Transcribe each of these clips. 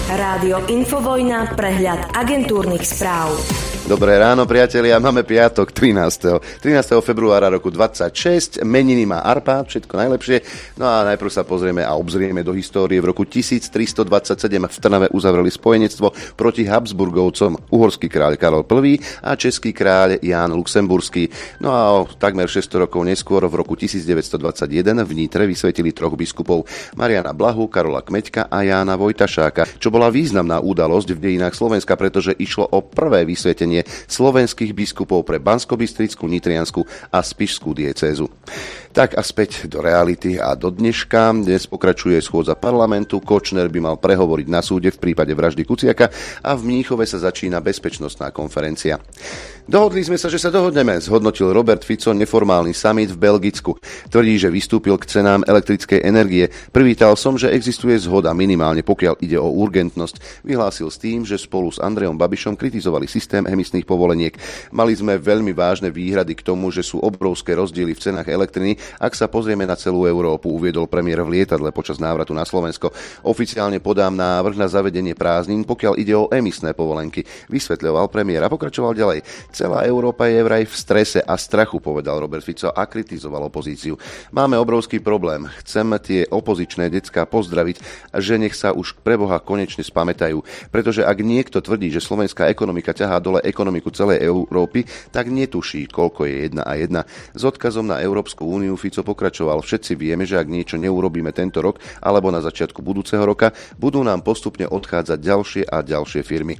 Rádio Infovojna, prehľad agentúrnych správ. Dobré ráno, priatelia, máme piatok 13. februára roku 26, meniny má Arpád, všetko najlepšie. No a najprv sa pozrieme a obzrieme do histórie. V roku 1327 v Trnave uzavreli spojenectvo proti Habsburgovcom uhorský kráľ Karol I a český kráľ Ján Luxemburský. No a takmer 600 rokov neskôr, v roku 1921 v Nitre vysvetili troch biskupov, Mariana Blahu, Karola Kmeďka a Jána Vojtašáka, čo bola významná udalosť v dejinách Slovenska, pretože išlo o prvé vysvetenie slovenských biskupov pre Banskobystrickú, Nitriansku a Spišskú diecézu. Tak a späť do reality a do dneška. Dnes pokračuje schôdza parlamentu. Kočner by mal prehovoriť na súde v prípade vraždy Kuciaka a v Mníchove sa začína bezpečnostná konferencia. Dohodli sme sa, že sa dohodneme, zhodnotil Robert Fico neformálny summit v Belgicku. Tvrdí, že vystúpil k cenám elektrickej energie. Privítal som, že existuje zhoda minimálne pokiaľ ide o urgentnosť. Vyhlásil s tým, že spolu s Andrejom Babišom kritizovali systém emisných povoleniek. Mali sme veľmi vážne výhrady k tomu, že sú obrovské rozdiely v cenách elektriny, ak sa pozrieme na celú Európu, uviedol premiér v lietadle počas návratu na Slovensko. Oficiálne podám návrh na zavedenie prázdnin, pokiaľ ide o emisné povolenky, vysvetľoval premiér a pokračoval ďalej. Celá Európa je vraj v strese a strachu, povedal Robert Fico a kritizoval opozíciu. Máme obrovský problém. Chcem tie opozičné decká pozdraviť, že nech sa už preboha konečne spamätajú. Pretože ak niekto tvrdí, že slovenská ekonomika ťahá dole ekonomiku celej Európy, tak netuší, koľko je 1 a 1. S odkazom na Európsku úniu Fico pokračoval. Všetci vieme, že ak niečo neurobíme tento rok alebo na začiatku budúceho roka, budú nám postupne odchádzať ďalšie a ďalšie firmy.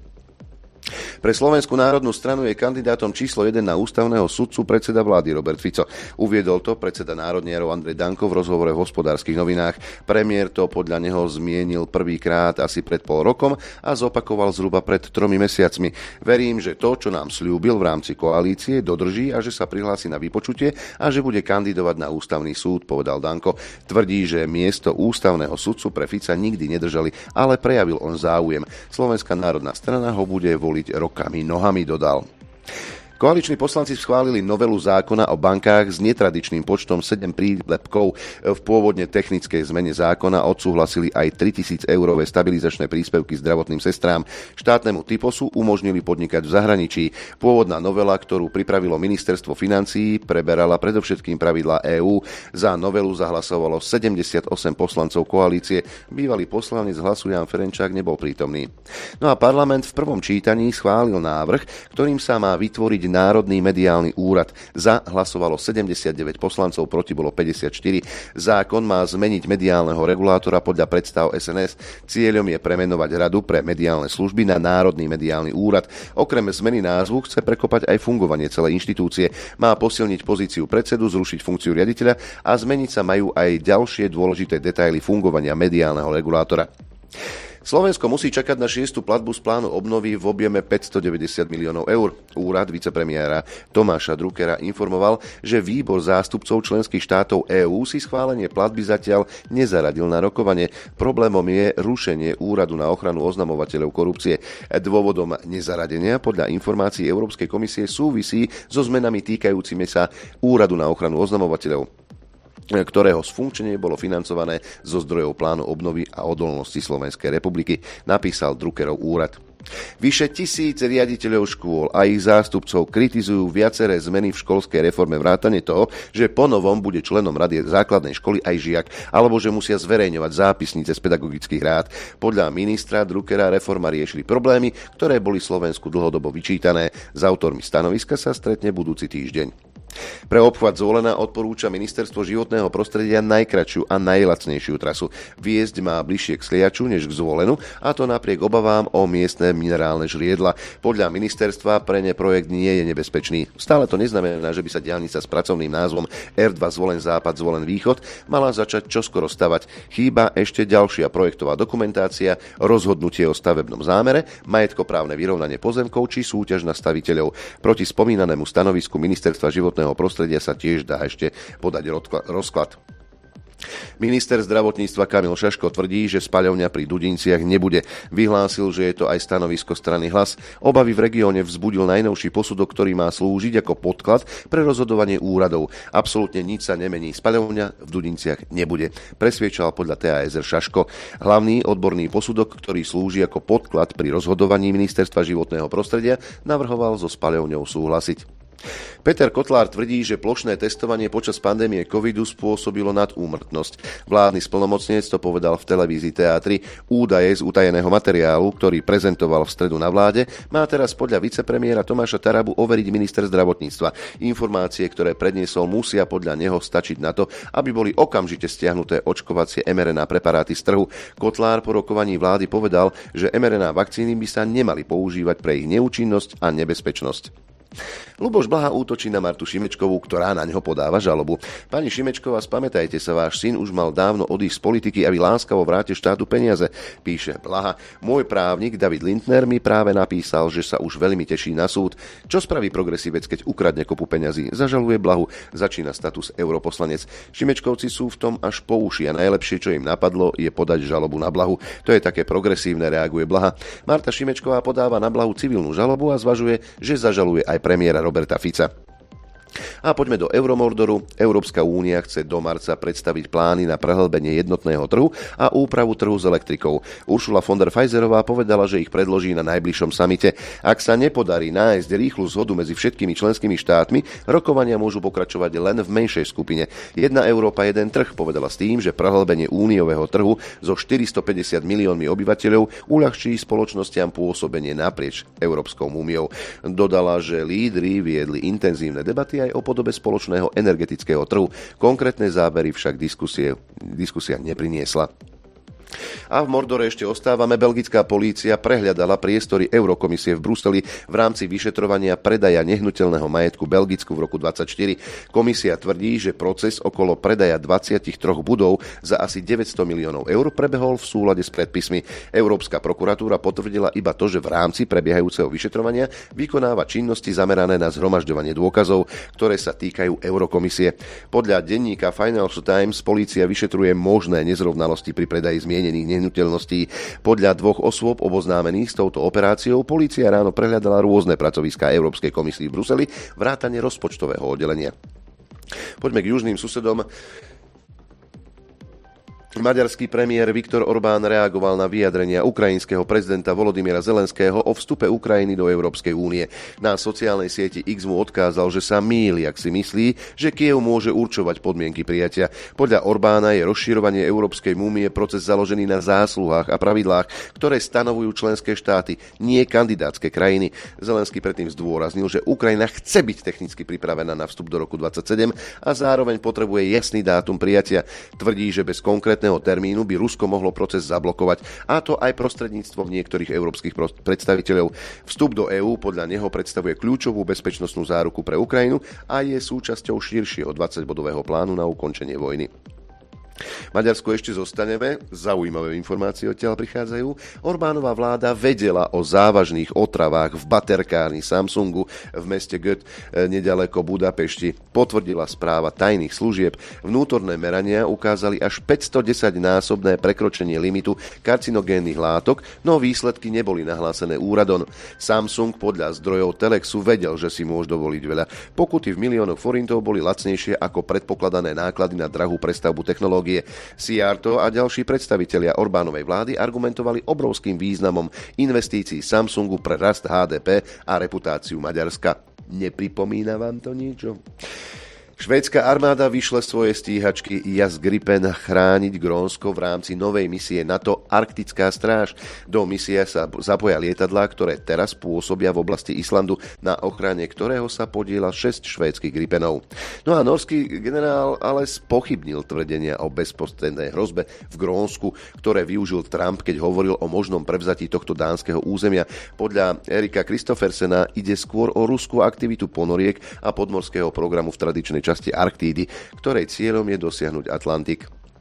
Pre Slovenskú národnú stranu je kandidátom číslo 1 na ústavného sudcu predseda vlády Robert Fico. Uviedol to predseda národniarov Andrej Danko v rozhovore v Hospodárskych novinách. Premiér to podľa neho zmienil prvýkrát asi pred pol rokom a zopakoval zhruba pred 3 mesiacmi. Verím, že to, čo nám sľúbil v rámci koalície, dodrží a že sa prihlási na vypočutie a že bude kandidovať na ústavný súd, povedal Danko. Tvrdí, že miesto ústavného sudcu pre Fica nikdy nedržali, ale prejavil on záujem. Slovenská národná strana ho bude voliť rokami, nohami, dodal. Koaliční poslanci schválili novelu zákona o bankách s netradičným počtom 7 prílepkov. V pôvodne technickej zmene zákona odsúhlasili aj 3 000 eurové stabilizačné príspevky zdravotným sestrám. Štátnemu typosu umožnili podnikať v zahraničí. Pôvodná novela, ktorú pripravilo ministerstvo financií, preberala predovšetkým pravidlá EÚ. Za novelu zahlasovalo 78 poslancov koalície. Bývalý poslanec Hlasu Ján Ferenčák nebol prítomný. No a parlament v prvom čítaní schválil návrh, ktorým sa má vytvoriť Národný mediálny úrad. Za hlasovalo 79 poslancov, proti bolo 54. Zákon má zmeniť mediálneho regulátora podľa predstav SNS. Cieľom je premenovať Radu pre mediálne služby na Národný mediálny úrad. Okrem zmeny názvu chce prekopať aj fungovanie celej inštitúcie. Má posilniť pozíciu predsedu, zrušiť funkciu riaditeľa a zmeniť sa majú aj ďalšie dôležité detaily fungovania mediálneho regulátora. Slovensko musí čakať na 6. platbu z plánu obnovy v objeme 590 miliónov eur. Úrad vicepremiéra Tomáša Druckera informoval, že výbor zástupcov členských štátov EÚ si schválenie platby zatiaľ nezaradil na rokovanie. Problémom je rušenie Úradu na ochranu oznamovateľov korupcie. Dôvodom nezaradenia podľa informácií Európskej komisie súvisí so zmenami týkajúcimi sa Úradu na ochranu oznamovateľov, ktorého sfunkčnenie bolo financované zo zdrojov plánu obnovy a odolnosti Slovenskej republiky, napísal Druckerov úrad. Vyše 1000 riaditeľov škôl a ich zástupcov kritizujú viaceré zmeny v školskej reforme vrátane toho, že ponovom bude členom rady základnej školy aj žiak, alebo že musia zverejňovať zápisnice z pedagogických rád. Podľa ministra Druckera reforma riešili problémy, ktoré boli Slovensku dlhodobo vyčítané. S autormi stanoviska sa stretne budúci týždeň. Pre obchvat Zvolena odporúča Ministerstvo životného prostredia najkratšiu a najlacnejšiu trasu. Viesť má bližšie k Sliaču než k Zvolenu, a to napriek obavám o miestne minerálne žriedla. Podľa ministerstva pre ne projekt nie je nebezpečný. Stále to neznamená, že by sa diaľnica s pracovným názvom R2 Zvolen Západ Zvolen Východ mala začať čoskoro stavať. Chýba ešte ďalšia projektová dokumentácia, rozhodnutie o stavebnom zámere, majetkoprávne vyrovnanie pozemkov či súťaž na staviteľov. Proti spomínanému stanovisku Ministerstva životného prostredia sa tiež dá ešte podať rozklad. Minister zdravotníctva Kamil Šaško tvrdí, že spaľovňa pri Dudinciach nebude. Vyhlásil, že je to aj stanovisko strany Hlas. Obavy v regióne vzbudil najnovší posudok, ktorý má slúžiť ako podklad pre rozhodovanie úradov. Absolútne nič sa nemení. Spaľovňa v Dudinciach nebude, presviečal podľa TASR Šaško. Hlavný odborný posudok, ktorý slúži ako podklad pri rozhodovaní Ministerstva životného prostredia, navrhoval so spaľovňou súhlasiť. Peter Kotlár tvrdí, že plošné testovanie počas pandémie covidu spôsobilo nadúmrtnosť. Vládny splnomocnenec to povedal v televízii TA3. Údaje z utajeného materiálu, ktorý prezentoval v stredu na vláde, má teraz podľa vicepremiéra Tomáša Tarabu overiť minister zdravotníctva. Informácie, ktoré predniesol, musia podľa neho stačiť na to, aby boli okamžite stiahnuté očkovacie mRNA preparáty z trhu. Kotlár po rokovaní vlády povedal, že mRNA vakcíny by sa nemali používať pre ich neúčinnosť a nebezpečnosť. Ľuboš Blaha útočí na Martu Šimečkovú, ktorá na neho podáva žalobu. Pani Šimečková, spamätajte sa, váš syn už mal dávno odísť z politiky, aby láskavo vrátil štátu peniaze, píše Blaha. Môj právnik David Lindner mi práve napísal, že sa už veľmi teší na súd. Čo spraví progresívec, keď ukradne kopu peňazí? Zažaluje Blahu, začína status europoslanec. Šimečkovci sú v tom až po uši a najlepšie, čo im napadlo, je podať žalobu na Blahu. To je také progresívne, reaguje Blaha. Marta Šimečková podáva na Blahu civilnú žalobu a zvažuje, že zažaluje aj premiéra Roberta Fica. A poďme do Euromordoru. Európska únia chce do marca predstaviť plány na prehlbenie jednotného trhu a úpravu trhu s elektrikou. Ursula von der Pfizerová povedala, že ich predloží na najbližšom samite. Ak sa nepodarí nájsť rýchlu zhodu medzi všetkými členskými štátmi, rokovania môžu pokračovať len v menšej skupine. Jedna Európa, jeden trh, povedala s tým, že prehlbenie úniového trhu so 450 miliónmi obyvateľov uľahčí spoločnostiam pôsobenie naprieč Európskou úniou. Dodala, že lídri viedli intenzívne debaty aj o podobe spoločného energetického trhu. Konkrétne závery však diskusia nepriniesla. A v Mordore ešte ostávame. Belgická polícia prehľadala priestory Eurokomisie v Bruseli v rámci vyšetrovania predaja nehnuteľného majetku Belgicku v roku 2024. Komisia tvrdí, že proces okolo predaja 23 budov za asi 900 miliónov eur prebehol v súlade s predpismi. Európska prokuratúra potvrdila iba to, že v rámci prebiehajúceho vyšetrovania vykonáva činnosti zamerané na zhromažďovanie dôkazov, ktoré sa týkajú Eurokomisie. Podľa denníka Financial Times polícia vyšetruje možné nezrovnalosti pri predaji zmienených nehnuteľností. Podľa dvoch osôb oboznámených s touto operáciou polícia ráno prehľadala rôzne pracoviská Európskej komisii v Bruseli, vrátane rozpočtového oddelenia. Poďme k južným susedom. Maďarský premiér Viktor Orbán reagoval na vyjadrenia ukrajinského prezidenta Volodymyra Zelenského o vstupe Ukrajiny do Európskej únie. Na sociálnej sieti X mu odkázal, že sa mýli, ak si myslí, že Kyjev môže určovať podmienky prijatia. Podľa Orbána je rozširovanie Európskej únie proces založený na zásluhách a pravidlách, ktoré stanovujú členské štáty, nie kandidátske krajiny. Zelenský predtým zdôraznil, že Ukrajina chce byť technicky pripravená na vstup do roku 2027 a zároveň potrebuje jasný dátum prijatia. Tvrdí, že bez konkrétneho termínu by Rusko mohlo proces zablokovať, a to aj prostredníctvom niektorých európskych predstaviteľov. Vstup do EÚ podľa neho predstavuje kľúčovú bezpečnostnú záruku pre Ukrajinu a je súčasťou širšieho 20-bodového plánu na ukončenie vojny. Maďarsku ešte zostaneme, zaujímavé informácie odtiaľ prichádzajú. Orbánova vláda vedela o závažných otravách v baterkárni Samsungu v meste Göt nedaleko Budapešti. Potvrdila správa tajných služieb. Vnútorné merania ukázali až 510-násobné prekročenie limitu karcinogénnych látok, no výsledky neboli nahlásené úradom. Samsung podľa zdrojov Telexu vedel, že si môže dovoliť veľa. Pokuty v miliónoch forintov boli lacnejšie ako predpokladané náklady na drahú prestavbu technológie. Sijarto a ďalší predstavitelia Orbánovej vlády argumentovali obrovským významom investícií Samsungu pre rast HDP a reputáciu Maďarska. Nepripomína vám to niečo? Švédska armáda vyšle svoje stíhačky Jas Gripen chrániť Grónsko v rámci novej misie NATO Arktická stráž. Do misie sa zapoja lietadlá, ktoré teraz pôsobia v oblasti Islandu, na ochrane ktorého sa podieľa 6 švédskych Gripenov. No a norský generál ale spochybnil tvrdenia o bezprostrednej hrozbe v Grónsku, ktoré využil Trump, keď hovoril o možnom prevzatí tohto dánskeho územia. Podľa Erika Kristoffersena ide skôr o ruskú aktivitu ponoriek a podmorského programu v tradičnej časti Arktídy, ktorej cieľom je dosiahnuť Atlantik.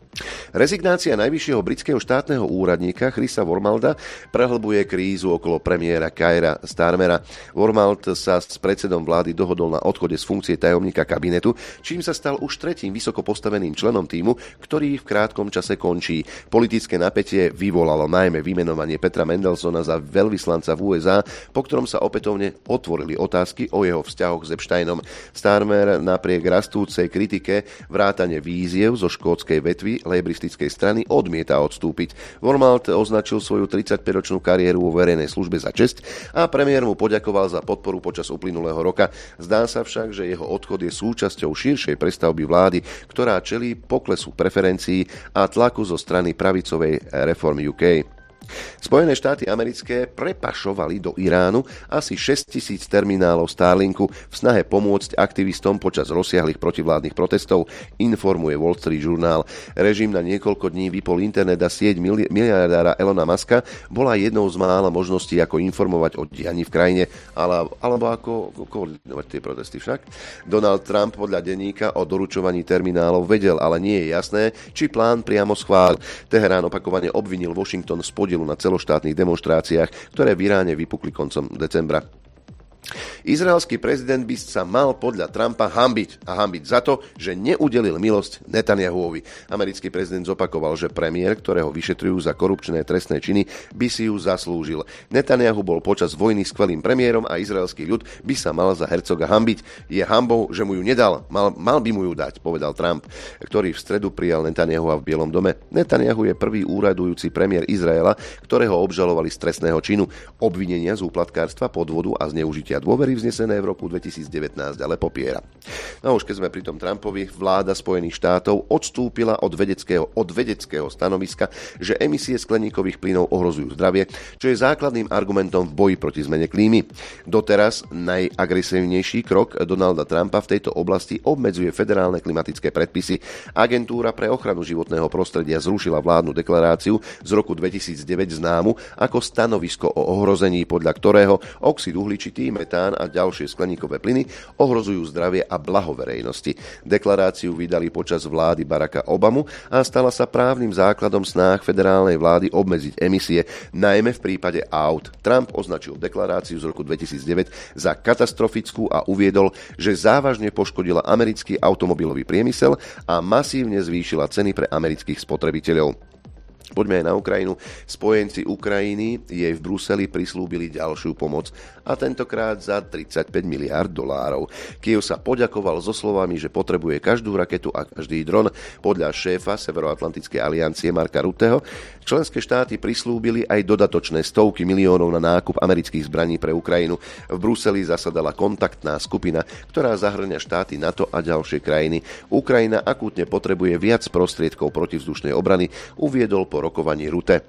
Rezignácia najvyššieho britského štátneho úradníka Chrisa Wormalda prehlbuje krízu okolo premiéra Keira Starmera. Wormald sa s predsedom vlády dohodol na odchode z funkcie tajomníka kabinetu, čím sa stal už tretím vysoko postaveným členom tímu, ktorý v krátkom čase končí. Politické napätie vyvolalo najmä vymenovanie Petra Mandelsona za veľvyslanca v USA, po ktorom sa opätovne otvorili otázky o jeho vzťahoch s Epsteinom. Starmer napriek rastúcej kritike vrátane víziev zo škótskej vetvy lejbristickej strany odmieta odstúpiť. Wormald označil svoju 35-ročnú kariéru vo verejnej službe za česť a premiér mu poďakoval za podporu počas uplynulého roka. Zdá sa však, že jeho odchod je súčasťou širšej prestavby vlády, ktorá čelí poklesu preferencií a tlaku zo strany pravicovej Reform UK. Spojené štáty americké prepašovali do Iránu asi 6 000 terminálov Starlinku v snahe pomôcť aktivistom počas rozsiahlych protivládnych protestov, informuje Wall Street Journal. Režim na niekoľko dní vypol internet a sieť miliardára Elona Muska bola jednou z mála možností, ako informovať o dianí v krajine, alebo ako koordinovať tie protesty však. Donald Trump podľa denníka o doručovaní terminálov vedel, ale nie je jasné, či plán priamo schválil. Teherán opakovane obvinil Washington z podielu na celoštátnych demonštráciách, ktoré v Iráne vypukli koncom decembra. Izraelský prezident by sa mal podľa Trumpa hanbiť za to, že neudelil milosť Netanjahuovi. Americký prezident zopakoval, že premiér, ktorého vyšetrujú za korupčné trestné činy, by si ju zaslúžil. Netanjahu bol počas vojny skvelým premiérom a izraelský ľud by sa mal za hercoga hanbiť. Je hanbou, že mu ju nedal, mal by mu ju dať, povedal Trump, ktorý v stredu prijal Netanjahua v Bielom dome. Netanjahu je prvý úradujúci premiér Izraela, ktorého obžalovali z trestného činu. Obvinenia z úplatkárstva, podvodu a zneužitia dôvery vznesené v roku 2019, ale popiera. No už keď sme pri tom Trumpovi, vláda Spojených štátov odstúpila od vedeckého stanoviska, že emisie skleníkových plynov ohrozujú zdravie, čo je základným argumentom v boji proti zmene klímy. Doteraz najagresívnejší krok Donalda Trumpa v tejto oblasti obmedzuje federálne klimatické predpisy. Agentúra pre ochranu životného prostredia zrušila vládnu deklaráciu z roku 2009 známu ako stanovisko o ohrození, podľa ktorého oxid uhličitý, metán a ďalšie skleníkové plyny ohrozujú zdravie a blaho verejnosti. Deklaráciu vydali počas vlády Baracka Obamu a stala sa právnym základom snách federálnej vlády obmedziť emisie, najmä v prípade aut. Trump označil deklaráciu z roku 2009 za katastrofickú a uviedol, že závažne poškodila americký automobilový priemysel a masívne zvýšila ceny pre amerických spotrebiteľov. Poďme aj na Ukrajinu. Spojenci Ukrajiny jej v Bruseli prislúbili ďalšiu pomoc a tentokrát za 35 miliárd dolárov. Kyjev sa poďakoval so slovami, že potrebuje každú raketu a každý dron. Podľa šéfa Severoatlantickej aliancie Marka Rutteho členské štáty prislúbili aj dodatočné stovky miliónov na nákup amerických zbraní pre Ukrajinu. V Bruseli zasadala kontaktná skupina, ktorá zahŕňa štáty NATO a ďalšie krajiny. Ukrajina akútne potrebuje viac prostriedkov protivzdušnej obrany, uviedol po rokovaní Rutte.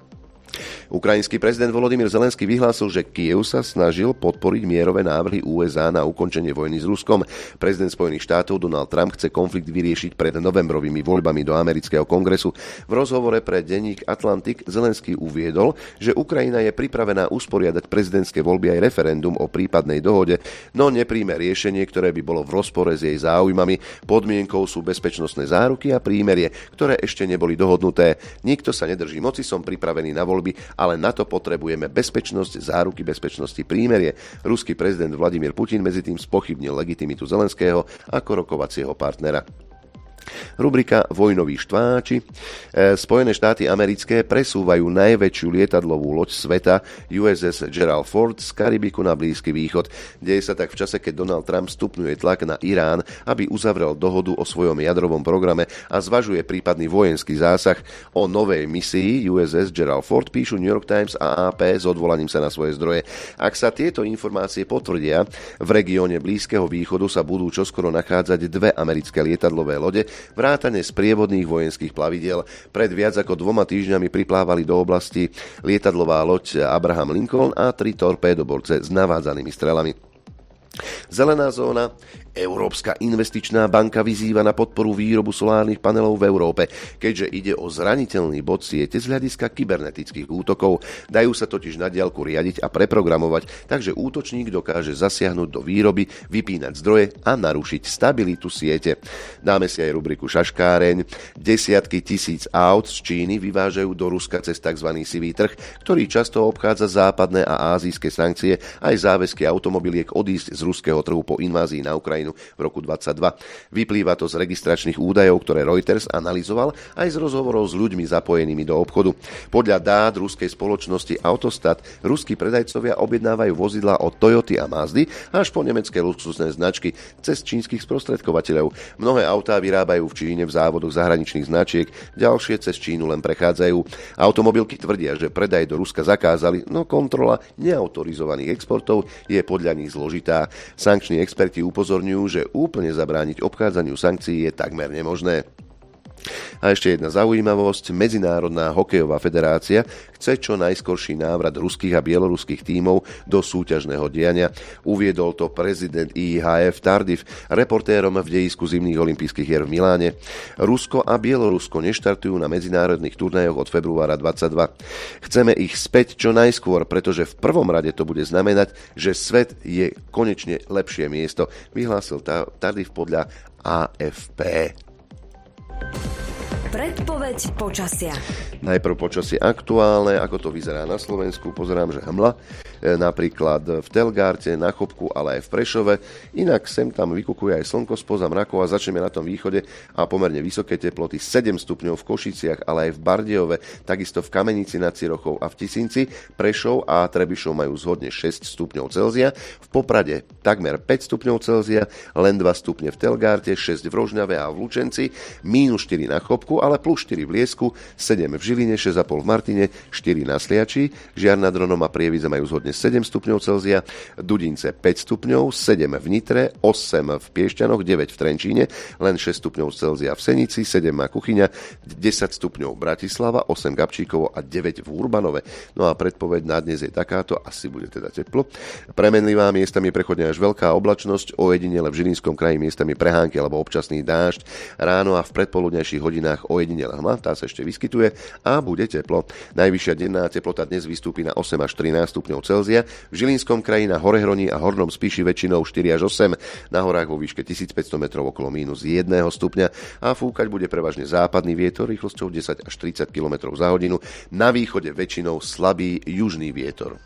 Ukrajinský prezident Volodymyr Zelenský vyhlásil, že Kyjev sa snažil podporiť mierové návrhy USA na ukončenie vojny s Ruskom. Prezident Spojených štátov Donald Trump chce konflikt vyriešiť pred novembrovými voľbami do amerického kongresu. V rozhovore pre denník Atlantic Zelenský uviedol, že Ukrajina je pripravená usporiadať prezidentské voľby aj referendum o prípadnej dohode, no nepríjme riešenie, ktoré by bolo v rozpore s jej záujmami. Podmienkou sú bezpečnostné záruky a prímerie, ktoré ešte neboli dohodnuté. Nikto sa nedrží moci, som pripravený na voľby, ale na to potrebujeme bezpečnosť, záruky bezpečnosti, prímerie. Ruský prezident Vladimír Putin medzitým spochybnil legitimitu Zelenského ako rokovacieho partnera. Rubrika Vojnoví štváči. Spojené štáty americké presúvajú najväčšiu lietadlovú loď sveta USS Gerald Ford z Karibiku na Blízky východ. Deje sa tak v čase, keď Donald Trump stupňuje tlak na Irán, aby uzavrel dohodu o svojom jadrovom programe a zvažuje prípadný vojenský zásah. O novej misii USS Gerald Ford píšu New York Times a AP s odvolaním sa na svoje zdroje. Ak sa tieto informácie potvrdia, v regióne Blízkeho východu sa budú čoskoro nachádzať dve americké lietadlové lode, vrátane sprievodných vojenských plavidiel. Pred viac ako 2 týždňami priplávali do oblasti lietadlová loď Abraham Lincoln a 3 torpédoborce s navádzanými strelami. Zelená zóna. Európska investičná banka vyzýva na podporu výrobu solárnych panelov v Európe, keďže ide o zraniteľný bod siete z hľadiska kybernetických útokov. Dajú sa totiž na diaľku riadiť a preprogramovať, takže útočník dokáže zasiahnuť do výroby, vypínať zdroje a narušiť stabilitu siete. Dáme si aj rubriku Šaškáreň. Desiatky tisíc aut z Číny vyvážajú do Ruska cez tzv. Sivý trh, ktorý často obchádza západné a ázijské sankcie aj záväzky automobiliek odísť z ruského trhu po invázii na Ukrajinu v roku 2022. Vyplýva to z registračných údajov, ktoré Reuters analyzoval aj z rozhovorov s ľuďmi zapojenými do obchodu. Podľa dát ruskej spoločnosti Autostat ruskí predajcovia objednávajú vozidlá od Toyoty a Mazdy až po nemecké luxusné značky cez čínskych sprostredkovateľov. Mnohé autá vyrábajú v Číne v závodoch zahraničných značiek, ďalšie cez Čínu len prechádzajú. Automobilky tvrdia, že predaj do Ruska zakázali, no kontrola neautorizovaných exportov je podľa nich zložitá. Sankční experti upozorňujú, že úplne zabrániť obchádzaniu sankcií je takmer nemožné. A ešte jedna zaujímavosť. Medzinárodná hokejová federácia chce čo najskorší návrat ruských a bieloruských tímov do súťažného diania. Uviedol to prezident IHF Tardif reportérom v dejisku zimných olympijských hier v Miláne. Rusko a Bielorusko neštartujú na medzinárodných turnajoch od februára 2022. Chceme ich späť čo najskôr, pretože v prvom rade to bude znamenať, že svet je konečne lepšie miesto, vyhlásil Tardif podľa AFP. Predpoveď počasia. Najprv počasie aktuálne, ako to vyzerá na Slovensku. Pozerám, že hmla, napríklad v Telgárte, na Chopku, ale aj v Prešove. Inak sem tam vykukuje aj slnko spoza mrakov a začneme na tom východe a pomerne vysoké teploty 7 stupňov v Košiciach, ale aj v Bardejove, takisto v Kamenici nad Cirochou a v Tisinci. Prešov a Trebišov majú zhodne 6 stupňov Celzia. V Poprade takmer 5 stupňov Celzia, len 2 stupne v Telgárte, 6 v Rožňave a v Lučenci, -4 na Chopku, ale +4 v Liesku, 7 v Žiline, 6,5 v Martine, 4 na Sliači, Žiar nad Hronom a Prievidze majú zhodne 7 stupňov Celzia, Dudince 5 stupňov, 7 v Nitre, 8 v Piešťanoch, 9 v Trenčíne, len 6 stupňov Celzia v Senici, 7 má Kuchyňa, 10 stupňov Bratislava, 8 Gabčíkovo a 9 v Urbanove. No a predpoveď na dnes je takáto, asi bude teda teplo. Premenlivá, miestami prechodne až veľká oblačnosť, ojedinele v Žilinskom kraji miestami prehánky alebo občasný dážď. Ráno a v predpoludnejších hodinách ojedinele hmla, tá sa ešte vyskytuje a bude teplo. Najvyššia denná teplota dnes vystúpi na 8 až 13 stupňov Celzia, v Žilinskom kraji na Horehroní a Hornom Spiši väčšinou 4 až 8, na horách vo výške 1500 metrov okolo -1 stupňa a fúkať bude prevažne západný vietor rýchlosťou 10 až 30 km za hodinu, na východe väčšinou slabý južný vietor.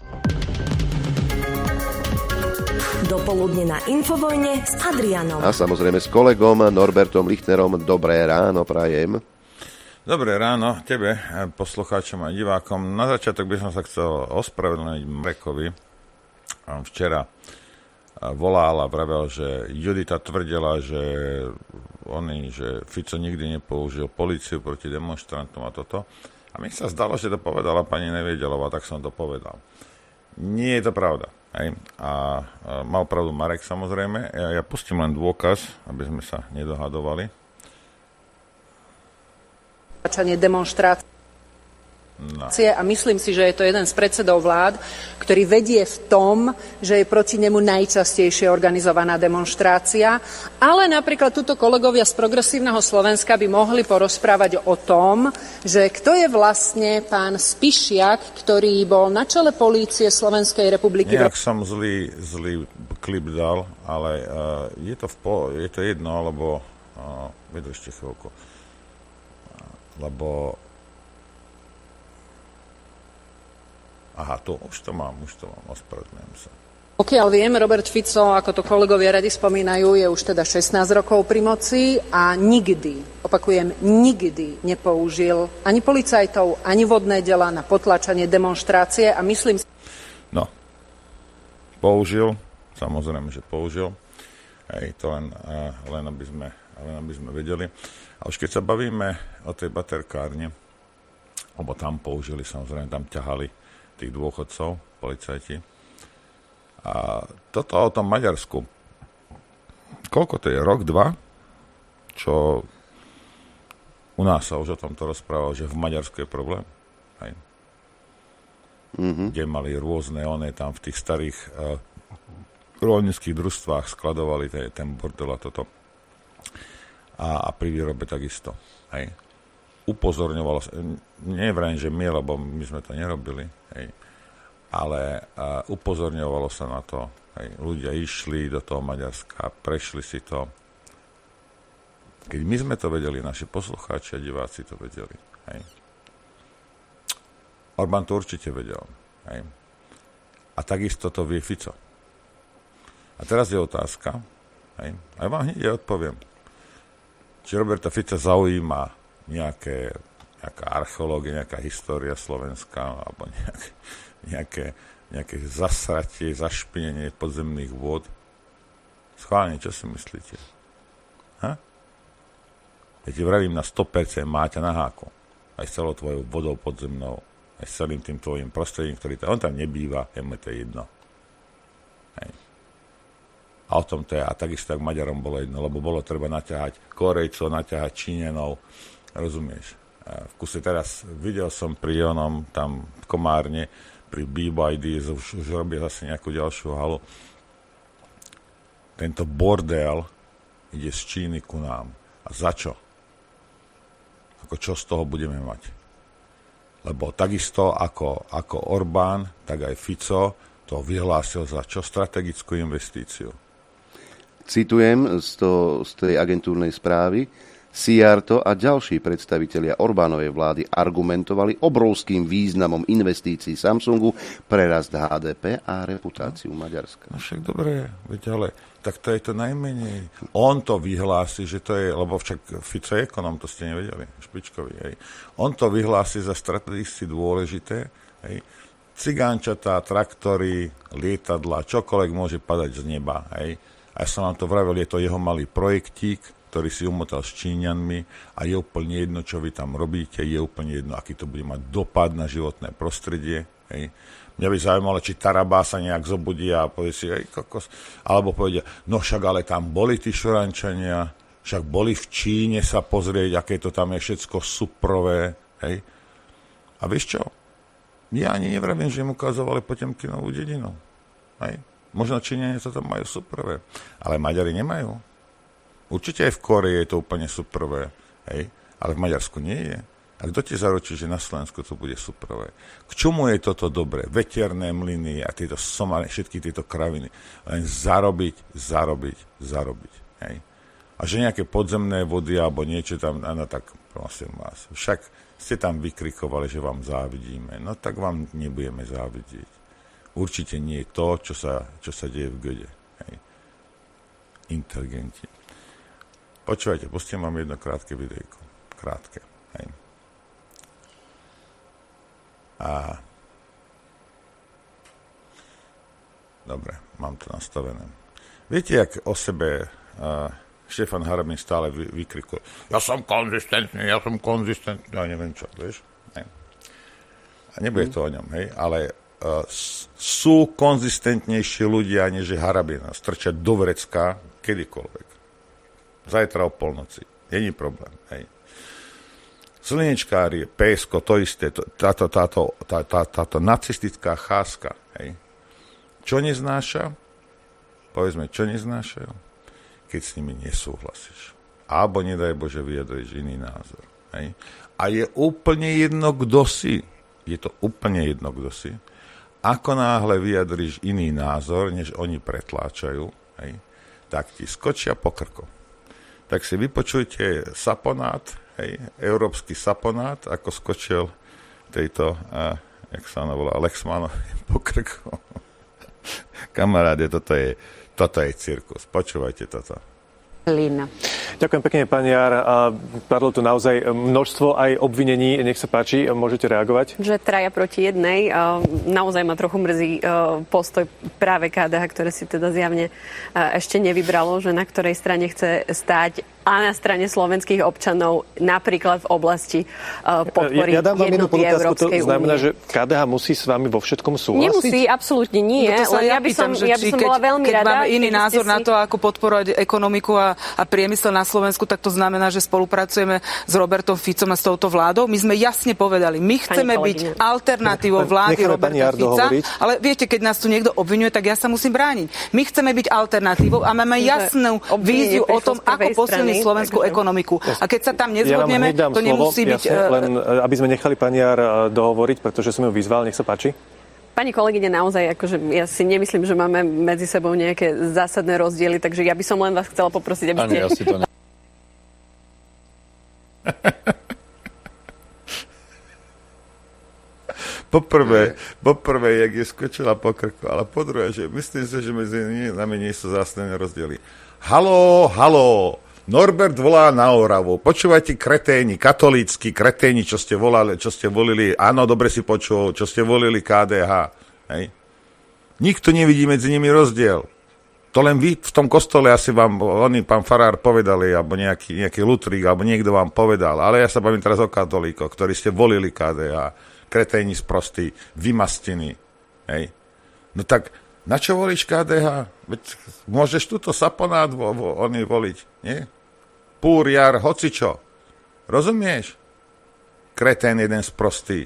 Dopoludne na Infovojne s Adrianom. A samozrejme s kolegom Norbertom Lichtnerom. Dobré ráno prajem. Dobré ráno tebe, poslucháčom a divákom. Na začiatok by som sa chcel ospravedlniť Mrekovi. Včera volal a vravel, že Judita tvrdila, že Fico nikdy nepoužil políciu proti demonštrantom a toto. A mi sa zdalo, že to povedala pani Neviedelová, tak som to povedal. Nie je to pravda. Hej. A mal pravdu Marek, samozrejme. Ja pustím len dôkaz, aby sme sa nedohadovali. Demonštrácie. No. A myslím si, že je to jeden z predsedov vlád, ktorý vedie v tom, že je proti nemu najčastejšie organizovaná demonštrácia. Ale napríklad tuto kolegovia z Progresívneho Slovenska by mohli porozprávať o tom, že kto je vlastne pán Spišiak, ktorý bol na čele polície Slovenskej republiky. Nejak som zlý klip dal, ale je to jedno, lebo ešte chvíľku. Lebo aha, už to mám, ospravedlňujem sa. Pokiaľ viem, Robert Fico, ako to kolegovia radi spomínajú, je už teda 16 rokov pri moci a nikdy nepoužil ani policajtov, ani vodné dela na potlačanie demonštrácie a myslím si... No, použil, samozrejme, že použil. Hej, to len aby sme vedeli. A už keď sa bavíme o tej baterkárne, lebo tam použili, samozrejme, tam ťahali tých dôchodcov, policajti. A toto o tom Maďarsku. Koľko to je? Rok, 2? Čo u nás sa už o tomto rozprával, že v Maďarsku je problém. Hej. Kde mali rôzne tam v tých starých roľníckych družstvách skladovali ten bordel a toto. A pri výrobe takisto. Hej. Upozorňovalo sa, neviem, že my, lebo my sme to nerobili, hej, ale upozorňovalo sa na to. Hej. Ľudia išli do toho Maďarska, prešli si to. Keď my sme to vedeli, naši poslucháči a diváci to vedeli. Hej. Orbán to určite vedel. Hej. A takisto to vie Fico. A teraz je otázka, hej, a ja vám hneď odpoviem, či Roberta Fica zaujíma nejaká archeológia, nejaká história slovenská, alebo nejaké zasratie, zašpinenie podzemných vôd. Schválne, čo si myslíte? Ha? Ja ti vravím na 100% máte na háku. Aj s celou tvojou vodou podzemnou, aj s celým tým tvojim prostredím, ktorý on tam nebýva, je mu to jedno. Hej. A o tom to je. A takisto, ak Maďarom bolo jedno, lebo bolo treba naťahať Korejcov, naťahať Číňanov. Rozumieš? V kuse teraz videl som pri onom tam v Komárne, pri BYD, už robia zase nejakú ďalšiu halu. Tento bordel ide z Číny ku nám. A za čo? Ako čo z toho budeme mať? Lebo takisto ako Orbán, tak aj Fico to vyhlásil za čo? Strategickú investíciu. Citujem z tej agentúrnej správy. Sijarto a ďalší predstavitelia Orbánovej vlády argumentovali obrovským významom investícií Samsungu pre rast HDP a reputáciu Maďarska. No však dobre, ale tak to je to najmenej. On to vyhlási, že to je, lebo však Fico je ekonom, to ste nevedeli, špičkový, hej. On to vyhlási za strategicky dôležité, hej. Cigánčatá, traktory, lietadla, čokoľvek môže padať z neba, hej. A ja som vám to vravel, je to jeho malý projektík, ktorý si umotal s Číňanmi a je úplne jedno, čo vy tam robíte, je úplne jedno, aký to bude mať dopad na životné prostredie. Hej. Mňa by zaujímalo, či Tarabá sa nejak zobudí a povie si, hej, kokos, alebo povedia, no však ale tam boli tí Šorančania, však boli v Číne sa pozrieť, aké to tam je všetko suprové. Hej. A vieš čo? Ja ani nevravím, že im ukazovali Potemkinovú dedinu. Hej. Možno Číňania to tam majú suprové, ale Maďari nemajú. Určite aj v Koreji je to úplne superové, hej, ale v Maďarsku nie je. A kto ti zaručí, že na Slovensku to bude superové? K čomu je toto dobré? Veterné mlyny a tieto somary, všetky tieto kraviny. Len zarobiť, hej. A že nejaké podzemné vody alebo niečo tam, no tak prosím vás. Však ste tam vykrikovali, že vám závidíme. No tak vám nebudeme závidieť. Určite nie je to, čo sa deje v Göde. Hej. Inteligenti. Počúvajte, pustím vám jedno krátke videjko. Krátke, hej. Dobre, mám to nastavené. Viete, jak o sebe Štefan Harabin stále vykrikuje? Ja som konzistentný, ja neviem čo, vieš? Hej. A nebude to o ňom, hej, ale sú konzistentnejší ľudia, než je Harabin. Strčať do vrecka kedykoľvek. Zajtra o polnoci. Není problém. Hej. Slnečkári, PSK, to isté, táto nacistická cházka. Hej. Čo neznáša? Povedzme, čo neznášajú? Keď s nimi nesúhlasíš. Alebo, nedaj Bože, vyjadriš iný názor. Hej. A je úplne jedno, kto si. Je to úplne jedno, kto si. Ako náhle vyjadriš iný názor, než oni pretláčajú, hej, tak ti skočia po krku. Tak si vypočujte saponát, hej, európsky saponát, ako skočil tejto, jak sa ona volá, Lexmanov po krku. Kamaráde, toto je cirkus. Počúvajte toto. Lína. Ďakujem pekne, pani Jar. Padlo tu naozaj množstvo aj obvinení. Nech sa páči, môžete reagovať? Že 3 proti 1. Naozaj ma trochu mrzí postoj práve KDH, ktoré si teda zjavne ešte nevybralo, že na ktorej strane chce stáť a na strane slovenských občanov, napríklad v oblasti podpory jednoty Európskej únie. To znamená, že KDH musí s vami vo všetkom súhlasiť? Nemusí, absolútne nie. No len ja by som bola veľmi rada. Keď máme iný názor na to, ako podporovať ekonomiku a priemysel na Slovensku, tak to znamená, že spolupracujeme s Robertom Ficom a s touto vládou. My sme jasne povedali, my chceme byť alternatívou vlády Roberta Fica, ale viete, keď nás tu niekto obviňuje, zverejňuje, tak ja sa musím brániť. My chceme byť alternatívou a máme jasnú víziu o tom, ako posilniť slovenskú ekonomiku. A keď sa tam nezhodneme, to nemusí byť... Len aby sme nechali pani Jar dohovoriť, pretože som ju vyzval, nech sa páči. Pani kolegyne, naozaj, akože ja si nemyslím, že máme medzi sebou nejaké zásadné rozdiely, takže ja by som len vás chcela poprosiť, aby ste... Ani ja si to Poprvé, jak je skočila po krku, ale po druhé, že myslím si, že medzi nami nie sú zásadné rozdiely. Haló, Norbert volá na Oravu. Počúvajte, kreténi, katolícky kreténi, čo ste volili, áno, dobre si počul, čo ste volili KDH. Hej. Nikto nevidí medzi nimi rozdiel. To len vy v tom kostole asi vám, pán farár povedali, alebo nejaký lutrík, alebo niekto vám povedal. Ale ja sa bavím teraz o katolíkoch, ktorí ste volili KDH. Kreténi sprostí, vymastení. Hej. No tak, na čo volíš KDH? Veď môžeš túto saponát oni voliť, nie? Púr, jar, hocičo. Rozumieš? Kretén jeden sprostý.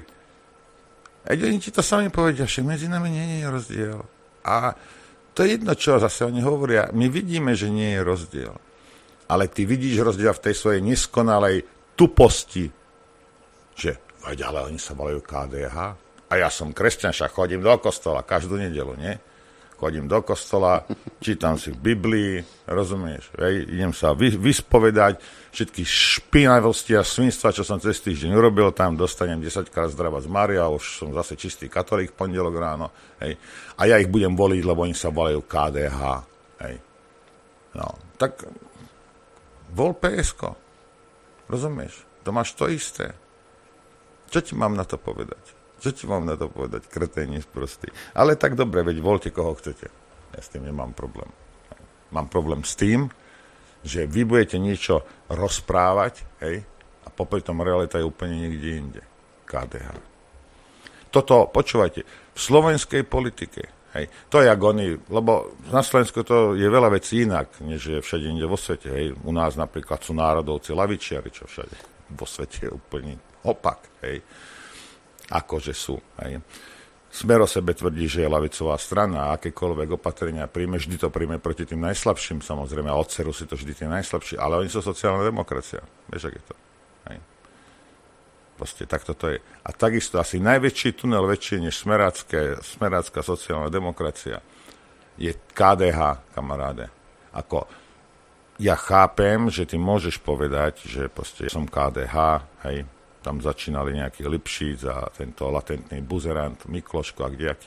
A oni ti to sami povedia, že medzi nami nie je rozdiel. A to je jedno, čo zase oni hovoria. My vidíme, že nie je rozdiel. Ale ty vidíš rozdiel v tej svojej neskonalej tuposti, že ale oni sa volajú KDH. A ja som kresťan, však chodím do kostola každú nedeľu, nie? Chodím do kostola, čítam si v Biblii, rozumieš? Idem sa vyspovedať, všetky špinavosti a svinstva, čo som cez týždeň urobil, tam dostanem 10-krát zdravať z Mária, už som zase čistý katolík v pondelok ráno. Hej? A ja ich budem voliť, lebo oni sa volajú KDH. Hej? No, tak vol PSK. Rozumieš? To máš to isté. Čo ti mám na to povedať? Kreténi sprostý. Ale tak dobre, veď voľte koho chcete. Ja s tým nemám problém. Mám problém s tým, že vy budete niečo rozprávať, hej, a popri tom realita je úplne niekde inde. KDH. Toto, počúvajte, v slovenskej politike, hej, to je jak oni, lebo na Slovensku to je veľa vecí inak, než je všade inde vo svete, hej. U nás napríklad sú národovci, lavičiari, čo všade vo svete je úplne opak, hej, akože sú, hej. Smer o sebe tvrdí, že je ľavicová strana a akékoľvek opatrenia príjme, vždy to príjme proti tým najslabším, samozrejme, a odserú si to vždy tí najslabší, ale oni sú sociálna demokracia, vieš, ak je to, hej. Proste takto to je. A takisto asi najväčší tunel, väčší než smerácka sociálna demokracia, je KDH, kamaráde. Ako, ja chápem, že ty môžeš povedať, že proste som KDH, hej, tam začínali nejaký Lipšic a tento latentný buzerant Mikloško a kdejaký.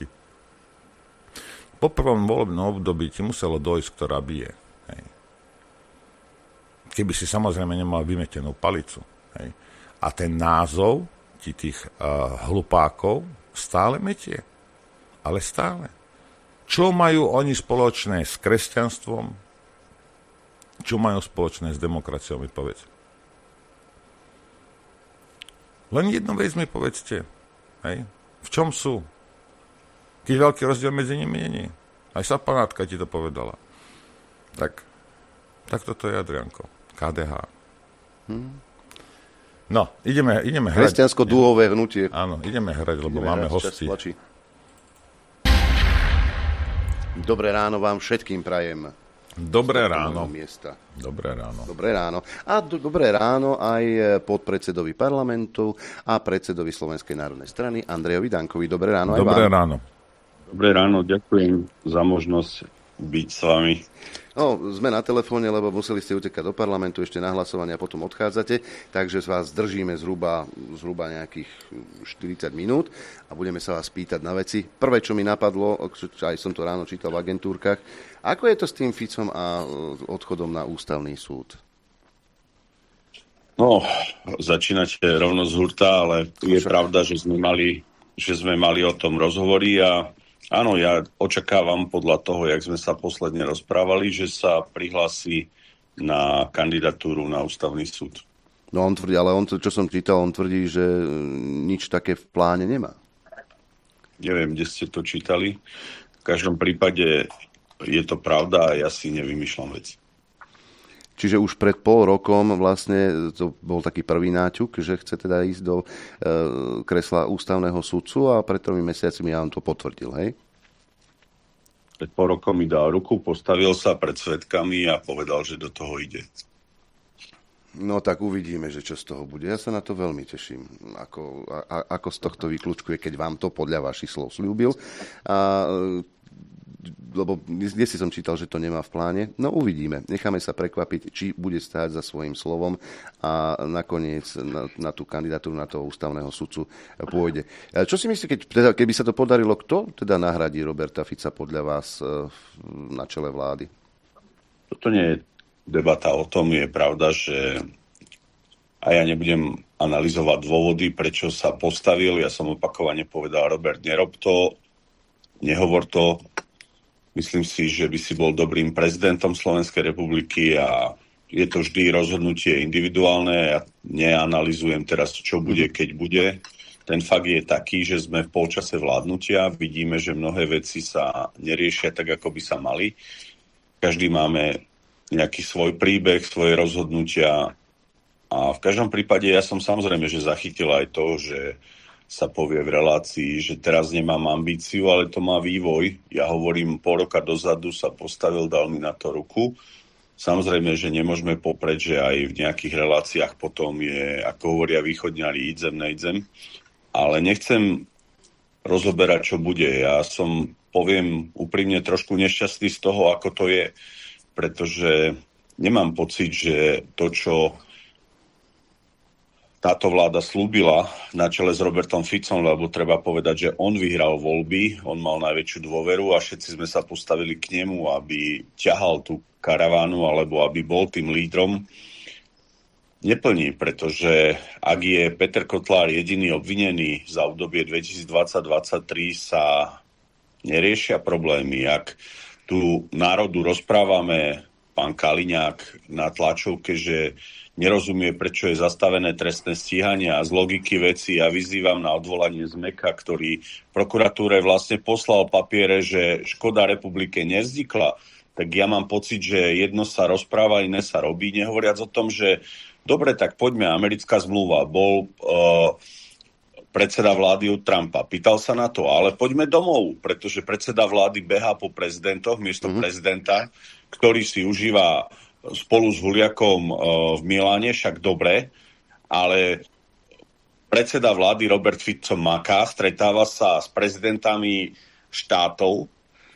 Po prvom volebnom období ti muselo dojsť, ktorá bije. Hej. Keby si samozrejme nemal vymetenú palicu. Hej. A ten názov ti tých hlupákov stále metie. Ale stále. Čo majú oni spoločné s kresťanstvom? Čo majú spoločné s demokraciou, mi povedz. Len jednu vec mi povedzte. Hej? V čom sú? Keď veľký rozdiel medzi nimi nie. Aj Sapanátka ti to povedala. Tak toto je, Adrianko. KDH. No, ideme hrať. Kresťansko-dúhové hnutie. Áno, ideme hrať, lebo máme hostí. Dobré ráno vám všetkým prajem. Dobré ráno. Dobré ráno. A dobré ráno aj podpredsedovi parlamentu a predsedovi Slovenskej národnej strany Andrejovi Dankovi. Dobré ráno aj vám. Dobré ráno, ďakujem za možnosť byť s vami. No, sme na telefóne, lebo museli ste utekať do parlamentu ešte na hlasovanie a potom odchádzate, takže vás držíme zhruba nejakých 40 minút a budeme sa vás pýtať na veci. Prvé, čo mi napadlo, aj som to ráno čítal v agentúrkach, ako je to s tým Ficom a odchodom na ústavný súd? No, začínate rovno z hurta, ale je pravda, že sme mali o tom rozhovory a áno, ja očakávam podľa toho, jak sme sa posledne rozprávali, že sa prihlási na kandidatúru na ústavný súd. No on tvrdí, ale čo som čítal, on tvrdí, že nič také v pláne nemá. Neviem, kde ste to čítali. V každom prípade je to pravda a ja si nevymýšľam veci. Čiže už pred pol rokom vlastne to bol taký prvý náťuk, že chce teda ísť do kresla ústavného sudcu a pred 3 mesiacmi ja on to potvrdil, hej? Pred pol rokom mi dal ruku, postavil sa pred svedkami a povedal, že do toho ide. No tak uvidíme, že čo z toho bude. Ja sa na to veľmi teším, ako z tohto vyklúčkuje, keď vám to podľa vašich slov sľúbil. Lebo dnes si som čítal, že to nemá v pláne. No uvidíme. Necháme sa prekvapiť, či bude stáť za svojím slovom a nakoniec na tú kandidatúru na toho ústavného sudcu pôjde. Čo si myslíte, keby sa to podarilo, kto teda nahradí Roberta Fica podľa vás na čele vlády? Toto nie je debata o tom. Je pravda, že a ja nebudem analyzovať dôvody, prečo sa postavil. Ja som opakovane povedal, Robert, nerob to, nehovor to. Myslím si, že by si bol dobrým prezidentom Slovenskej republiky a je to vždy rozhodnutie individuálne. Ja neanalyzujem teraz, čo bude, keď bude. Ten fakt je taký, že sme v polčase vládnutia. Vidíme, že mnohé veci sa neriešia tak, ako by sa mali. Každý máme nejaký svoj príbeh, svoje rozhodnutia. A v každom prípade ja som samozrejme, že zachytil aj to, že sa povie v relácii, že teraz nemám ambíciu, ale to má vývoj. Ja hovorím, pol roka dozadu sa postavil, dal mi na to ruku. Samozrejme, že nemôžeme popreť, že aj v nejakých reláciách potom je, ako hovoria východňari, idem, nejdem. Ale nechcem rozoberať, čo bude. Ja som, poviem úprimne, trošku nešťastný z toho, ako to je. Pretože nemám pocit, že to, čo táto vláda slúbila na čele s Robertom Ficom, lebo treba povedať, že on vyhral voľby, on mal najväčšiu dôveru a všetci sme sa postavili k nemu, aby ťahal tú karavánu alebo aby bol tým lídrom, neplní, pretože ak je Peter Kotlár jediný obvinený za obdobie 2020-2023, sa neriešia problémy. Ak tu národu rozprávame, pán Kaliňák na tlačovke, že nerozumie, prečo je zastavené trestné stíhanie a z logiky veci ja vyzývam na odvolanie Zmeka, ktorý prokuratúre vlastne poslal papiere, že škoda republike nevznikla, tak ja mám pocit, že jedno sa rozpráva, iné sa robí, nehovoriac o tom, že dobre, tak poďme, americká zmluva, bol predseda vlády od Trumpa, pýtal sa na to, ale poďme domov, pretože predseda vlády behá po prezidentoch miesto prezidenta, ktorý si užíva spolu s Huliakom v Miláne, však dobre, ale predseda vlády Robert Fico maká, stretáva sa s prezidentami štátov,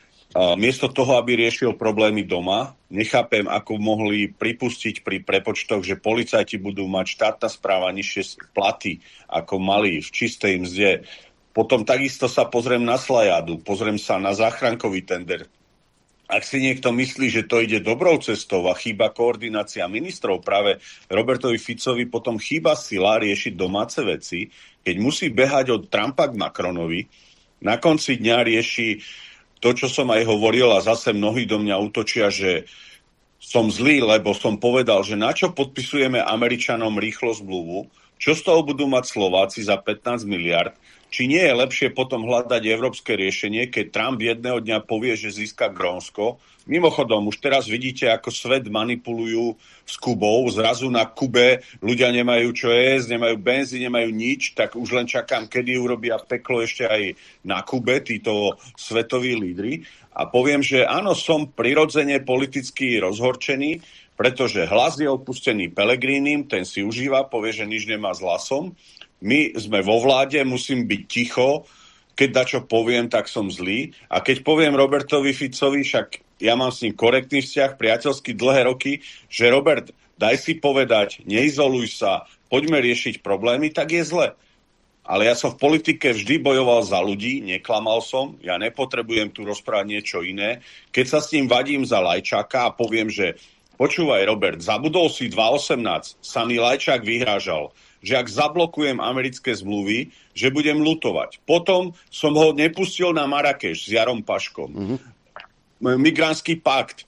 miesto toho, aby riešil problémy doma. Nechápem, ako mohli pripustiť pri prepočtoch, že policajti budú mať štátna správa nižšie platy, ako mali v čistej mzde. Potom takisto sa pozriem na Slajadu, pozriem sa na záchrankový tender. Ak si niekto myslí, že to ide dobrou cestou a chýba koordinácia ministrov, práve Robertovi Ficovi potom chýba sila riešiť domáce veci, keď musí behať od Trumpa k Macronovi, na konci dňa rieši to, čo som aj hovoril a zase mnohí do mňa útočia, že som zlý, lebo som povedal, že na čo podpisujeme Američanom rýchlo zmluvu, čo z toho budú mať Slováci za 15 miliard, či nie je lepšie potom hľadať európske riešenie, keď Trump jedného dňa povie, že získa Grónsko. Mimochodom, už teraz vidíte, ako svet manipulujú s Kubou. Zrazu na Kube ľudia nemajú čo jesť, nemajú benzín, nemajú nič, tak už len čakám, kedy urobia peklo ešte aj na Kube, títo svetoví lídri. A poviem, že áno, som prirodzene politicky rozhorčený, pretože hlas je odpustený Pellegrinim, ten si užíva, povie, že nič nemá s hlasom. My sme vo vláde, musím byť ticho, keď dačo poviem, tak som zlý. A keď poviem Robertovi Ficovi, však ja mám s ním korektný vzťah, priateľský dlhé roky, že Robert, daj si povedať, neizoluj sa, poďme riešiť problémy, tak je zle. Ale ja som v politike vždy bojoval za ľudí, neklamal som, ja nepotrebujem tu rozprávať niečo iné. Keď sa s ním vadím za Lajčáka a poviem, že počúvaj Robert, zabudol si 2018, sa mi Lajčák vyhrážal, že ak zablokujem americké zmluvy, že budem lutovať. Potom som ho nepustil na Marrakeš s Jarom Paškom. Migrantský pakt.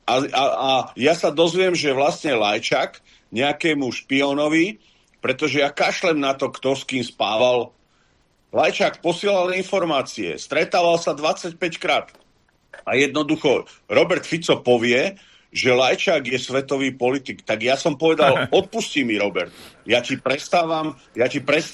A ja sa dozviem, že vlastne Lajčák nejakému špionovi, pretože ja kašlem na to, kto s kým spával. Lajčák posielal informácie, stretával sa 25 krát. A jednoducho Robert Fico povie, že Lajčák je svetový politik, tak ja som povedal, odpustí mi, Robert. Ja ti prestávam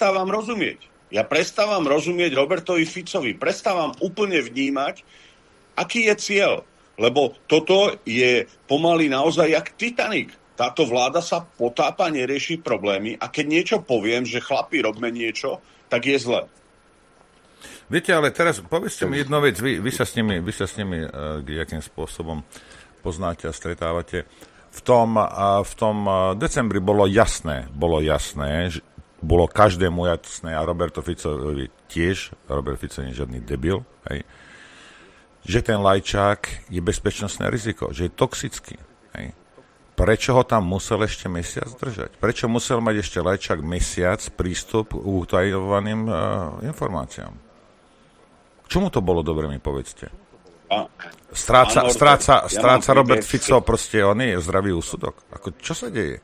rozumieť. Ja prestávam rozumieť Robertovi Ficovi. Prestávam úplne vnímať Aký je cieľ? Lebo toto je pomaly naozaj jak Titanic. Táto vláda sa potápa, nerieši problémy a keď niečo poviem, že chlapi, robme niečo, tak je zle. Viete, ale teraz povedzte mi jednu vec, vy sa s nimi jakým spôsobom poznáte a stretávate. V tom decembri bolo jasné, že bolo každému jasné a Roberto Ficovi tiež, Robert Fico nie je žiadny debil, hej, že ten Lajčák je bezpečnostné riziko, že je toxický. Hej. Prečo ho tam musel ešte mesiac držať? Prečo musel mať ešte Lajčák mesiac prístup k utajovaným informáciám? K čomu to bolo dobre, mi povedzte? Stráca Robert Fico, proste on je zdravý úsudok. Čo sa deje?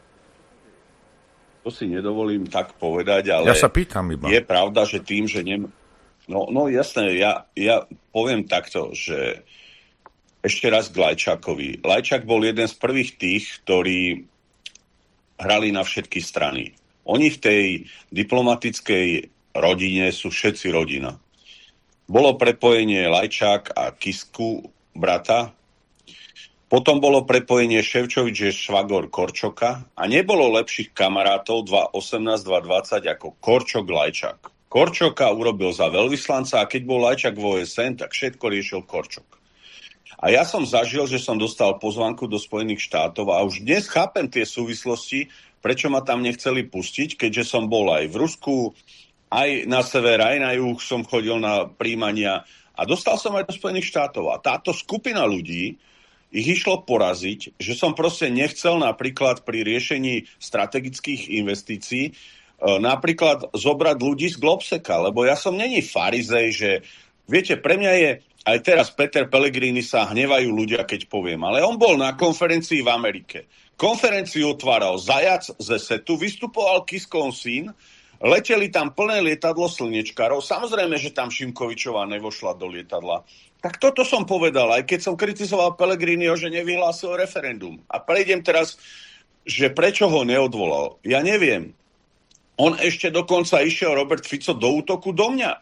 To si nedovolím tak povedať, ale ja sa pýtam iba. Je pravda, že tým, že No jasné, ja poviem takto, že ešte raz k Lajčákovi. Lajčák bol jeden z prvých tých, ktorí hrali na všetky strany. Oni v tej diplomatickej rodine sú všetci rodina. Bolo prepojenie Lajčák a Kisku, brata. Potom bolo prepojenie Ševčovič, že švagor Korčoka. A nebolo lepších kamarátov 2018, 2020 ako Korčok, Lajčák. Korčoka urobil za veľvyslanca a keď bol Lajčák vo OSN, tak všetko riešil Korčok. A ja som zažil, že som dostal pozvánku do Spojených štátov a už dnes chápem tie súvislosti, prečo ma tam nechceli pustiť, keďže som bol aj v Rusku, aj na sever, aj na juh som chodil na príjmania a dostal som aj do Spojených štátov. A táto skupina ľudí, ich išlo poraziť, že som proste nechcel napríklad pri riešení strategických investícií napríklad zobrať ľudí z Globseka, lebo ja som není farizej, že viete, pre mňa je, aj teraz Peter Pellegrini sa hnevajú ľudia, keď poviem, ale on bol na konferencii v Amerike. Konferenciu otváral Zajac z Setu, vystupoval Kiskov syn, leteli tam plné lietadlo slnečkárov, samozrejme, že tam Šimkovičová nevošla do lietadla. Tak toto som povedal, aj keď som kritizoval Pellegriniho, že nevyhlásil referendum. A prejdem teraz, že prečo ho neodvolal. Ja neviem. On ešte dokonca išiel, Robert Fico, do útoku do mňa.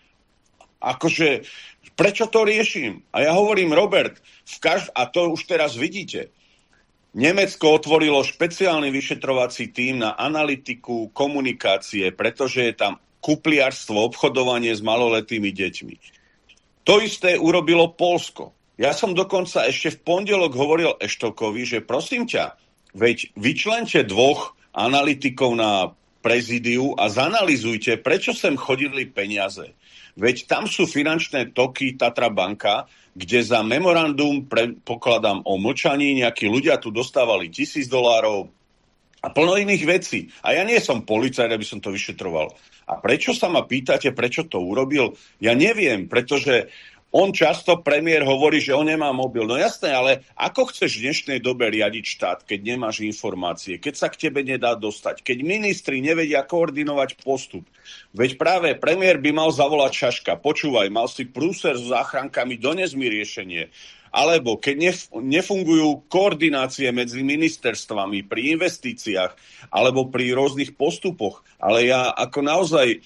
Akože, prečo to riešim? A ja hovorím, Robert, a to už teraz vidíte, Nemecko otvorilo špeciálny vyšetrovací tím na analytiku komunikácie, pretože je tam kupliarstvo, obchodovanie s maloletými deťmi. To isté urobilo Poľsko. Ja som dokonca ešte v pondelok hovoril Eštokovi, že prosím ťa, veď vyčlente 2 analytikov na prezidiu a zanalizujte, prečo sem chodili peniaze. Veď tam sú finančné toky Tatra banka, kde za memorandum pokladám o mlčaní, nejakí ľudia tu dostávali $1000 a plno iných vecí. A ja nie som policajt, aby som to vyšetroval. A prečo sa ma pýtate, prečo to urobil? Ja neviem, pretože on často, premiér, hovorí, že on nemá mobil. No jasné, ale ako chceš v dnešnej dobe riadiť štát, keď nemáš informácie, keď sa k tebe nedá dostať, keď ministri nevedia koordinovať postup? Veď práve premiér by mal zavolať Šaška. Počúvaj, mal si prúser s záchrankami, dones mi riešenie. Alebo keď nefungujú koordinácie medzi ministerstvami pri investíciách alebo pri rôznych postupoch. Ale ja ako naozaj,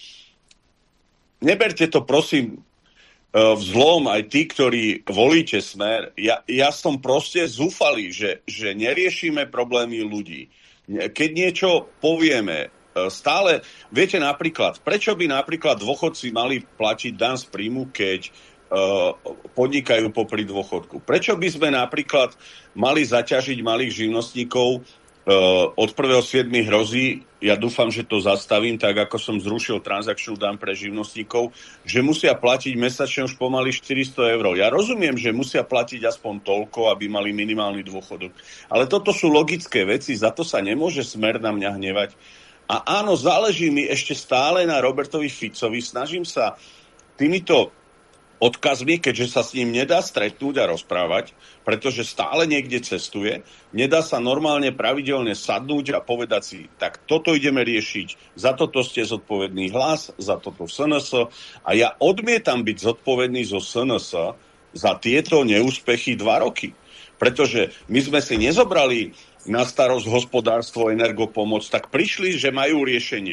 neberte to prosím vzlom aj tí, ktorí volíte Smer. Ja som proste zúfalý, že neriešime problémy ľudí. Keď niečo povieme, stále, viete napríklad, prečo by napríklad dôchodci mali platiť daň z príjmu, keď podnikajú popri dôchodku? Prečo by sme napríklad mali zaťažiť malých živnostníkov? Od 1.7. hrozí, ja dúfam, že to zastavím, tak ako som zrušil transakčnú daň pre živnostníkov, že musia platiť mesačne už pomaly 400 €. Ja rozumiem, že musia platiť aspoň toľko, aby mali minimálny dôchodok. Ale toto sú logické veci, za to sa nemôže Smer na mňa hnevať. A áno, záleží mi ešte stále na Robertovi Ficovi, snažím sa týmito odkazmi, keďže sa s ním nedá stretnúť a rozprávať, pretože stále niekde cestuje, nedá sa normálne pravidelne sadnúť a povedať si, tak toto ideme riešiť, za toto ste zodpovedný Hlas, za toto SNS a ja odmietam byť zodpovedný zo SNS za tieto neúspechy 2 roky. Pretože my sme si nezobrali na starosť hospodárstvo, energopomoc, tak prišli, že majú riešenie.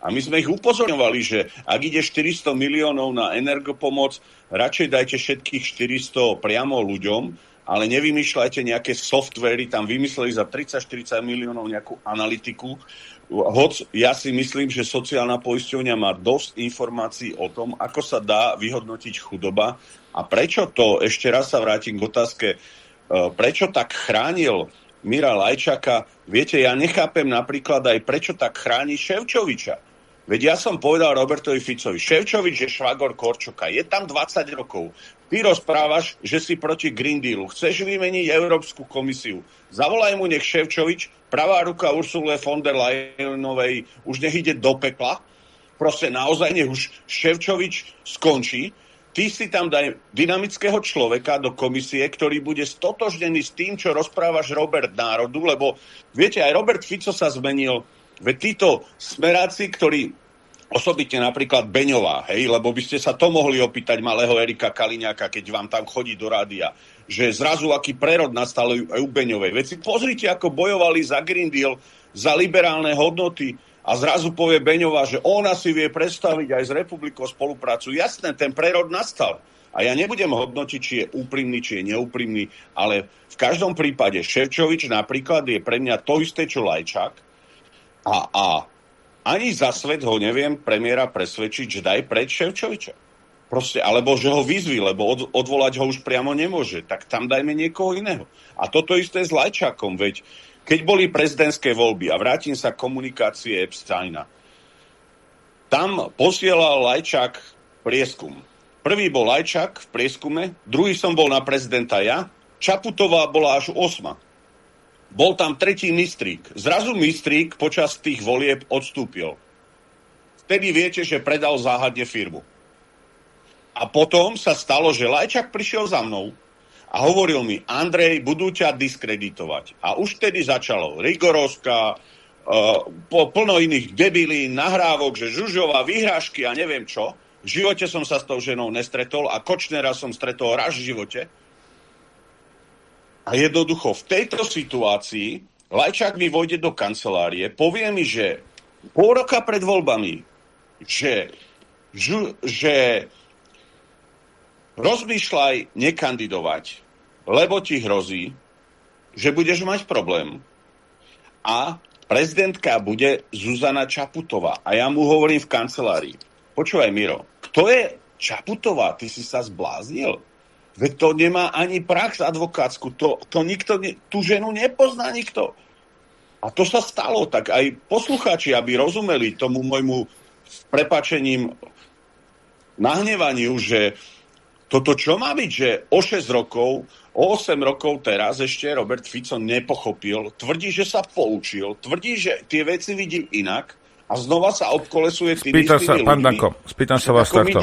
A my sme ich upozorňovali, že ak ide 400 miliónov na energopomoc, radšej dajte všetkých 400 priamo ľuďom, ale nevymýšľajte nejaké softvery, tam vymysleli za 30-40 miliónov nejakú analytiku. Hoď ja si myslím, že sociálna poisťovňa má dosť informácií o tom, ako sa dá vyhodnotiť chudoba a prečo to, ešte raz sa vrátim k otázke, prečo tak chránil Mira Lajčaka. Viete, ja nechápem napríklad aj prečo tak chráni Šefčoviča. Veď ja som povedal Robertovi Ficovi, Šefčovič je švagor Korčoka, je tam 20 rokov. Ty rozprávaš, že si proti Green Dealu, chceš vymeniť Európsku komisiu. Zavolaj mu nech Šefčovič, pravá ruka Ursule von der Leyenovej, už nech ide do pekla. Proste naozaj nech už Šefčovič skončí. Ty si tam daj dynamického človeka do komisie, ktorý bude stotožnený s tým, čo rozprávaš Robert národu, lebo viete, aj Robert Fico sa zmenil. Veď títo smeráci, ktorí osobitne napríklad Beňová, hej, lebo by ste sa to mohli opýtať malého Erika Kaliňáka, keď vám tam chodí do rádia, že zrazu aký prerod nastal u Beňovej. Veď si pozrite, ako bojovali za Green Deal, za liberálne hodnoty a zrazu povie Beňová, že ona si vie predstaviť aj s republikou spoluprácu. Jasné, ten prerod nastal. A ja nebudem hodnotiť, či je úprimný, či je neúprimný, ale v každom prípade Šefčovič napríklad je pre mňa to isté, čo Lajčák. A ani za svet ho neviem premiéra presvedčiť, že daj preč Šefčoviča. Proste, alebo že ho vyzví, lebo odvolať ho už priamo nemôže. Tak tam dajme niekoho iného. A toto isté s Lajčákom, veď keď boli prezidentské voľby, a vrátim sa k komunikácie Epsteina, tam posielal Lajčák prieskum. Prvý bol Lajčák v prieskume, druhý som bol na prezidenta ja, Čaputová bola až 8. Bol tam tretí Mistrík. Zrazu Mistrík počas tých volieb odstúpil. Vtedy viete, že predal záhadne firmu. A potom sa stalo, že Lajčák prišiel za mnou a hovoril mi, Andrej, budú ťa diskreditovať. A už vtedy začalo Rigorovská, plno iných debilín, nahrávok, že Žužová, vyhrážky a neviem čo. V živote som sa s tou ženou nestretol a Kočnera som stretol raz v živote. A jednoducho v tejto situácii Lajčák mi vojde do kancelárie, povie mi, že pol roka pred voľbami, že rozmýšľaj nekandidovať, lebo ti hrozí, že budeš mať problém. A prezidentka bude Zuzana Čaputová. A ja mu hovorím v kancelárii, počúvaj Miro, kto je Čaputová? Ty si sa zbláznil? Veď to nemá ani prax advokátsku, to nikto, tú ženu nepozná nikto. A to sa stalo, tak aj poslucháči, aby rozumeli tomu môjmu prepáčením nahnevaniu, že toto čo má byť, že o 6 rokov, o 8 rokov teraz ešte Robert Fico nepochopil, tvrdí, že sa poučil, tvrdí, že tie veci vidí inak, a znova sa obkolesuje tými istými ľuďmi. Pán Danko, spýtam sa vás takto.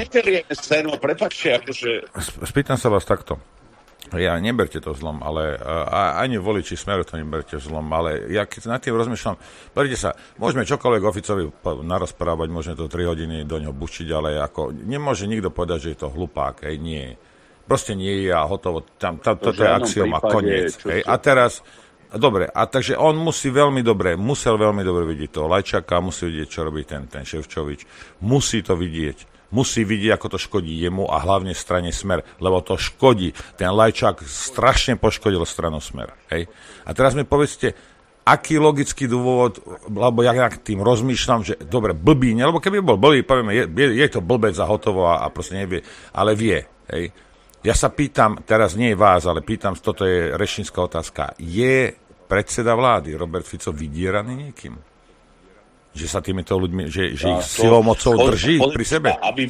Spýtam sa vás takto. Ja neberte to zlom, ale ani voliči Smeru to neberte zlom, ale ja keď nad tým rozmýšľam, berte sa, môžeme čokoľvek Oficovi narozprávať, môžeme to 3 hodiny do ňoho bučiť, ale ako nemôže nikto povedať, že je to hlupák, nie. Proste nie je a hotovo. Toto je axioma, koniec. A teraz dobre, a takže on musel veľmi dobre vidieť toho Lajčáka, musí vidieť, čo robí ten Šefčovič. Musí to vidieť. Musí vidieť, ako to škodí jemu a hlavne strane Smer, lebo to škodí. Ten Lajčák strašne poškodil stranu Smer. Hej? A teraz mi povedzte, aký logický dôvod, lebo ja tým rozmýšľam, že dobre, blbý, lebo keby bol blbý, povieme, je to blbec a hotovo a proste nevie, ale vie. Hej? Ja sa pýtam, teraz nie vás, ale pýtam, toto je rečnícka otázka. Je predseda vlády Robert Fico vydieraný niekým? Že sa týmito ľuďmi, že ich silou mocou drží pri sebe? Aby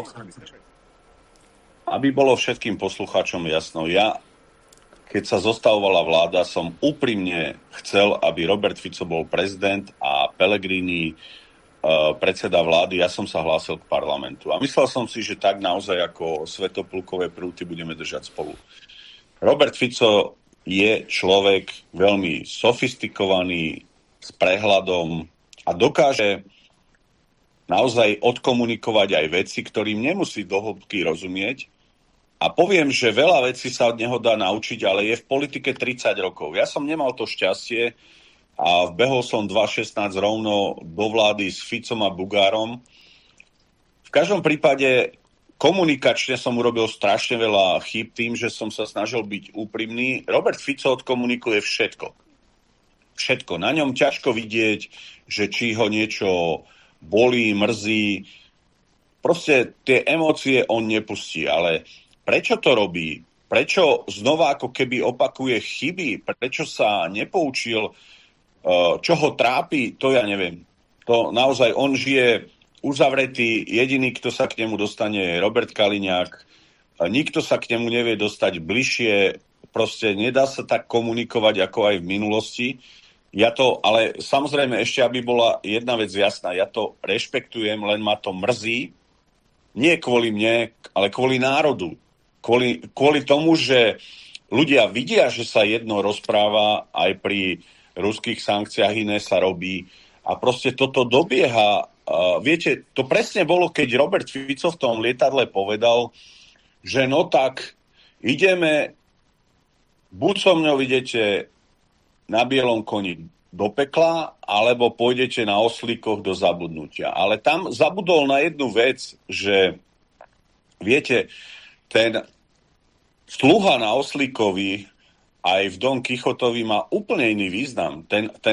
bolo všetkým poslucháčom jasno, ja, keď sa zostavovala vláda, som úprimne chcel, aby Robert Fico bol prezident a Pellegrini predseda vlády, ja som sa hlásil k parlamentu. A myslel som si, že tak naozaj ako svetoplukové prúty budeme držať spolu. Robert Fico je človek veľmi sofistikovaný, s prehľadom a dokáže naozaj odkomunikovať aj veci, ktorým nemusí do hĺbky rozumieť. A poviem, že veľa vecí sa od neho dá naučiť, ale je v politike 30 rokov. Ja som nemal to šťastie, a vbehol som 2016 rovno do vlády s Ficom a Bugárom. V každom prípade komunikačne som urobil strašne veľa chýb tým, že som sa snažil byť úprimný. Robert Fico odkomunikuje všetko. Všetko. Na ňom ťažko vidieť, že či ho niečo bolí, mrzí. Proste tie emócie on nepustí. Ale prečo to robí? Prečo znova ako keby opakuje chyby? Prečo sa nepoučil? Čo ho trápi? To ja neviem. To naozaj on žije uzavretý. Jediný, kto sa k nemu dostane, je Robert Kaliňák. Nikto sa k nemu nevie dostať bližšie. Proste nedá sa tak komunikovať, ako aj v minulosti. Ale samozrejme ešte, aby bola jedna vec jasná, ja to rešpektujem, len ma to mrzí. Nie kvôli mne, ale kvôli národu. Kvôli tomu, že ľudia vidia, že sa jedno rozpráva, aj pri ruských sankciách iné sa robí. A proste toto dobieha. Viete, to presne bolo, keď Robert Fico v tom lietadle povedal, že no tak ideme, buď so mňou idete na bielom koni do pekla, alebo pôjdete na oslíkoch do zabudnutia. Ale tam zabudol na jednu vec, že viete, ten sluha na oslíkovi aj v Don Kichotovi má úplne iný význam.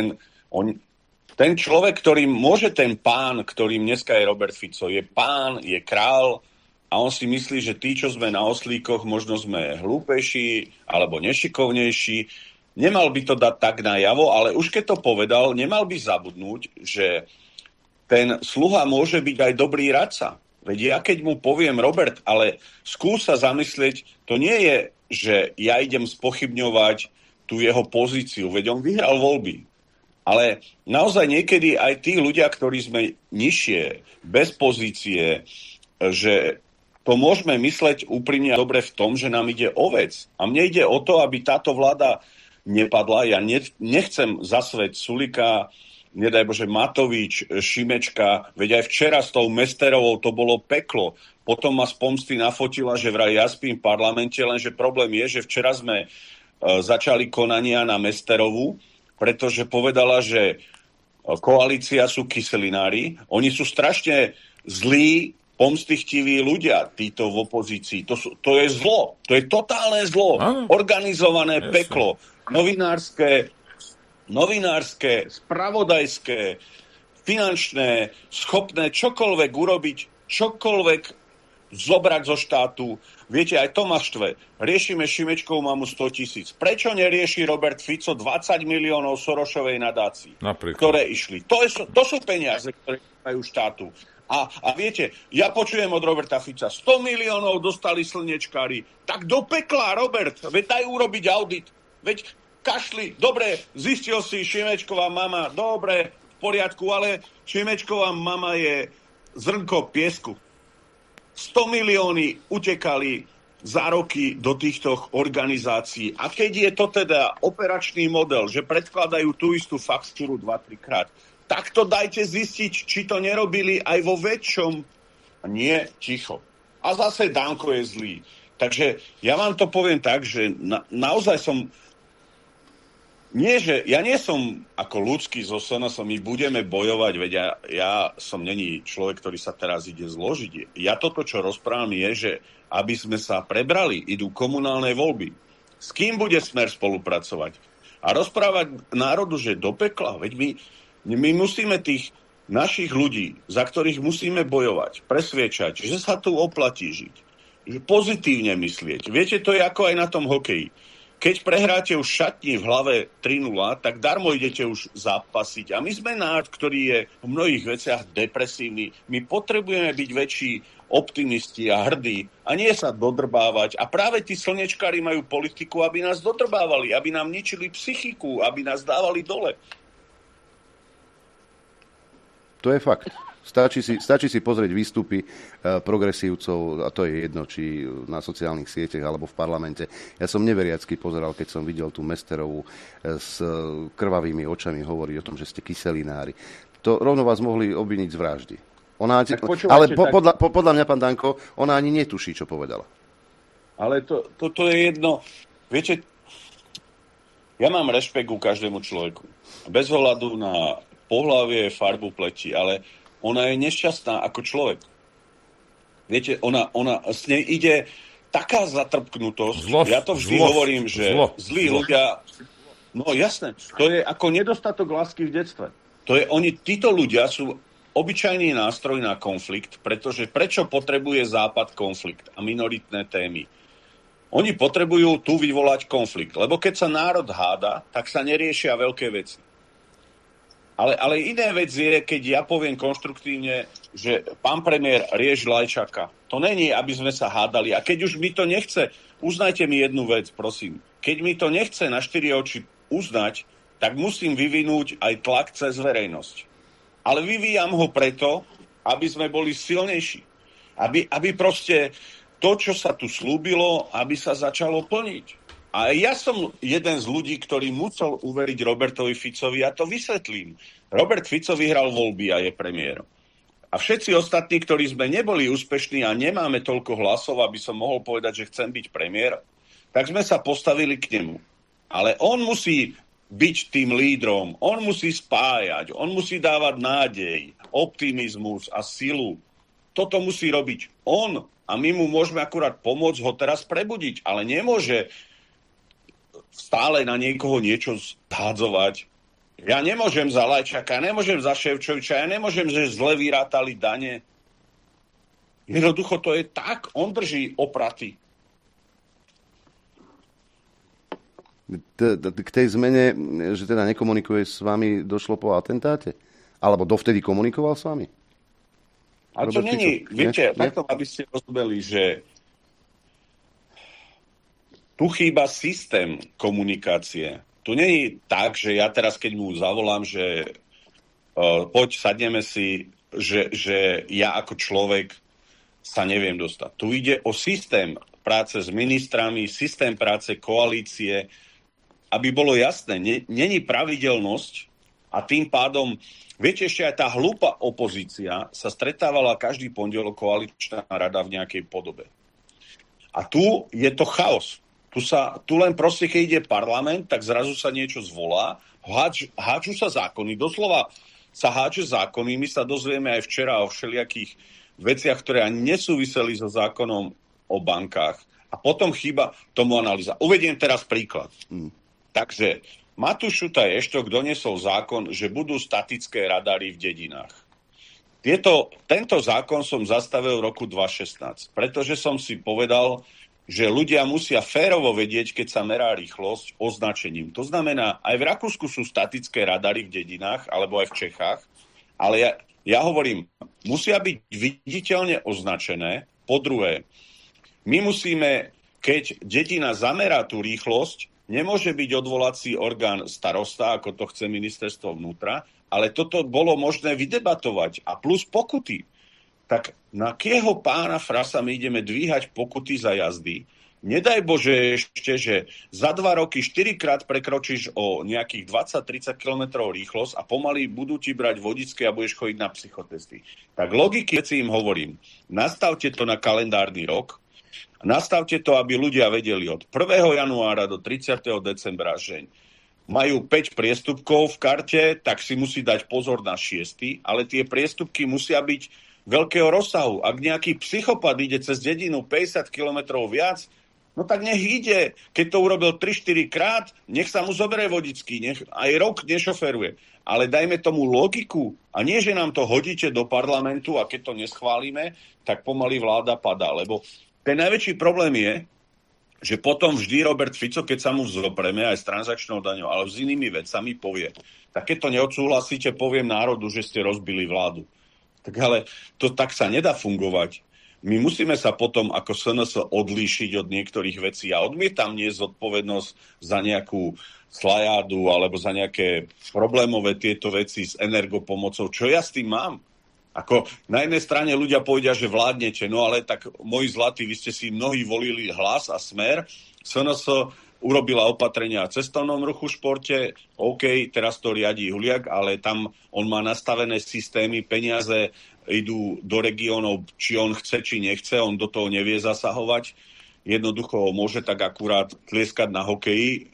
Ten človek, ktorým môže ten pán, ktorým dneska je Robert Fico, je pán, je král a on si myslí, že tí, čo sme na oslíkoch, možno sme hlúpejší alebo nešikovnejší. Nemal by to dať tak najavo, ale už keď to povedal, nemal by zabudnúť, že ten sluha môže byť aj dobrý radca. Veď ja keď mu poviem, Robert, ale skús sa zamyslieť, to nie je, že ja idem spochybňovať tú jeho pozíciu, veď on vyhral voľby. Ale naozaj niekedy aj tí ľudia, ktorí sme nižšie, bez pozície, že to môžeme mysleť úprimne a dobre v tom, že nám ide o vec. A mne ide o to, aby táto vláda nepadla. Ja nechcem za svet Sulika, nedaj Bože Matovič, Šimečka, veď aj včera s tou Mesterovou to bolo peklo. Potom ma z pomsty nafotila, že vraj ja spím v parlamente, lenže problém je, že včera sme začali konania na Mesterovú, pretože povedala, že koalícia sú kyselinári. Oni sú strašne zlí, pomstichtiví ľudia, títo v opozícii. To je zlo. To je totálne zlo. Organizované peklo. Novinárske, spravodajské, finančné, schopné čokoľvek urobiť, čokoľvek zobrať zo štátu. Viete, aj to ma štve. Riešime Šimečkovú mamu 100 000. Prečo nerieši Robert Fico 20 miliónov Sorošovej nadácii, ktoré išli? To sú peniaze, ktoré majú štátu. A viete, ja počujem od Roberta Fica, 100 miliónov dostali slnečkári. Tak do pekla, Robert, veď daj urobiť audit. Veď kašli, dobre, zistil si Šimečková mama, dobre, v poriadku, ale Šimečková mama je zrnko piesku. 100 milióny utekali za roky do týchto organizácií. A keď je to teda operačný model, že predkladajú tú istú faktúru 2-3 krát, tak to dajte zistiť, či to nerobili aj vo väčšom. Nie, ticho. A zase Danko je zlý. Takže ja vám to poviem tak, že naozaj som... Ja nie som ako ľudský zo SNS, my budeme bojovať, veď ja som není človek, ktorý sa teraz ide zložiť. Ja toto, čo rozprávam, je, že aby sme sa prebrali, idú komunálne voľby. S kým bude Smer spolupracovať? A rozprávať národu, že do pekla, veď my musíme tých našich ľudí, za ktorých musíme bojovať, presviečať, že sa tu oplatí žiť. Že pozitívne myslieť. Viete, to je ako aj na tom hokeji. Keď prehráte už šatni v hlave 3-0, tak darmo idete už zápasiť. A my sme národ, ktorý je v mnohých veciach depresívny. My potrebujeme byť väčší optimisti a hrdí a nie sa dodrbávať. A práve tí slnečkári majú politiku, aby nás dodrbávali, aby nám ničili psychiku, aby nás dávali dole. To je fakt. Stačí si pozrieť výstupy progresívcov, a to je jedno, či na sociálnych sieťach alebo v parlamente. Ja som neveriacky pozeral, keď som videl tú Mesterovú s krvavými očami hovoriť o tom, že ste kyselinári. To rovno vás mohli obviniť z vraždy. Podľa mňa, pán Danko, ona ani netuší, čo povedala. Ale to je jedno. Viete, Ja mám rešpekt ku každému človeku. Bez ohľadu na pohlavie, farbu pleti, ale ona je nešťastná ako človek. Viete, ona s nej ide taká zatrpknutosť. Ja to vždy hovorím, že zlí ľudia... No jasné, to je ako nedostatok lásky v detstve. Títo ľudia sú obyčajný nástroj na konflikt, pretože prečo potrebuje Západ konflikt a minoritné témy? Oni potrebujú tu vyvolať konflikt, lebo keď sa národ háda, tak sa neriešia veľké veci. Ale iné vec je, keď ja poviem konštruktívne, že pán premiér, rieš Lajčaka. To není, aby sme sa hádali. A keď už mi to nechce, uznajte mi jednu vec, prosím. Keď mi to nechce na 4 oči uznať, tak musím vyvinúť aj tlak cez verejnosť. Ale vyvíjam ho preto, aby sme boli silnejší. Aby proste to, čo sa tu slúbilo, aby sa začalo plniť. A ja som jeden z ľudí, ktorý musel uveriť Robertovi Ficovi, a to vysvetlím. Robert Fico vyhral voľby a je premiér. A všetci ostatní, ktorí sme neboli úspešní a nemáme toľko hlasov, aby som mohol povedať, že chcem byť premiér, tak sme sa postavili k nemu. Ale on musí byť tým lídrom, on musí spájať, on musí dávať nádej, optimizmus a silu. Toto musí robiť on a my mu môžeme akurát pomôcť ho teraz prebudiť, ale nemôže stále na niekoho niečo zhádzovať. Ja nemôžem za Lajčaka, nemôžem za Šefčoviča, ja nemôžem, že zle vyrátali dane. Jednoducho to je tak, on drží opraty. K tej zmene, že teda nekomunikuje s vami, došlo po atentáte? Alebo dovtedy komunikoval s vami? Ale to není, viete, takto, aby ste rozumeli, že tu chýba systém komunikácie. Tu není tak, že ja teraz, keď mu zavolám, že poď, sadneme si, že ja ako človek sa neviem dostať. Tu ide o systém práce s ministrami, systém práce koalície, aby bolo jasné, není pravidelnosť a tým pádom, viete, ešte aj tá hlúpa opozícia sa stretávala každý pondelok koaličná rada v nejakej podobe. A tu je to chaos. Tu len proste, keď ide parlament, tak zrazu sa niečo zvolá, háču sa zákony, doslova sa háču zákony, my sa dozvieme aj včera o všelijakých veciach, ktoré ani nesúviseli so zákonom o bankách. A potom chýba tomu analýza. Uvediem teraz príklad. Takže Matúš Šutaj Eštok doniesol zákon, že budú statické radary v dedinách. Tento zákon som zastavil v roku 2016, pretože som si povedal, že ľudia musia férovo vedieť, keď sa merá rýchlosť označením. To znamená, aj v Rakúsku sú statické radary v dedinách, alebo aj v Čechách, ale ja hovorím, musia byť viditeľne označené. Po druhé, my musíme, keď dedina zamerá tú rýchlosť, nemôže byť odvolací orgán starosta, ako to chce ministerstvo vnútra, ale toto bolo možné vydebatovať a plus pokuty. Tak na kého pána frasa my ideme dvíhať pokuty za jazdy? Nedaj Bože ešte, že za 2 roky 4-krát prekročíš o nejakých 20-30 km rýchlosť a pomaly budú ti brať vodičské a budeš chodiť na psychotesty. Tak logiky veci im hovorím. Nastavte to na kalendárny rok, nastavte to, aby ľudia vedeli od 1. januára do 30. decembra, že majú 5 priestupkov v karte, tak si musí dať pozor na 6. Ale tie priestupky musia byť veľkého rozsahu. Ak nejaký psychopat ide cez dedinu 50 kilometrov viac, no tak nech ide. Keď to urobil 3-4 krát, nech sa mu zoberie vodičský, nech aj rok nešoferuje. Ale dajme tomu logiku. A nie, že nám to hodíte do parlamentu a keď to neschválime, tak pomaly vláda padá. Lebo ten najväčší problém je, že potom vždy Robert Fico, keď sa mu vzopreme aj s transakčnou daňou, ale s inými vecami povie, tak keď to neodsúhlasíte, poviem národu, že ste rozbili vládu. Tak ale to tak sa nedá fungovať. My musíme sa potom ako SNS odlíšiť od niektorých vecí. Ja odmietam nie zodpovednosť za nejakú slajádu alebo za nejaké problémové tieto veci s energopomocou. Čo ja s tým mám? Ako na jednej strane ľudia povedia, že vládnete, no ale tak moji zlatí, vy ste si mnohí volili Hlas a Smer. SNS urobila opatrenia v cestovnom ruchu, športe, OK, teraz to riadí Huliak, ale tam on má nastavené systémy, peniaze idú do regiónov, či on chce, či nechce, on do toho nevie zasahovať. jednoducho môže tak akurát tlieskať na hokeji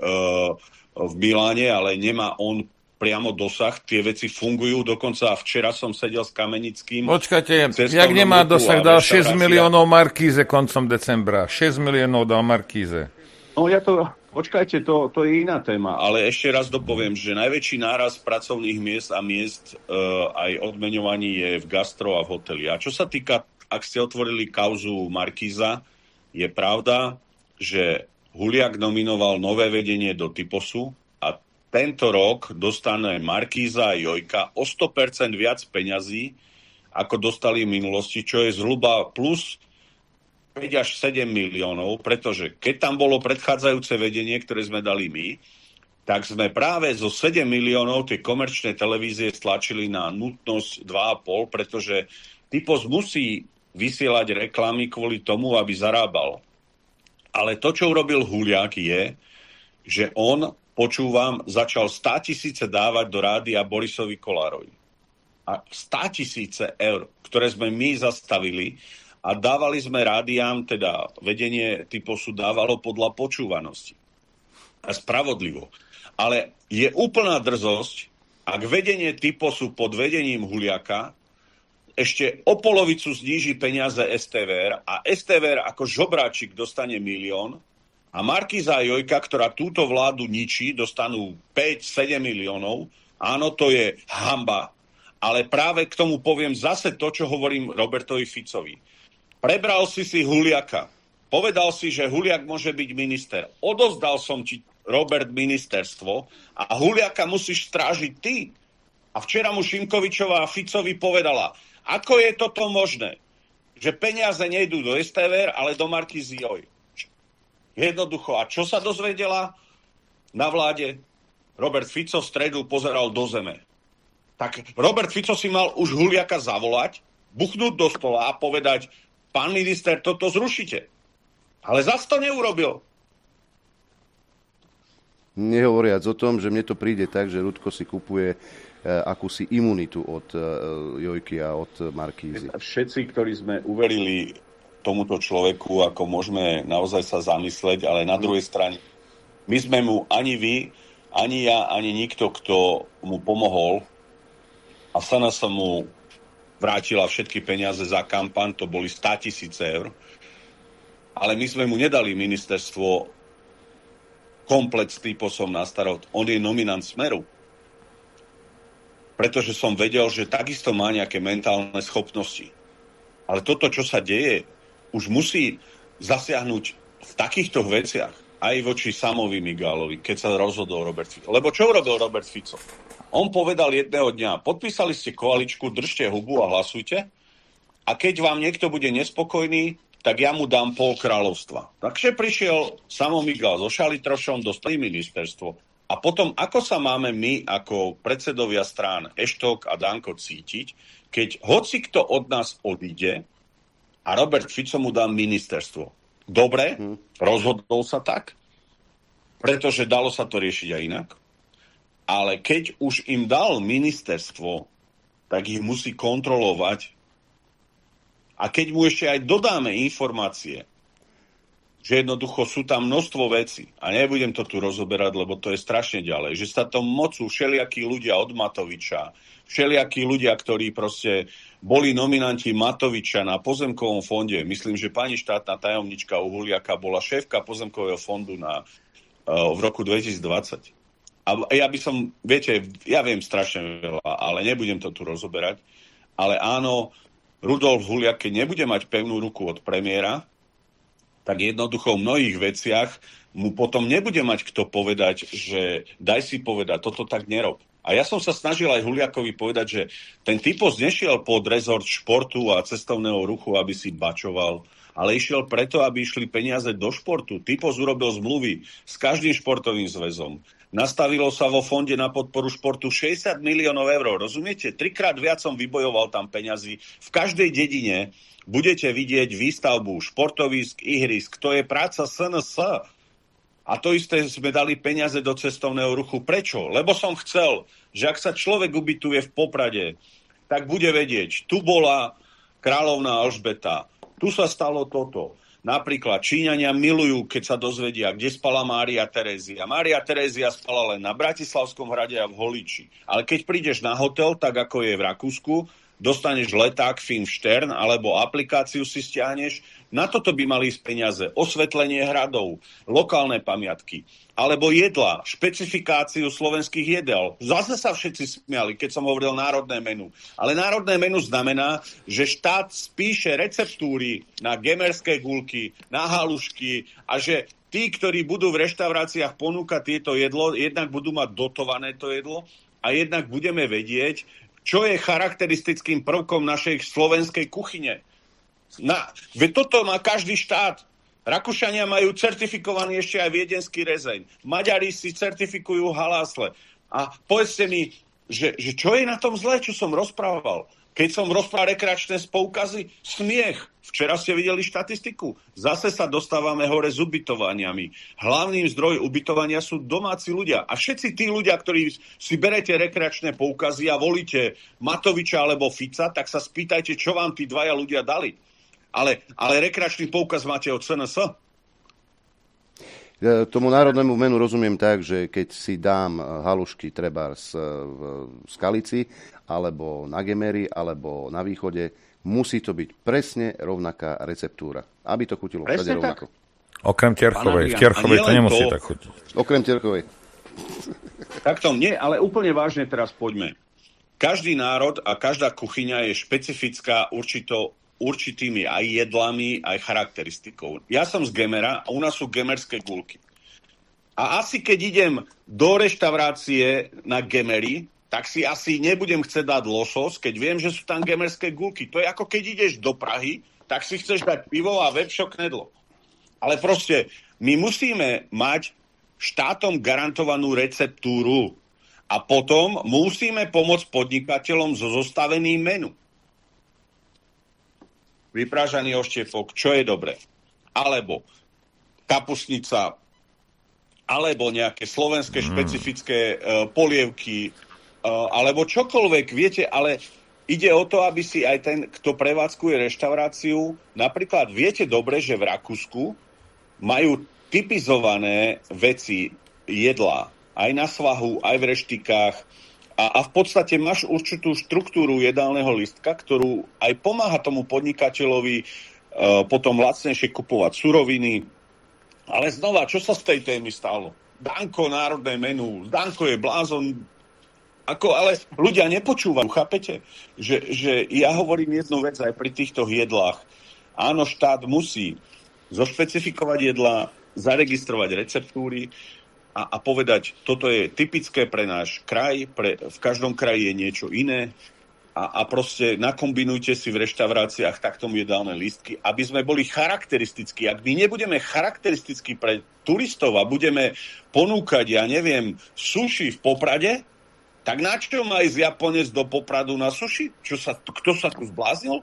v Miláne, ale nemá on priamo dosah, tie veci fungujú, dokonca včera som sedel s Kamenickým. Počkajte, jak nemá dosah, dal 6 miliónov Markíze koncom decembra. 6 miliónov dal Markíze. No počkajte, to je iná téma, ale ešte raz dopoviem, že najväčší náraz pracovných miest a miest aj odmeňovaní je v gastro a v hoteli. A čo sa týka, ak ste otvorili kauzu Markíza, je pravda, že Huliak nominoval nové vedenie do Typosu a tento rok dostane Markíza a Jojka o 100% viac peňazí, ako dostali v minulosti, čo je zhruba plus 5 až 7 miliónov, pretože keď tam bolo predchádzajúce vedenie, ktoré sme dali my, tak sme práve zo 7 miliónov tie komerčné televízie stlačili na nutnosť 2,5, pretože Typos musí vysielať reklamy kvôli tomu, aby zarábal. Ale to, čo urobil Huliak, je, že on, počúvam, začal 100 000 dávať do rádia Borisovi Kolárovi. A 100 000 eur, ktoré sme my zastavili, a dávali sme rádiám, teda vedenie Typosu dávalo podľa počúvanosti. A spravodlivo. Ale je úplná drzosť, ak vedenie Typosu pod vedením Huliaka ešte o polovicu zníži peniaze STVR a STVR ako žobráčik dostane 1 milión a Markíza a Jojka, ktorá túto vládu ničí, dostanú 5-7 miliónov. Áno, to je hanba. Ale práve k tomu poviem zase to, čo hovorím Robertovi Ficovi. Prebral si Huliaka. Povedal si, že Huliak môže byť minister. Odozdal som ti, Robert, ministerstvo a Huliaka musíš strážiť ty. A včera mu Šimkovičová a Ficovi povedala, ako je toto možné, že peniaze nejdú do STVR, ale do Markízy Joj. Jednoducho. A čo sa dozvedela na vláde? Robert Fico v stredu pozeral do zeme. Tak Robert Fico si mal už Huliaka zavolať, buchnúť do stola a povedať, pán minister, toto zrušite. Ale zas to neurobil. Nehovoriac o tom, že mne to príde tak, že Rudko si kupuje akúsi imunitu od Jojky a od Markízy. Všetci, ktorí sme uverili tomuto človeku, ako môžeme naozaj sa zamysleť, ale na druhej strane, my sme mu, ani vy, ani ja, ani nikto, kto mu pomohol, a SNS mu vrátila všetky peniaze za kampaň, to boli 100 000 eur, ale my sme mu nedali ministerstvo komplet s Typosom na starot. On je nominant Smeru. Pretože som vedel, že takisto má nejaké mentálne schopnosti. Ale toto, čo sa deje, už musí zasiahnuť v takýchto veciach aj voči Samovi Migálovi, keď sa rozhodol Robert Fico. Lebo čo urobil Robert Fico? On povedal jedného dňa, podpísali ste koaličku, držte hubu a hlasujte a keď vám niekto bude nespokojný, tak ja mu dám pol kráľovstva. Takže prišiel Samo Migál so Šalitrošom, dostali ministerstvo. A potom, ako sa máme my, ako predsedovia strán Eštok a Danko cítiť, keď hoci kto od nás odíde a Robert Fico mu dá ministerstvo. Dobre, rozhodol sa tak, pretože dalo sa to riešiť aj inak. Ale keď už im dal ministerstvo, tak ich musí kontrolovať. A keď mu ešte aj dodáme informácie, že jednoducho sú tam množstvo vecí, a nebudem to tu rozoberať, lebo to je strašne ďalej, že sa tam mocú všelijakí ľudia od Matoviča, všelijakí ľudia, ktorí proste boli nominanti Matoviča na pozemkovom fonde. Myslím, že pani štátna tajomnička u Huliaka bola šéfka pozemkového fondu v roku 2020. A ja by som, viete, ja viem strašne veľa, ale nebudem to tu rozoberať. Ale áno, Rudolf Huliak, keď nebude mať pevnú ruku od premiéra, tak jednoducho v mnohých veciach mu potom nebude mať kto povedať, že daj si povedať, toto tak nerob. A ja som sa snažil aj Huliakovi povedať, že ten Typos nešiel pod rezort športu a cestovného ruchu, aby si bačoval, ale išiel preto, aby išli peniaze do športu. Typos urobil zmluvy s každým športovým zväzom. Nastavilo sa vo fonde na podporu športu 60 miliónov eur. Rozumiete? 3-krát viac som vybojoval tam peňazí. V každej dedine budete vidieť výstavbu športovísk, ihrisk. To je práca SNS. A to isté sme dali peniaze do cestovného ruchu. Prečo? Lebo som chcel, že ak sa človek ubytuje v Poprade, tak bude vedieť, tu bola kráľovná Alžbeta, tu sa stalo toto. Napríklad Číňania milujú, keď sa dozvedia, kde spala Mária Terézia. Mária Terézia spala len na Bratislavskom hrade a v Holíči. Ale keď prídeš na hotel, tak ako je v Rakúsku, dostaneš leták Finstern alebo aplikáciu si stiahneš. Na toto by mali ísť peniaze. Osvetlenie hradov, lokálne pamiatky, alebo jedla, špecifikáciu slovenských jedál. Zase sa všetci smiali, keď som hovoril národné menu. Ale národné menu znamená, že štát spíše receptúry na gemerské guľky, na halušky a že tí, ktorí budú v reštauráciách ponúkať tieto jedlo, jednak budú mať dotované to jedlo a jednak budeme vedieť, čo je charakteristickým prvkom našej slovenskej kuchyne. Veď toto má každý štát. Rakúšania majú certifikovaný ešte aj viedenský rezeň. Maďari si certifikujú halásle. A povedzte mi, že čo je na tom zlé, čo som rozprával? Keď som rozprával rekreačné poukazy, smiech. Včera ste videli štatistiku. Zase sa dostávame hore s ubytovaniami. Hlavným zdrojom ubytovania sú domáci ľudia. A všetci tí ľudia, ktorí si berete rekreačné poukazy a volíte Matoviča alebo Fica, tak sa spýtajte, čo vám tí dvaja ľudia dali. Ale rekreačný poukaz máte od SNS? Tomu národnému menu rozumiem tak, že keď si dám halušky trebárs v Skalici, alebo na Gemeri, alebo na východe, musí to byť presne rovnaká receptúra. Aby to chutilo všade rovnako. Okrem Terchovej. V Terchovej to nemusí tak chutiť. Okrem Terchovej. Takto nie, ale úplne vážne teraz poďme. Každý národ a každá kuchyňa je špecifická určitými aj jedlami, aj charakteristikou. Ja som z Gemera a u nás sú gemerské guľky. A asi keď idem do reštaurácie na Gemeri, tak si asi nebudem chcieť dať losos, keď viem, že sú tam gemerské guľky. To je ako keď ideš do Prahy, tak si chceš dať pivo a vepšo knedlo. Ale proste my musíme mať štátom garantovanú receptúru a potom musíme pomôcť podnikateľom so zostaveným menu. Vypražaný oštiepok, čo je dobre. Alebo kapustnica, alebo nejaké slovenské špecifické polievky, alebo čokoľvek, viete, ale ide o to, aby si aj ten, kto prevádzkuje reštauráciu, napríklad viete dobre, že v Rakúsku majú typizované veci, jedlá, aj na svahu, aj v reštikách, a v podstate máš určitú štruktúru jedálneho lístka, ktorú aj pomáha tomu podnikateľovi potom lacnejšie kupovať suroviny. Ale znova, čo sa z tej témy stalo? Danko, národné menu. Danko je blázon. Ale ľudia nepočúvajú, chápete? Že ja hovorím jednu vec aj pri týchto jedlách. Áno, štát musí zošpecifikovať jedlá, zaregistrovať receptúry, a povedať, toto je typické pre náš kraj, v každom kraji je niečo iné a proste nakombinujte si v reštauráciách takto jedálne lístky, aby sme boli charakteristickí. Ak my nebudeme charakteristickí pre turistov a budeme ponúkať, ja neviem, sushi v Poprade, tak na čo má ísť Japonec do Popradu na sushi? Kto sa tu zbláznil?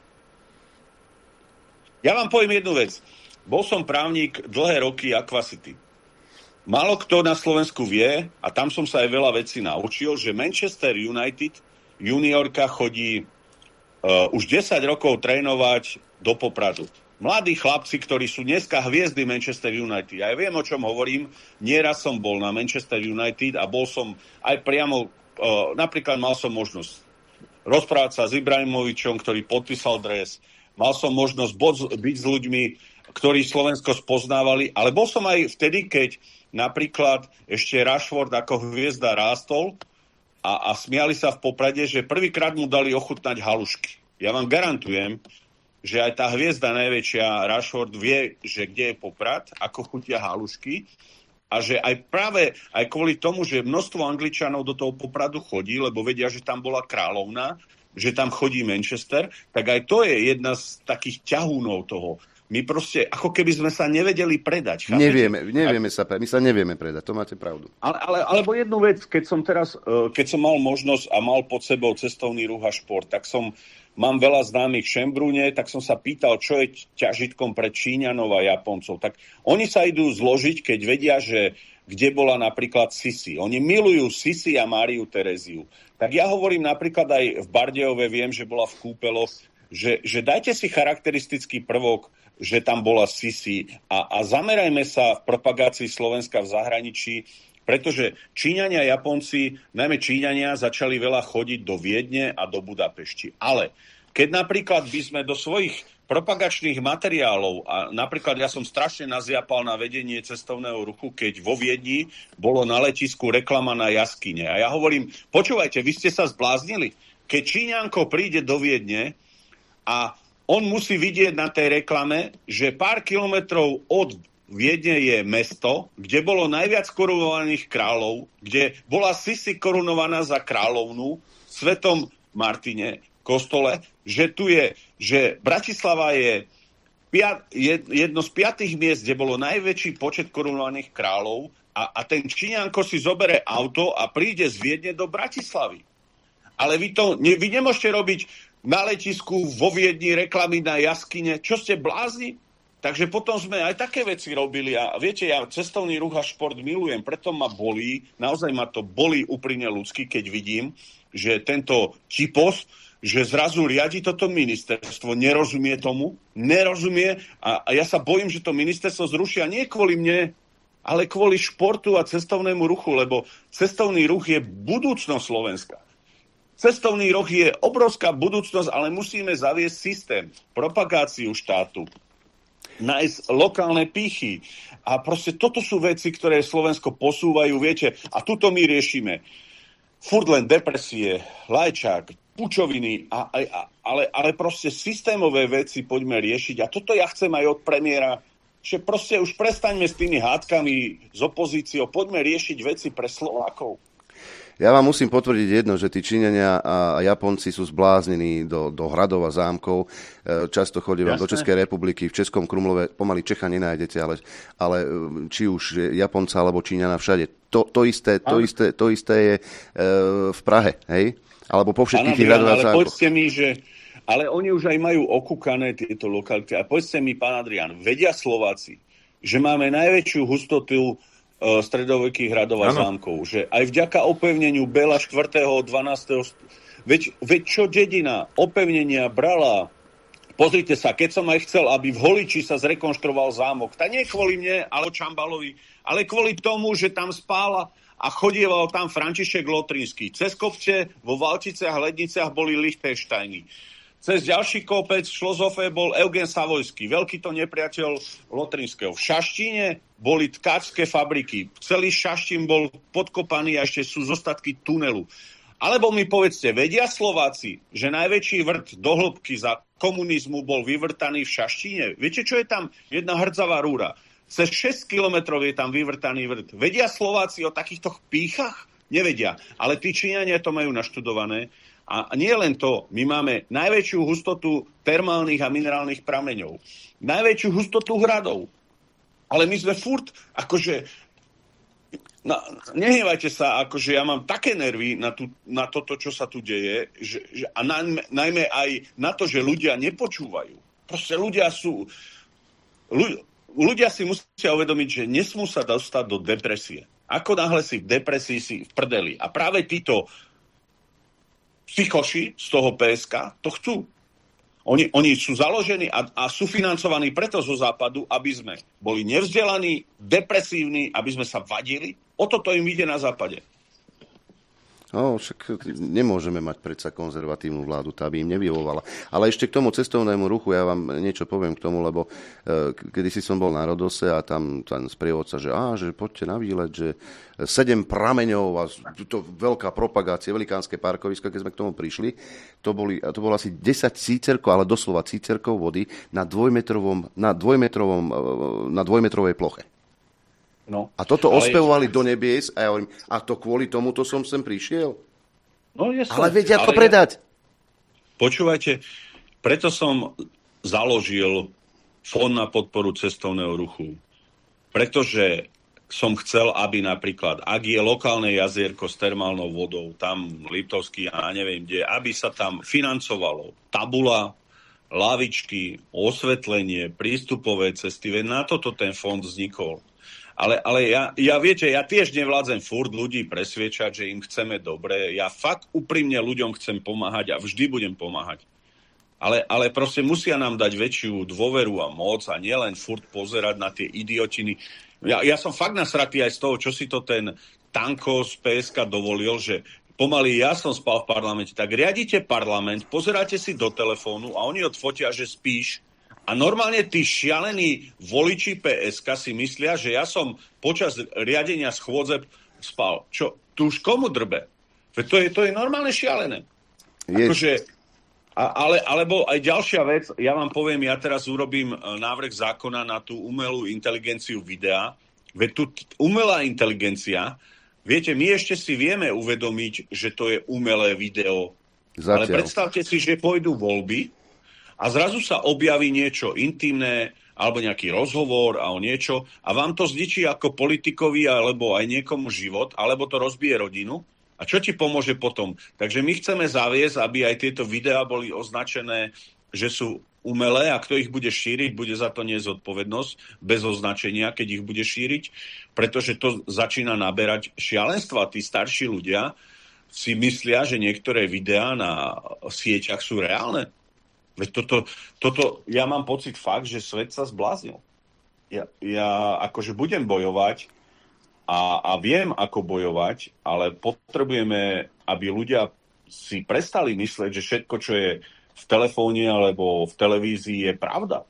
Ja vám poviem jednu vec. Bol som právnik dlhé roky Aquacity. Málo kto na Slovensku vie, a tam som sa aj veľa vecí naučil, že Manchester United juniorka chodí už 10 rokov trénovať do Popradu. Mladí chlapci, ktorí sú dneska hviezdy Manchester United. Ja viem, o čom hovorím. Nieraz som bol na Manchester United a bol som aj priamo, napríklad mal som možnosť rozprávať sa s Ibrahimovičom, ktorý podpísal dres. Mal som možnosť byť s ľuďmi, ktorí Slovensko spoznávali, ale bol som aj vtedy, keď napríklad ešte Rashford ako hviezda rástol a smiali sa v Poprade, že prvýkrát mu dali ochutnať halušky. Ja vám garantujem, že aj tá hviezda najväčšia Rashford vie, že kde je Poprad, ako chutia halušky a že aj práve aj kvôli tomu, že množstvo Angličanov do toho Popradu chodí, lebo vedia, že tam bola kráľovna, že tam chodí Manchester, tak aj to je jedna z takých ťahúnov toho. My proste, ako keby sme sa nevedeli predať. My sa nevieme predať, to máte pravdu. Alebo jednu vec, keď som mal možnosť a mal pod sebou cestovný ruch a šport, tak mám veľa známych v Šembrúne, tak som sa pýtal, čo je ťažitkom pre Číňanov a Japoncov. Tak oni sa idú zložiť, keď vedia, že kde bola napríklad Sisi. Oni milujú Sisi a Máriu Tereziu. Tak ja hovorím napríklad aj v Bardejove, viem, že bola v Kúpeloch, že dajte si charakteristický prvok že tam bola Sisi a zamerajme sa v propagácii Slovenska v zahraničí, pretože Číňania a Japonci, najmä Číňania, začali veľa chodiť do Viedne a do Budapešti. Ale keď napríklad by sme do svojich propagačných materiálov, a napríklad ja som strašne nazjapal na vedenie cestovného ruchu, keď vo Viedni bolo na letisku reklama na jaskyne. A ja hovorím, počúvajte, vy ste sa zbláznili. Keď Číňanko príde do Viedne a on musí vidieť na tej reklame, že pár kilometrov od Viedne je mesto, kde bolo najviac korunovaných kráľov, kde bola Sisi korunovaná za kráľovnu v Svetom Martine kostole, že tu je, že Bratislava je jedno z 5 miest, kde bolo najväčší počet korunovaných kráľov a ten Číňanko si zobere auto a príde z Viedne do Bratislavy. Ale vy nemôžete robiť na letisku vo Viedni reklamy na jaskyne. Čo ste blázni? Takže potom sme aj také veci robili a viete, ja cestovný ruch a šport milujem, preto ma bolí, naozaj ma to bolí úprimne ľudsky, keď vidím, že tento Čipos, že zrazu riadi toto ministerstvo, nerozumie tomu, a ja sa bojím, že to ministerstvo zrušia nie kvôli mne, ale kvôli športu a cestovnému ruchu, lebo cestovný ruch je budúcnosť Slovenska. Cestovný ruch je obrovská budúcnosť, ale musíme zaviesť systém, propagáciu štátu, nájsť lokálne pýchy. A proste toto sú veci, ktoré Slovensko posúvajú, viete, a tuto my riešime furt len depresie, lajčák, pučoviny, ale proste systémové veci poďme riešiť. A toto ja chcem aj od premiéra, že proste už prestaňme s tými hádkami s opozíciou, poďme riešiť veci pre Slovákov. Ja vám musím potvrdiť jedno, že tí Číňania a Japonci sú zbláznení do hradov a zámkov. Často chodím do Českej republiky, v Českom Krumlove pomaly Čecha nenájdete, ale či už Japonca alebo Číňana všade. To isté je v Prahe, hej? Alebo po všetkých tých hradoch a zámkoch. Ale povedzte mi, ale oni už aj majú okúkané tieto lokality. A povedzte mi, pán Adrián, vedia Slováci, že máme najväčšiu hustotu stredovekých hradov a zámkov. Že aj vďaka opevneniu Bela 4. 12. Veď čo dedina opevnenia brala. Pozrite sa, keď som aj chcel, aby v Holiči sa zrekonštruoval zámok, tak nie kvôli mne, ale Čambalovi, ale kvôli tomu, že tam spála a chodieval tam František Lotrinský. Cez kopce vo Valčiciach a Ledniciach boli Lichtensteiny. Cez ďalší kopec v Šlozofé bol Eugen Savojský, veľký to nepriateľ Lotrinského. V Šaštíne boli tkáčské fabriky. Celý Šaštín bol podkopaný a ešte sú zostatky tunelu. Alebo mi povedzte, vedia Slováci, že najväčší vrt do hĺbky za komunizmu bol vyvrtaný v Šaštíne? Viete, čo je tam? Jedna hrdzavá rúra. Cez 6 kilometrov je tam vyvrtaný vrt. Vedia Slováci o takýchto pýchach? Nevedia. Ale tí Číňania to majú naštudované. A nie len to, my máme najväčšiu hustotu termálnych a minerálnych prameňov. Najväčšiu hustotu hradov. Ale my sme furt, akože, nehnevajte sa, akože ja mám také nervy na toto, čo sa tu deje, a najmä aj na to, že ľudia nepočúvajú. Proste ľudia si musia uvedomiť, že nesmú sa dostať do depresie. Ako náhle si v depresii, si v prdeli. A práve títo psychoši z toho PSK to chcú. Oni sú založení a sú financovaní preto zo západu, aby sme boli nevzdelaní, depresívni, aby sme sa vadili. O toto im ide na západe. No, však nemôžeme mať predsa konzervatívnu vládu, tá by im nevyhovovala. Ale ešte k tomu cestovnému ruchu, ja vám niečo poviem k tomu, lebo kedysi som bol na Rodose a tam ten sprievodca, že poďte na výlet, že 7 prameňov a to veľká propagácia, velikánske parkovisko, keď sme k tomu prišli, to bolo asi 10 cícerkov, ale doslova cícerkov vody na dvojmetrovej ploche. No. A toto ospevovali do nebies a ja hovorím, a to kvôli tomuto som sem prišiel? No, ale vedia to predať. Počúvajte, preto som založil Fond na podporu cestovného ruchu. Pretože som chcel, aby napríklad, ak je lokálne jazierko s termálnou vodou, tam Liptovský a neviem kde, aby sa tam financovalo tabula, lavičky, osvetlenie, prístupové cesty. Veď na toto ten fond vznikol. Ale ja viete, ja tiež nevládzem furt ľudí presviečať, že im chceme dobre. Ja fakt úprimne ľuďom chcem pomáhať a vždy budem pomáhať. Ale proste musia nám dať väčšiu dôveru a moc a nielen furt pozerať na tie idiotiny. Ja som fakt nasratý aj z toho, čo si to ten Tanko z PSK dovolil, že pomaly ja som spal v parlamente. Tak riadite parlament, pozeráte si do telefónu a oni odfotia, že spíš. A normálne tí šialení voliči PSK si myslia, že ja som počas riadenia schôdze spal. Čo? Tu už komu drbe? To je normálne šialené. Akože... Alebo aj ďalšia vec, ja vám poviem, ja teraz urobím návrh zákona na tú umelú inteligenciu videa. Veď tu umelá inteligencia, viete, my ešte si vieme uvedomiť, že to je umelé video. Zatiaľ. Ale predstavte si, že pôjdu voľby a zrazu sa objaví niečo intimné alebo nejaký rozhovor a o niečo a vám to zničí ako politikovi alebo aj niekomu život, alebo to rozbije rodinu. A čo ti pomôže potom? Takže my chceme zaviesť, aby aj tieto videá boli označené, že sú umelé a kto ich bude šíriť, bude za to niesť zodpovednosť bez označenia, keď ich bude šíriť, pretože to začína naberať šialenstva. Tí starší ľudia si myslia, že niektoré videá na sieťach sú reálne. Veď toto, ja mám pocit fakt, že svet sa zbláznil. Ja akože budem bojovať, a viem, ako bojovať, ale potrebujeme, aby ľudia si prestali mysleť, že všetko, čo je v telefóne alebo v televízii, je pravda.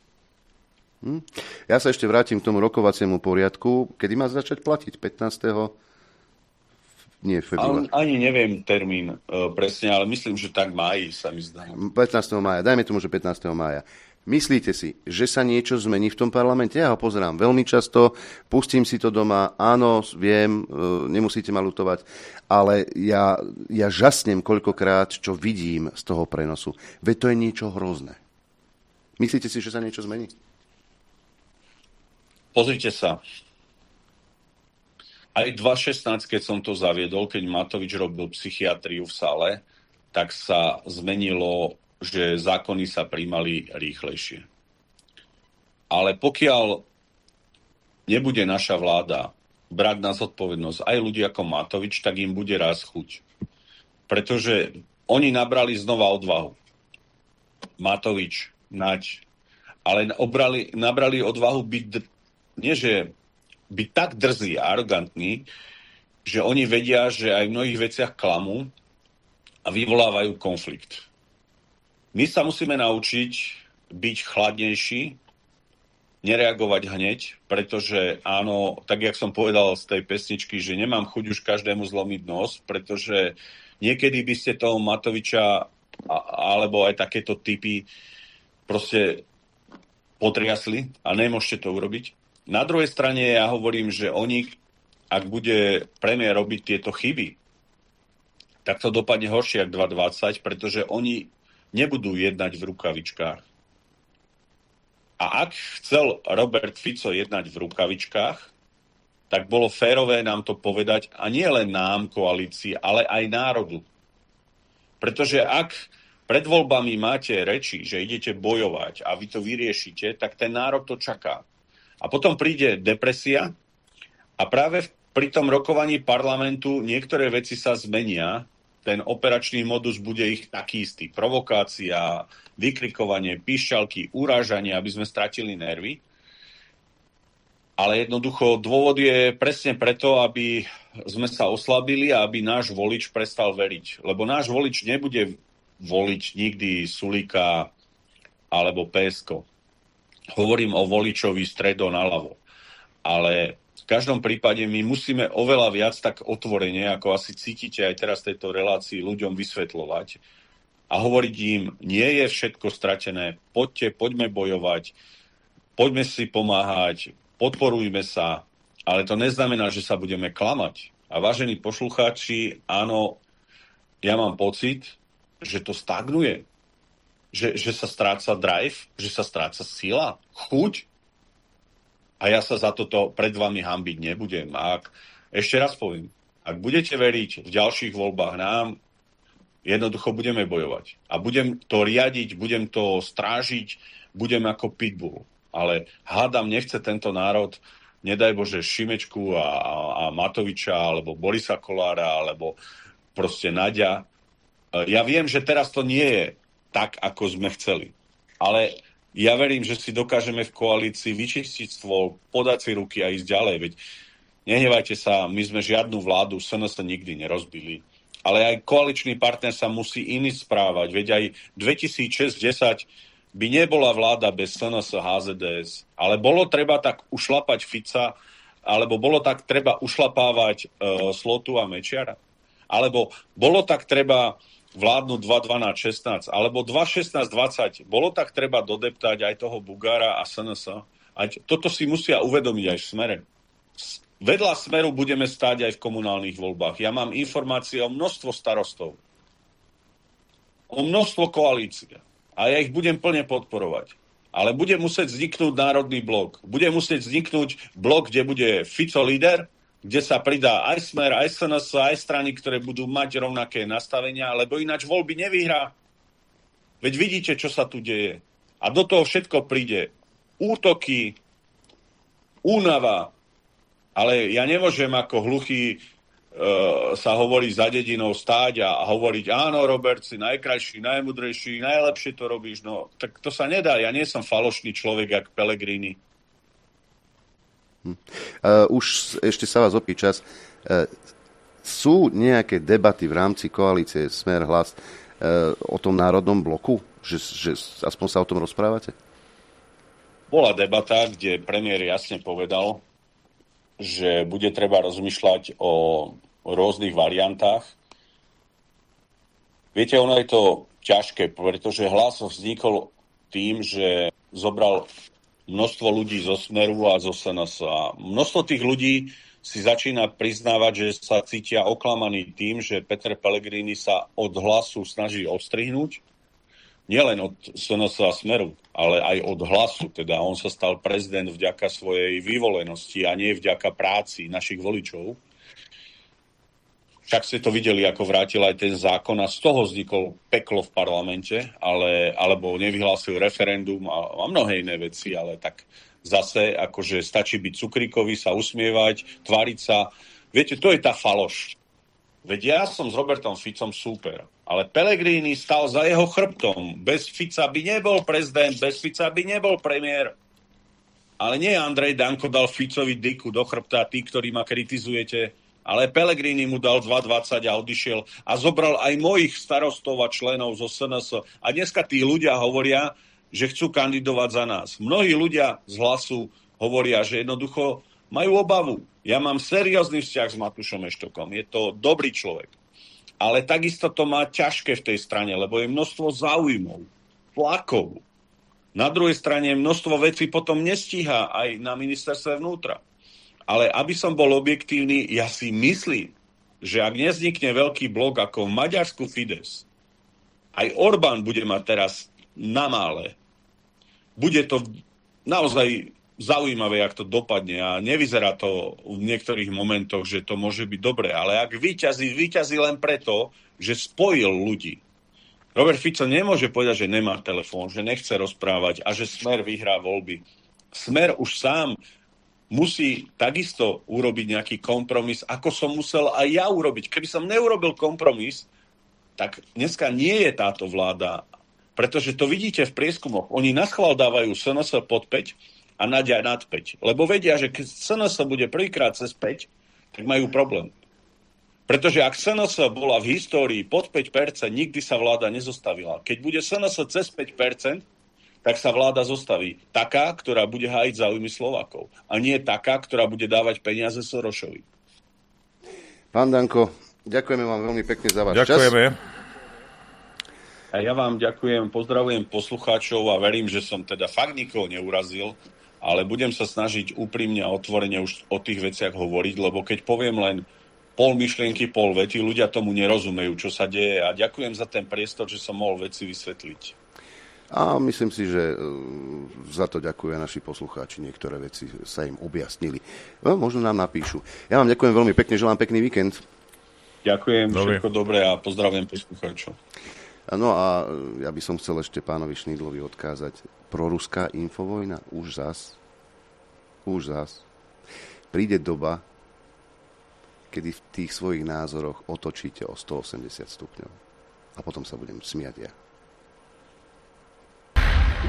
Ja sa ešte vrátim k tomu rokovaciemu poriadku. Kedy má začať platiť? 15. Nie, február. Ani neviem termín presne, ale myslím, že tak máji sa mi zdá. 15. mája. Dajme tomu, že 15. mája. Myslíte si, že sa niečo zmení v tom parlamente? Ja ho pozerám veľmi často, pustím si to doma, áno, viem, nemusíte ma ľutovať, ale ja žasnem koľkokrát, čo vidím z toho prenosu. Veď to je niečo hrozné. Myslíte si, že sa niečo zmení? Pozrite sa. Aj 2016, keď som to zaviedol, keď Matovič robil psychiatriu v sále, tak sa zmenilo, že zákony sa príjmali rýchlejšie. Ale pokiaľ nebude naša vláda brať na zodpovednosť aj ľudí ako Matovič, tak im bude raz chuť. Pretože oni nabrali znova odvahu. Matovič, Naď, ale nabrali odvahu byť tak drzí a arogantní, že oni vedia, že aj v mnohých veciach klamú a vyvolávajú konflikt. My sa musíme naučiť byť chladnejší, nereagovať hneď, pretože áno, tak jak som povedal z tej pesničky, že nemám chuť už každému zlomiť nos, pretože niekedy by ste toho Matoviča alebo aj takéto typy proste potriasli a nemôžete to urobiť. Na druhej strane ja hovorím, že oni, ak bude premiér robiť tieto chyby, tak to dopadne horšie ako 2020, pretože oni nebudú jednať v rukavičkách. A ak chcel Robert Fico jednať v rukavičkách, tak bolo férové nám to povedať, a nie len nám, koalícii, ale aj národu. Pretože ak pred voľbami máte reči, že idete bojovať a vy to vyriešite, tak ten národ to čaká. A potom príde depresia a práve pri tom rokovaní parlamentu niektoré veci sa zmenia. Ten operačný modus bude ich taký istý. Provokácia, vykrikovanie, píšťalky, urážanie, aby sme stratili nervy. Ale jednoducho dôvod je presne preto, aby sme sa oslabili a aby náš volič prestal veriť. Lebo náš volič nebude voliť nikdy Sulíka alebo PSK. Hovorím o voličovi stredo naľavo. Ale v každom prípade my musíme oveľa viac tak otvorene, ako asi cítite aj teraz v tejto relácii, ľuďom vysvetľovať a hovoriť im, nie je všetko stratené, poďme bojovať, poďme si pomáhať, podporujme sa, ale to neznamená, že sa budeme klamať. A vážení poslucháči, áno, ja mám pocit, že to stagnuje, že sa stráca drive, že sa stráca sila, chuť. A ja sa za toto pred vami hanbiť nebudem. A ešte raz poviem, ak budete veriť v ďalších voľbách nám, jednoducho budeme bojovať. A budem to riadiť, budem to strážiť, budem ako pitbull. Ale hádam, nechce tento národ, nedaj Bože, Šimečku a Matoviča, alebo Borisa Kollára, alebo proste Naďa. Ja viem, že teraz to nie je tak, ako sme chceli. Ale ja verím, že si dokážeme v koalícii vyčistiť stôl, podať si ruky a ísť ďalej. Veď nehnevajte sa, my sme žiadnu vládu SNS nikdy nerozbili. Ale aj koaličný partner sa musí iný správať. Veď aj 2006-10 by nebola vláda bez SNS HZDS. Ale bolo treba tak ušlapať Fica, alebo bolo tak treba ušlapávať Slotu a Mečiara. Alebo bolo tak treba vládnuť 2.12.16, alebo 2.16.20. Bolo tak treba dodeptať aj toho Bugára a SNS. Toto si musia uvedomiť aj v Smere. Vedľa Smeru budeme stáť aj v komunálnych voľbách. Ja mám informácie o množstvo starostov, o množstvo koalícií. A ja ich budem plne podporovať. Ale bude musieť vzniknúť národný blok. Bude musieť vzniknúť blok, kde bude Fico líder, kde sa pridá aj Smer, aj SNS, aj strany, ktoré budú mať rovnaké nastavenia, lebo ináč voľby nevyhrá. Veď vidíte, čo sa tu deje. A do toho všetko príde útoky, únava. Ale ja nemôžem ako hluchý sa hovorí za dedinou stáť a hovoriť, áno, Robert, si najkrajší, najmudrejší, najlepšie to robíš. No, tak to sa nedá. Ja nie som falošný človek, jak Pellegrini. Už ešte sa vás opýta čas. Sú nejaké debaty v rámci koalície Smer Hlas o tom národnom bloku? Že aspoň sa o tom rozprávate? Bola debata, kde premiér jasne povedal, že bude treba rozmýšľať o rôznych variantách. Viete, ono je to ťažké, pretože Hlas vznikol tým, že zobral množstvo ľudí zo Smeru a zo SNS. A množstvo tých ľudí si začína priznávať, že sa cítia oklamaní tým, že Peter Pellegrini sa od Hlasu snaží odstrihnúť. Nielen od SNS a Smeru, ale aj od Hlasu. Teda on sa stal prezident vďaka svojej vyvolenosti a nie vďaka práci našich voličov. Však ste to videli, ako vrátil aj ten zákon a z toho vznikol peklo v parlamente, alebo nevyhlásil referendum a mnohé iné veci, ale tak zase akože stačí byť cukríkový, sa usmievať, tváriť sa. Viete, to je tá faloš. Veď ja som s Robertom Ficom super, ale Pellegrini stal za jeho chrbtom. Bez Fica by nebol prezident, bez Fica by nebol premiér. Ale nie Andrej Danko dal Ficovi dyku do chrbta, tí, ktorí ma kritizujete, ale Pellegrini mu dal 2,20 a odišiel a zobral aj mojich starostov a členov zo SNS. A dneska tí ľudia hovoria, že chcú kandidovať za nás. Mnohí ľudia z Hlasu hovoria, že jednoducho majú obavu. Ja mám seriózny vzťah s Matúšom Eštokom. Je to dobrý človek. Ale takisto to má ťažké v tej strane, lebo je množstvo záujmov, tlakov. Na druhej strane množstvo vecí potom nestíha aj na ministerstve vnútra. Ale aby som bol objektívny, ja si myslím, že ak nevznikne veľký blok ako v Maďarsku Fidesz, aj Orbán bude mať teraz na mále. Bude to naozaj zaujímavé, jak to dopadne a nevyzerá to v niektorých momentoch, že to môže byť dobré. Ale ak víťazí len preto, že spojil ľudí. Robert Fico nemôže povedať, že nemá telefón, že nechce rozprávať a že Smer vyhrá voľby. Smer už sám musí takisto urobiť nejaký kompromis, ako som musel aj ja urobiť. Keby som neurobil kompromis, tak dneska nie je táto vláda. Pretože to vidíte v prieskumoch. Oni naschvál dávajú SNS pod 5 a Naďa nad 5. Lebo vedia, že keď SNS bude prvýkrát cez 5, tak majú problém. Pretože ak SNS bola v histórii pod 5%, nikdy sa vláda nezostavila. Keď bude SNS cez 5%, tak sa vláda zostaví. Taká, ktorá bude hájiť záujmy Slovákov. A nie taká, ktorá bude dávať peniaze Sorošovi. Pán Danko, ďakujeme vám veľmi pekne za váš čas. Ďakujeme. A ja vám ďakujem, pozdravujem poslucháčov a verím, že som teda fakt nikoho neurazil, ale budem sa snažiť úprimne a otvorene už o tých veciach hovoriť, lebo keď poviem len pol myšlienky, pol vety, ľudia tomu nerozumejú, čo sa deje. A ďakujem za ten priestor, že som mohol veci vysvetliť. A myslím si, že za to ďakujú naši poslucháči. Niektoré veci sa im objasnili. No, možno nám napíšu. Ja vám ďakujem veľmi pekne, želám pekný víkend. Ďakujem, všetko dobré a pozdravujem poslucháčov. No a ja by som chcel ešte pánovi Šnídlovi odkázať. Proruská infovojna už zas. Príde doba, kedy v tých svojich názoroch otočíte o 180 stupňov. A potom sa budem smiať ja.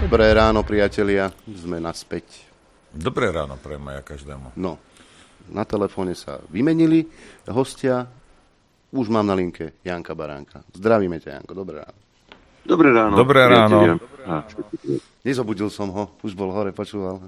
Dobré ráno, priatelia. Sme naspäť. Dobré ráno prejme ja každému. No, na telefóne sa vymenili hostia. Už mám na linke Janka Baránka. Zdravíme ťa, Janko. Dobré ráno. Dobré ráno. Dobré ráno. Nezobudil som ho. Už bol hore, počúval.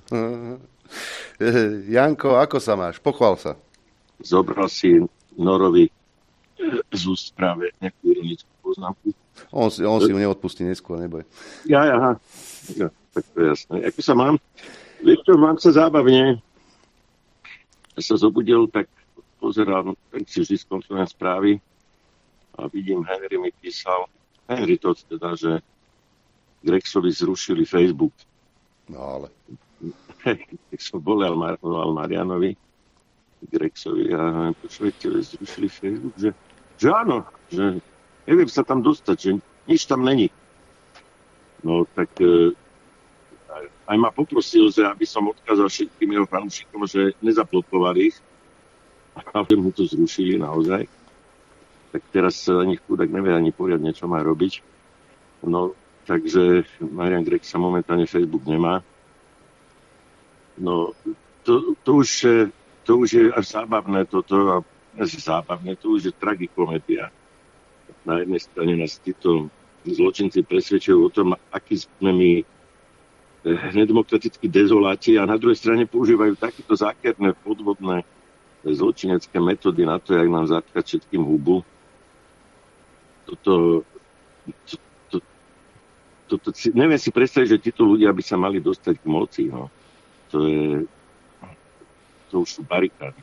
Janko, ako sa máš? Pochvál sa. Zobral si Norovi z úst práve nejakú ironickú poznámku. On si ju neodpustí neskôr, neboj. Ja, tak to je jasné. Ako sa mám? Viktor, mám sa zábavne. Ja sa zobudil, tak pozerám, tak si vždy skontrolujem správy a vidím, Henry mi písal, Henry to teda, že Grexovi zrušili Facebook. No ale. Tak som volal Marianovi, Grexovi, ja neviem, počujete, zrušili Facebook, že áno, že neviem sa tam dostať, že nič tam není. No tak aj ma poprosil, že aby som odkázal všetkým jeho fanúšikom, že nezablokovali ich, ale mu to zrušili naozaj. Tak teraz ani chudák nevie ani poriadne, čo má robiť. No, takže Marian Grex sa momentálne Facebook nemá. No, to už je až zábavné toto, zábavné, to už je tragikomédia. Na jednej strane nás títo zločinci presvedčujú o tom, aký sme my nedemokratickí dezoláti a na druhej strane používajú takéto zákerné, podvodné zločinecké metódy na to, jak nám zatkať všetkým hubu. Neviem si predstaviť, že títo ľudia by sa mali dostať k moci. No. To už sú barikády.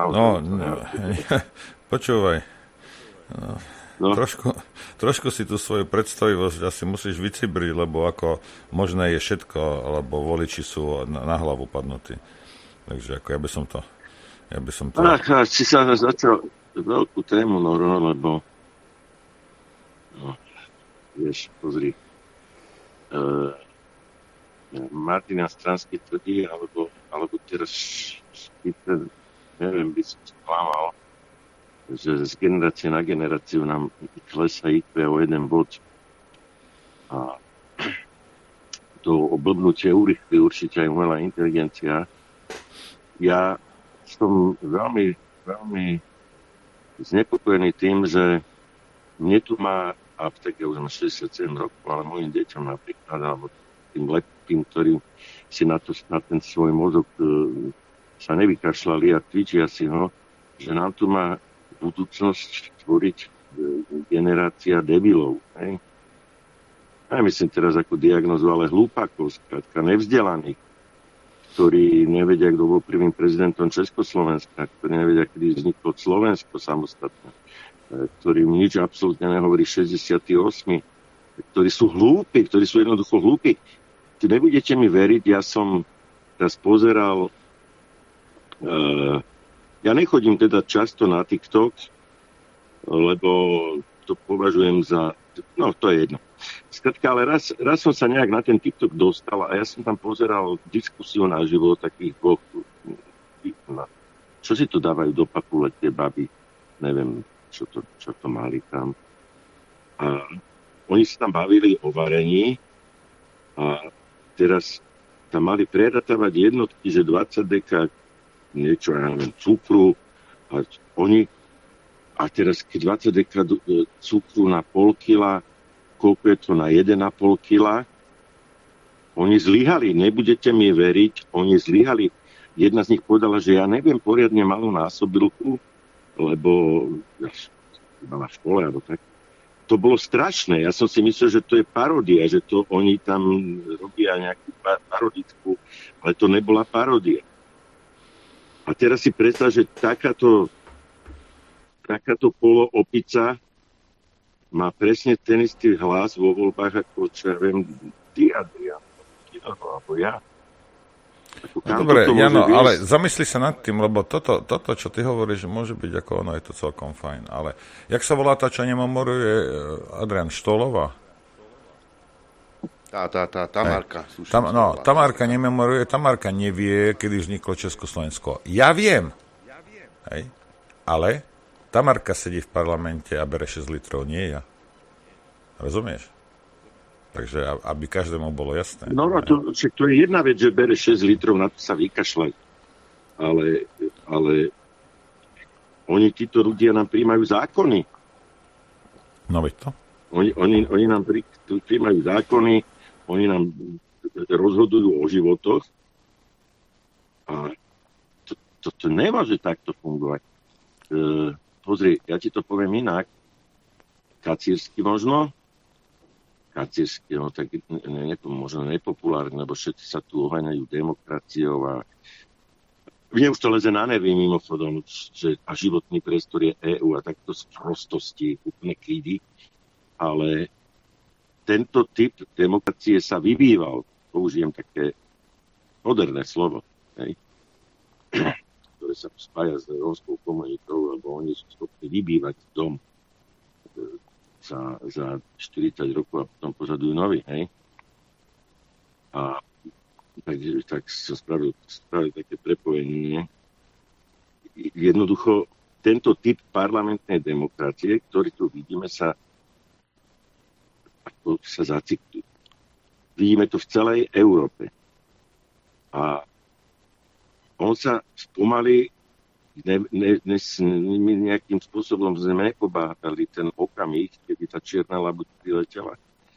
Počúvaj. No. Trošku si tú svoju predstavivosť asi musíš vycibriť, lebo ako možné je všetko, alebo voliči sú na hlavu padnutí. Takže ako ja by som to... si sa začal veľkú tému, lebo vieš, pozri, Martin Stransky tvrdí, alebo teraz neviem, by som sklamal, že z generácie na generáciu nám klesá IQ o 1 bod. A to oblbnutie urýchli určite aj umelá inteligencia. Ja som veľmi, veľmi znepokojený tým, že mne tu má, a tak ja už mám 67 rokov, ale mojim deťom napríklad, alebo tým lepkým, ktorí si na ten svoj mozog sa nevykašľali a cvičia si ho, že nám tu má budúcnosť tvoriť generácia debilov. Hej? Ja myslím teraz ako diagnozu, ale hlúpakov, skrátka nevzdelaných, ktorí nevedia, kto bol prvým prezidentom Československa, ktorí nevedia, kedy vzniklo Slovensko samostatné, ktorým nič absolútne nehovorí 68, ktorí sú hlúpi, ktorí sú jednoducho hlúpi. Ty nebudete mi veriť, ja som teraz pozeral ja nechodím teda často na TikTok, lebo to považujem za... No, to je jedno. Skrátka, ale raz som sa nejak na ten TikTok dostal a ja som tam pozeral diskusiu na živo takých dvoch... Čo si to dávajú do papule tie baby? Neviem, čo to mali tam. A oni sa tam bavili o varení a teraz tam mali preratávať jednotky, že 20 deka niečo, ja neviem, cukru a teraz keď 20 deka cukru na pol kila, koľko je to na 1,5 kila, oni zlyhali, nebudete mi veriť, oni zlyhali. Jedna z nich povedala, že ja neviem poriadne malú násobilku, lebo ja na škole, alebo tak. To bolo strašné, ja som si myslel, že to je paródia, že to oni tam robia nejakú parodickú, ale to nebola paródia. A teraz si predstav, že takáto poloopica má presne ten istý hlas vo voľbách ako, čo ja viem, ty, Adrian, alebo ja. Dobre, Jano, ale zamysli sa nad tým, lebo toto, čo ty hovoríš, môže byť ako ono, je to celkom fajn. Ale jak sa volá tá, čo nememoruje, Adrian Štolová? Tá Tamarka. Tamarka nememoruje, Tamarka nevie, kedy vzniklo Československo. Ja viem. Hej. Ale Tamarka sedí v parlamente a bere 6 litrov, nie ja. Rozumieš? Takže aby každému bolo jasné. No, to je jedna vec, že bere 6 litrov, na to sa vykašľať. Ale oni, títo ľudia nám príjmajú zákony. No veď to. Oni nám príjmajú zákony, oni nám rozhodujú o životoch a to nemôže takto fungovať. Pozri, ja ti to poviem inak. Kacírsky možno, no tak nie je to možno nepopulárne, lebo všetci sa tu oháňajú demokraciou a mne už to leze na nervy mimochodom, že a životný priestor je EÚ a takto z prostosti úplne krídy, ale tento typ demokracie sa vyvíval, použijem také moderné slovo, hej, ktoré sa spája s rómskou komunitou, lebo oni sú schopní vybývať dom za 40 rokov a potom požadujú nový, hej. A tak som spravil také prepojenie. Jednoducho, tento typ parlamentnej demokracie, ktorý tu vidíme, sa zacikluje. Vidíme to v celej Európe. A on sa spomalí nejakým spôsobom sme nepobáhali ten okamih, kedy tá čierna labuť priletela.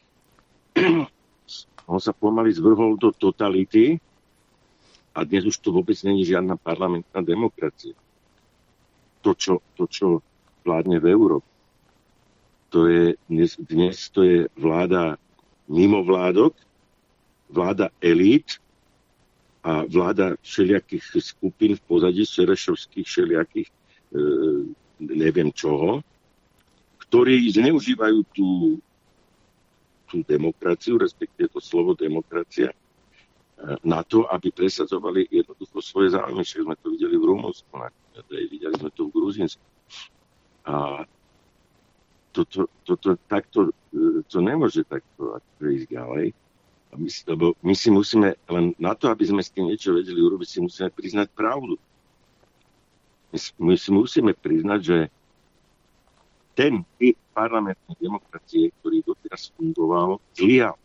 On sa pomaly zvrhol do totality a dnes už to vôbec není žiadna parlamentná demokracia. To, čo vládne v Európe. Dnes to je vláda mimovládok, vláda elít, a vláda všelijakých skupín v pozadí šerešovských všelijakých neviem čoho, ktorí zneužívajú tú demokraciu, respektíve to slovo demokracia, na to, aby presadzovali jednoducho svoje záujmy. Však sme to videli v Rumunsku, videli sme to v Gruzínsku. A to nemôže takto ísť ďalej. Lebo my si musíme, len na to, aby sme s tým niečo vedeli urobiť, si musíme priznať pravdu. My si musíme priznať, že ten typ parlamentnej demokracie, ktorý doteraz fungoval, zlyhal.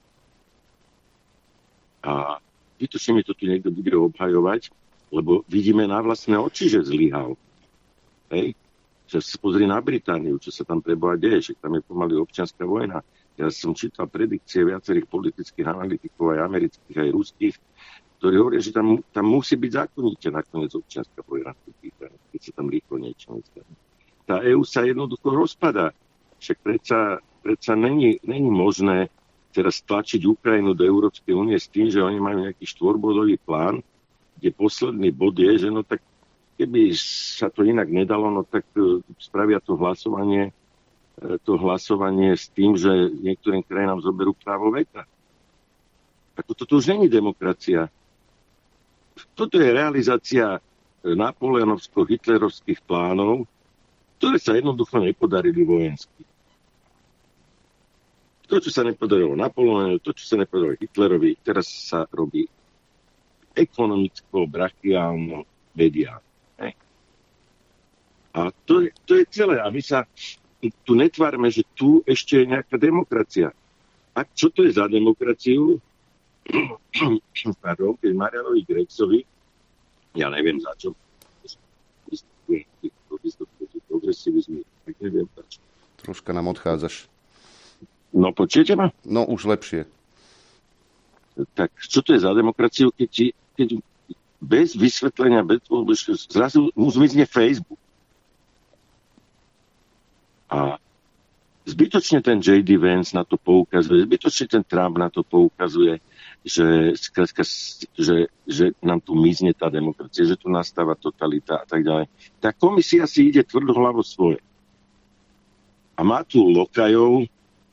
A vytočne mi to tu niekto bude obhajovať, lebo vidíme na vlastné oči, že zlyhal. Hej? Že sa pozri na Britániu, čo sa tam preboha deje, že tam je pomaly občianská vojna. Ja som čítal predikcie viacerých politických analytikov, aj amerických, aj ruských, ktorí hovoria, že tam musí byť zákonite nakoniec občianská vojna, keď sa tam rýchlo niečo nestane. Tá EÚ sa jednoducho rozpadá. Však predsa není možné teraz tlačiť Ukrajinu do Európskej únie s tým, že oni majú nejaký 4-bodový plán, kde posledný bod je, že no tak keby sa to inak nedalo, no tak spravia to hlasovanie s tým, že niektorým krajinám zoberú právo veta. Ako toto už není demokracia. Toto je realizácia napoleonovsko-hitlerovských plánov, ktoré sa jednoducho nepodarili vojensky. To, čo sa nepodarilo Napoleonovi, to, čo sa nepodarilo Hitlerovi, teraz sa robí ekonomicko, brachiálno, mediálno. A to je celé. A my sa tu netvárme, že tu ešte je nejaká demokracia. A čo to je za demokraciu? Pardon, keď Marianovi Gregsovi, ja neviem za čo, progresivizmy, tak neviem za čo. Troška nám odchádzaš. No, počujete ma? No, už lepšie. Tak čo to je za demokraciu, keď bez vysvetlenia, zrazu mu zmizne Facebook. A zbytočne ten J.D. Vance na to poukazuje, zbytočne ten Trump na to poukazuje, že nám tu mizne tá demokracia, že tu nastáva totalita a tak ďalej. Tá komisia si ide tvrdohlavo svoje. A má tu lokajov,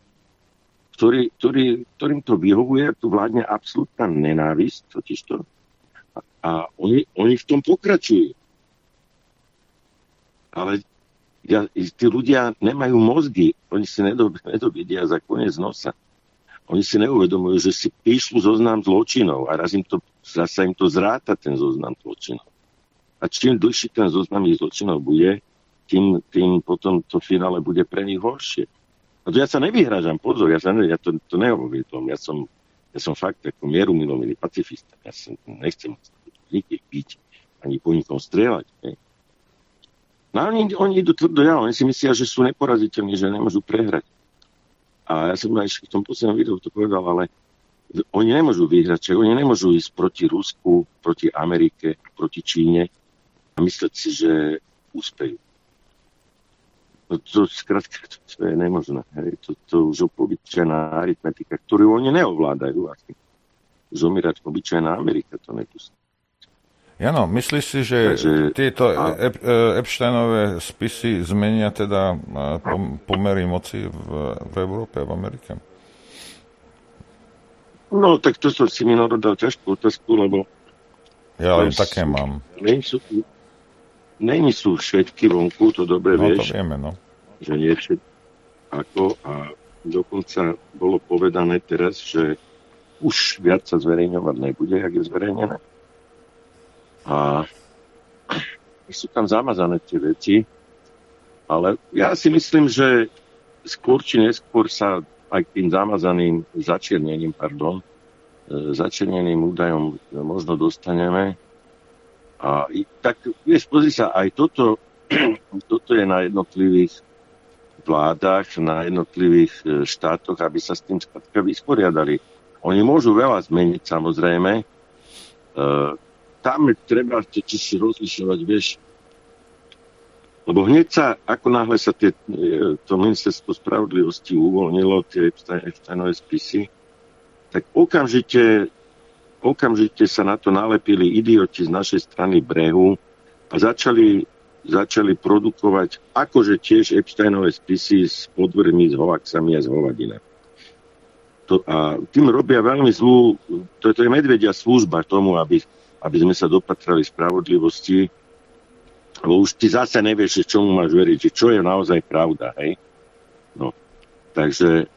ktorým to vyhovuje, tu vládne absolútna nenávisť, totižto. A oni v tom pokračujú. Ale tí ľudia nemajú mozgy, oni si nedovedia za koniec nosa. Oni si neuvedomujú, že si píšľu zoznam zločinov a raz im to zráta ten zoznam zločinov. A čím dlhší ten zoznam zločinov bude, tým potom to finále bude pre nich horšie. A to ja sa nevyhrážam, pozor, ja to nehovorím tom. Ja som fakt ako mierumilovný pacifista. Ja nechcem nikých byť, ani po nikom strieľať. Ne? No oni idú tvrdo oni si myslia, že sú neporaziteľní, že nemôžu prehrať. A ja som aj v tom poslednom videu to povedal, ale oni nemôžu vyhrať, oni nemôžu ísť proti Rusku, proti Amerike, proti Číne a mysleť si, že úspejú. No to skrátka, to je nemožné. Hej. To už obyčajná aritmetika, ktorú oni neovládajú. Zomírať obyčajná Amerika to nepustí. Jano, myslíš si, že tieto Epsteinové spisy zmenia teda pomery moci v Európe a v Amerike? No, tak to som si mi dal ťažkú otázku, lebo ja len také mám. Není sú všetky vonku, to dobre vieš. No, to vieme, no. Že nie všetky. A dokonca bolo povedané teraz, že už viac sa zverejňovať nebude, jak je zverejnené. A sú tam zamazané tie veci, ale ja si myslím, že skôr či neskôr sa aj k tým zamazaným začerneným údajom možno dostaneme. A tak, vieš, pozri sa, aj toto je na jednotlivých vládach, na jednotlivých štátoch, aby sa s tým skladka vysporiadali. Oni môžu veľa zmeniť, samozrejme. Tam treba si rozlišovať, vieš, lebo hneď sa, ako náhle sa to ministerstvo spravodlivosti uvoľnilo, tie Epsteinové spisy, tak okamžite sa na to nalepili idioti z našej strany brehu a začali produkovať akože tiež Epsteinové spisy s podvrmi, s hoaxami a s hovadinami. A tým robia veľmi zlú, to je medvedia služba tomu, aby sme sa dopatrali spravodlivosti, lebo už ty zase nevieš, čomu máš veriť, že čo je naozaj pravda, hej? No, takže...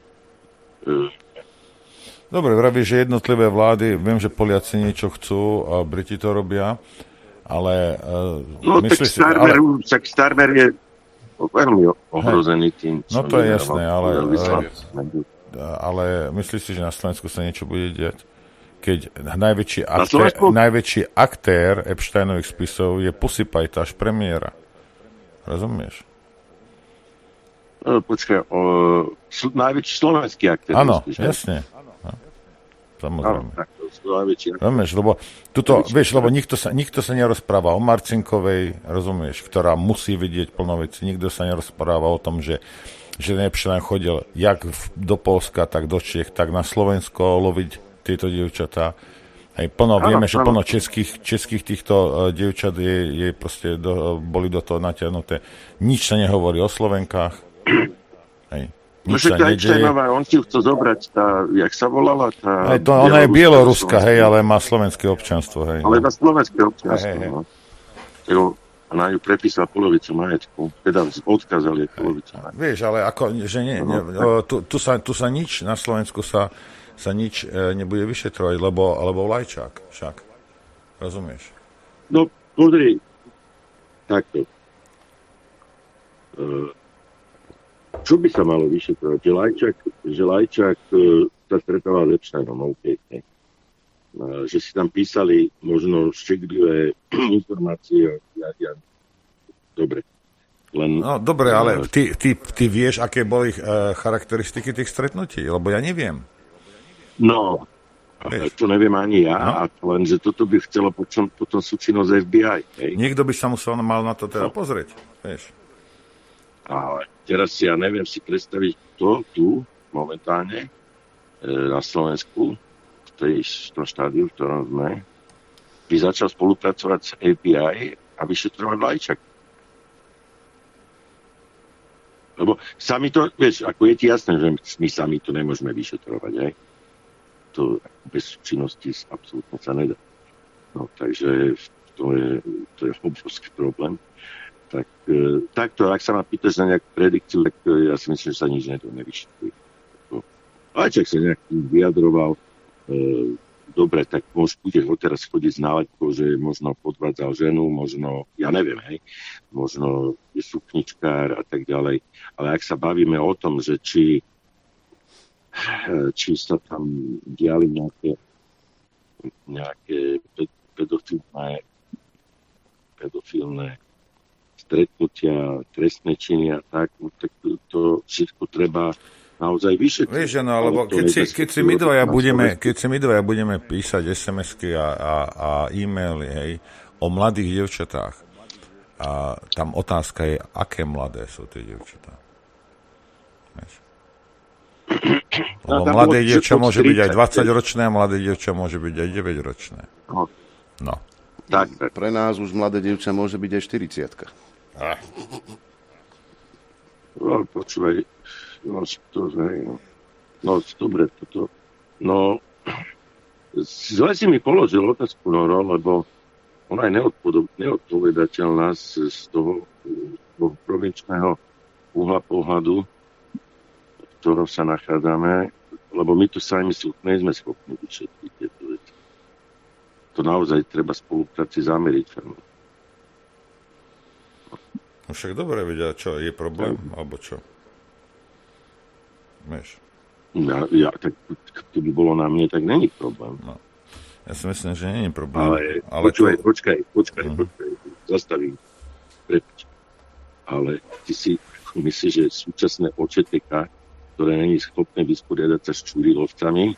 Dobre, vravíš, že jednotlivé vlády, viem, že Poliaci niečo chcú a Briti to robia, ale... No, tak Starmer je veľmi ohrozený tým. No to je jasné, ale myslíš si, že na Slovensku sa niečo bude diať? Keď najväčší aktér Epsteinových spisov je pusipajtáš premiéra. Rozumieš? Počkaj, najväčší slovenský aktér. Áno, jasne. Samozrejme. Rozumieš, lebo nikto sa nerozpráva o Marcinkovej, rozumieš, ktorá musí vidieť plno veci. Nikto sa nerozpráva o tom, že Epstein chodil jak do Polska, tak do Čiech, tak na Slovensko loviť tieto dievčatá. Vieme, že plno českých týchto dievčat je proste boli do toho natiahnuté. Nič sa nehovorí o Slovenkách. Nič sa nedieje. On si chce zobrať jak sa volala? Ona je bieloruska, ale má slovenské občianstvo. Ale má slovenské občianstvo. A na ňu prepísal polovicu majetku. Teda odkázali polovicu majetku. Vieš, ale tu sa nič na Slovensku sa nič nebude vyšetrovať, lebo Lajčák však. Rozumieš? No, pozri, takto. Čo by sa malo vyšetrovať? Že Lajčák sa stretával s Epsteinom, že si tam písali možno šteklivé informácie. Dobre. Dobre, ale ty vieš, aké boli charakteristiky tých stretnutí? Lebo ja neviem. No, to neviem ani ja, lenže toto by chcelo potom súčinnosť FBI. Hej. Niekto by sa mal na to teda pozrieť, vieš. Ale teraz ja neviem si predstaviť to tu momentálne na Slovensku, v tom štádiu, v ktorom sme, by začal spolupracovať s FBI a vyšetrovať Lajčák. Lebo sami to, vieš, ako je ti jasné, že my sami to nemôžeme vyšetrovať, hej? To bez činnosti absolútne sa nedá. No, takže to je obrovský problém. Tak takto, ak sa ma pýtaš na nejakú predikciu, tak ja si myslím, že sa nič nevyšetruje. Lajčák sa nejak vyjadroval. Dobre, tak budeš ho teraz chodiť s nálepkou, že možno podvádzal ženu, možno, ja neviem, hej, možno je sukničkár a tak ďalej. Ale ak sa bavíme o tom, že či sa tam diali nejaké pedofilné stretnutia, trestné činy a tak to všetko treba naozaj vyšetriť. Vieš, no, alebo keď si my dvaja budeme písať SMS-ky a e-maily, hej, o mladých dievčatách, a tam otázka je, aké mladé sú tie dievčatá. Vieš? Lebo mladé dievča môže byť aj 20-ročné a mladé dievča môže byť aj 9-ročné. No. Tak. Pre nás už mladé dievča môže byť aj 40-ka. No, počúvaj, dobre, toto. No, zle si mi položil otázku, Noro, lebo ona je neodpovedateľná z toho provinčného uhla pohľadu, v ktorom sa nachádzame, lebo my tu sami nie sme schopní všetky tieto veci. To naozaj treba spolupráci s Američanom. No však dobre vedia, čo je problém, alebo čo? Vieš? Tak keby bolo na mne, tak není problém. No. Ja si myslím, že není problém. Ale počkaj. Zastavím. Prepač. Ale ty si myslíš, že súčasné OČTK, ktoré není schopné vysporiadať sa s Čurilovcami,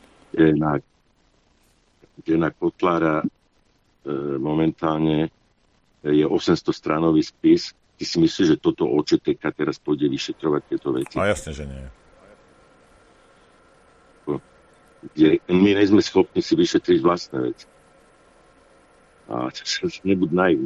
kde na Kotlára momentálne je 800-stranový spis. Ty si myslíš, že toto OČTK teraz pôjde vyšetrovať tieto veci? A jasne, že nie. My nie sme schopní si vyšetriť vlastné veci. A nebuď naivný.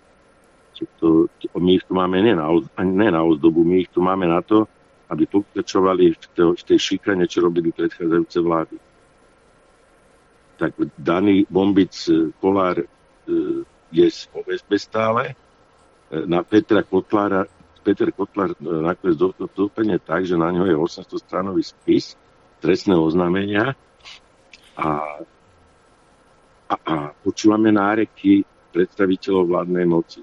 My ich tu máme nie na ozdobu, my ich tu máme na to, aby pokračovali v tej šikane, čo robili predchádzajúce vlády. Tak daný Bombic Kolár je z OSB stále, na Peter Kotlár nakoniec doplne tak, že na ňo je 800-stranový spis trestného oznámenia a počúvame náreky predstaviteľov vládnej moci.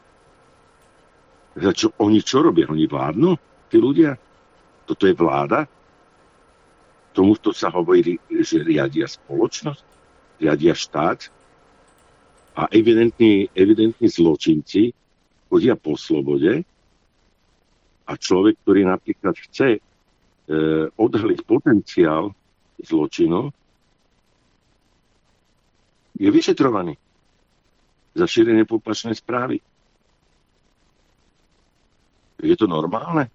Oni čo robia? Oni vládnu? Tí ľudia? Toto je vláda? Tomuto sa hovorí, že riadia spoločnosť, riadia štát a evidentní zločinci chodia po slobode a človek, ktorý napríklad chce odhaliť potenciál zločinov, je vyšetrovaný za šírenie poplašnej správy. Je to normálne?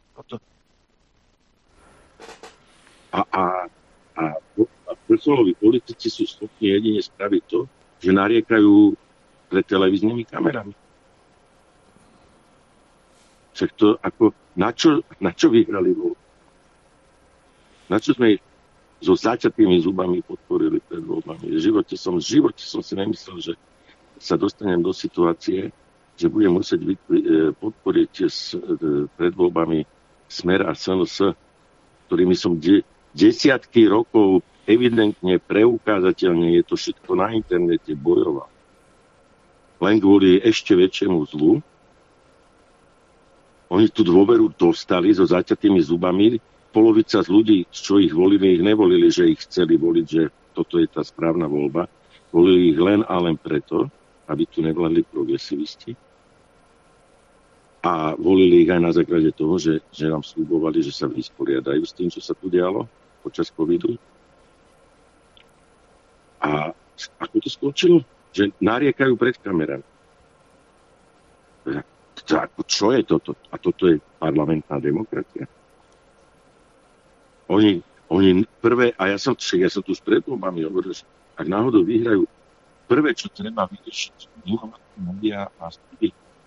A vrcholoví politici sú schopní jedine spraviť to, že nariekajú pred televíznymi kamerami. Však to ako, na čo vyhrali voľby? Na čo sme ich so zaťatými zubami podporili pred voľbami? V živote som si nemyslel, že sa dostanem do situácie, že budem musieť podporiť pred voľbami Smer a SNS, ktorými som desiatky rokov evidentne, preukázateľne, je to všetko na internete, bojoval. Len kvôli ešte väčšiemu zlu. Oni tú dôveru dostali so zaťatými zubami. Polovica z ľudí, čo ich volili, ich nevolili, že ich chceli voliť, že toto je tá správna voľba. Volili ich len a len preto, aby tu nevládli progresivisti. A volili ich aj na základe toho, že nám sľubovali, že sa vysporiadajú s tým, čo sa tu dialo počas covidu. A ako to skončilo? Že nariekajú pred kamerami. Čo je toto? A toto je parlamentná demokracia. Oni prvé, a ja som tu s pred voľbami hovoril, že ak náhodou vyhrajú, prvé, čo treba vyriešiť, médiá a súdy.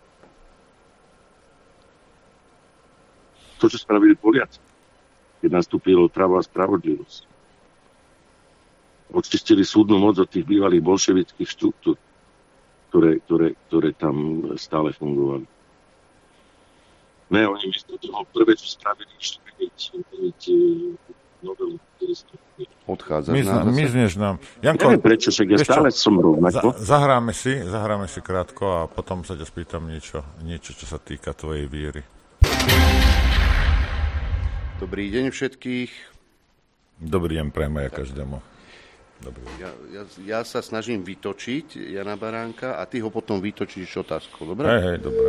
To, čo spravili Poliaci, keď nastúpilo právo a spravodlivosť. Očistili súdnu moc od tých bývalých bolševických štruktúr, ktoré tam stále fungovali. Ne, oni miesto toho prvé, čo spravili, novelu. Odchádzaš Mizneš nám. Janko, neviem prečo, však ja stále som rovnako. Zahráme si krátko a potom sa ťa spýtam niečo, čo sa týka tvojej viery. Dobrý deň všetkých. Dobrý deň prejme ja každému. Ja sa snažím vytočiť Jana Baránka a ty ho potom vytočíš otázkou, dobre? Hej, dobre.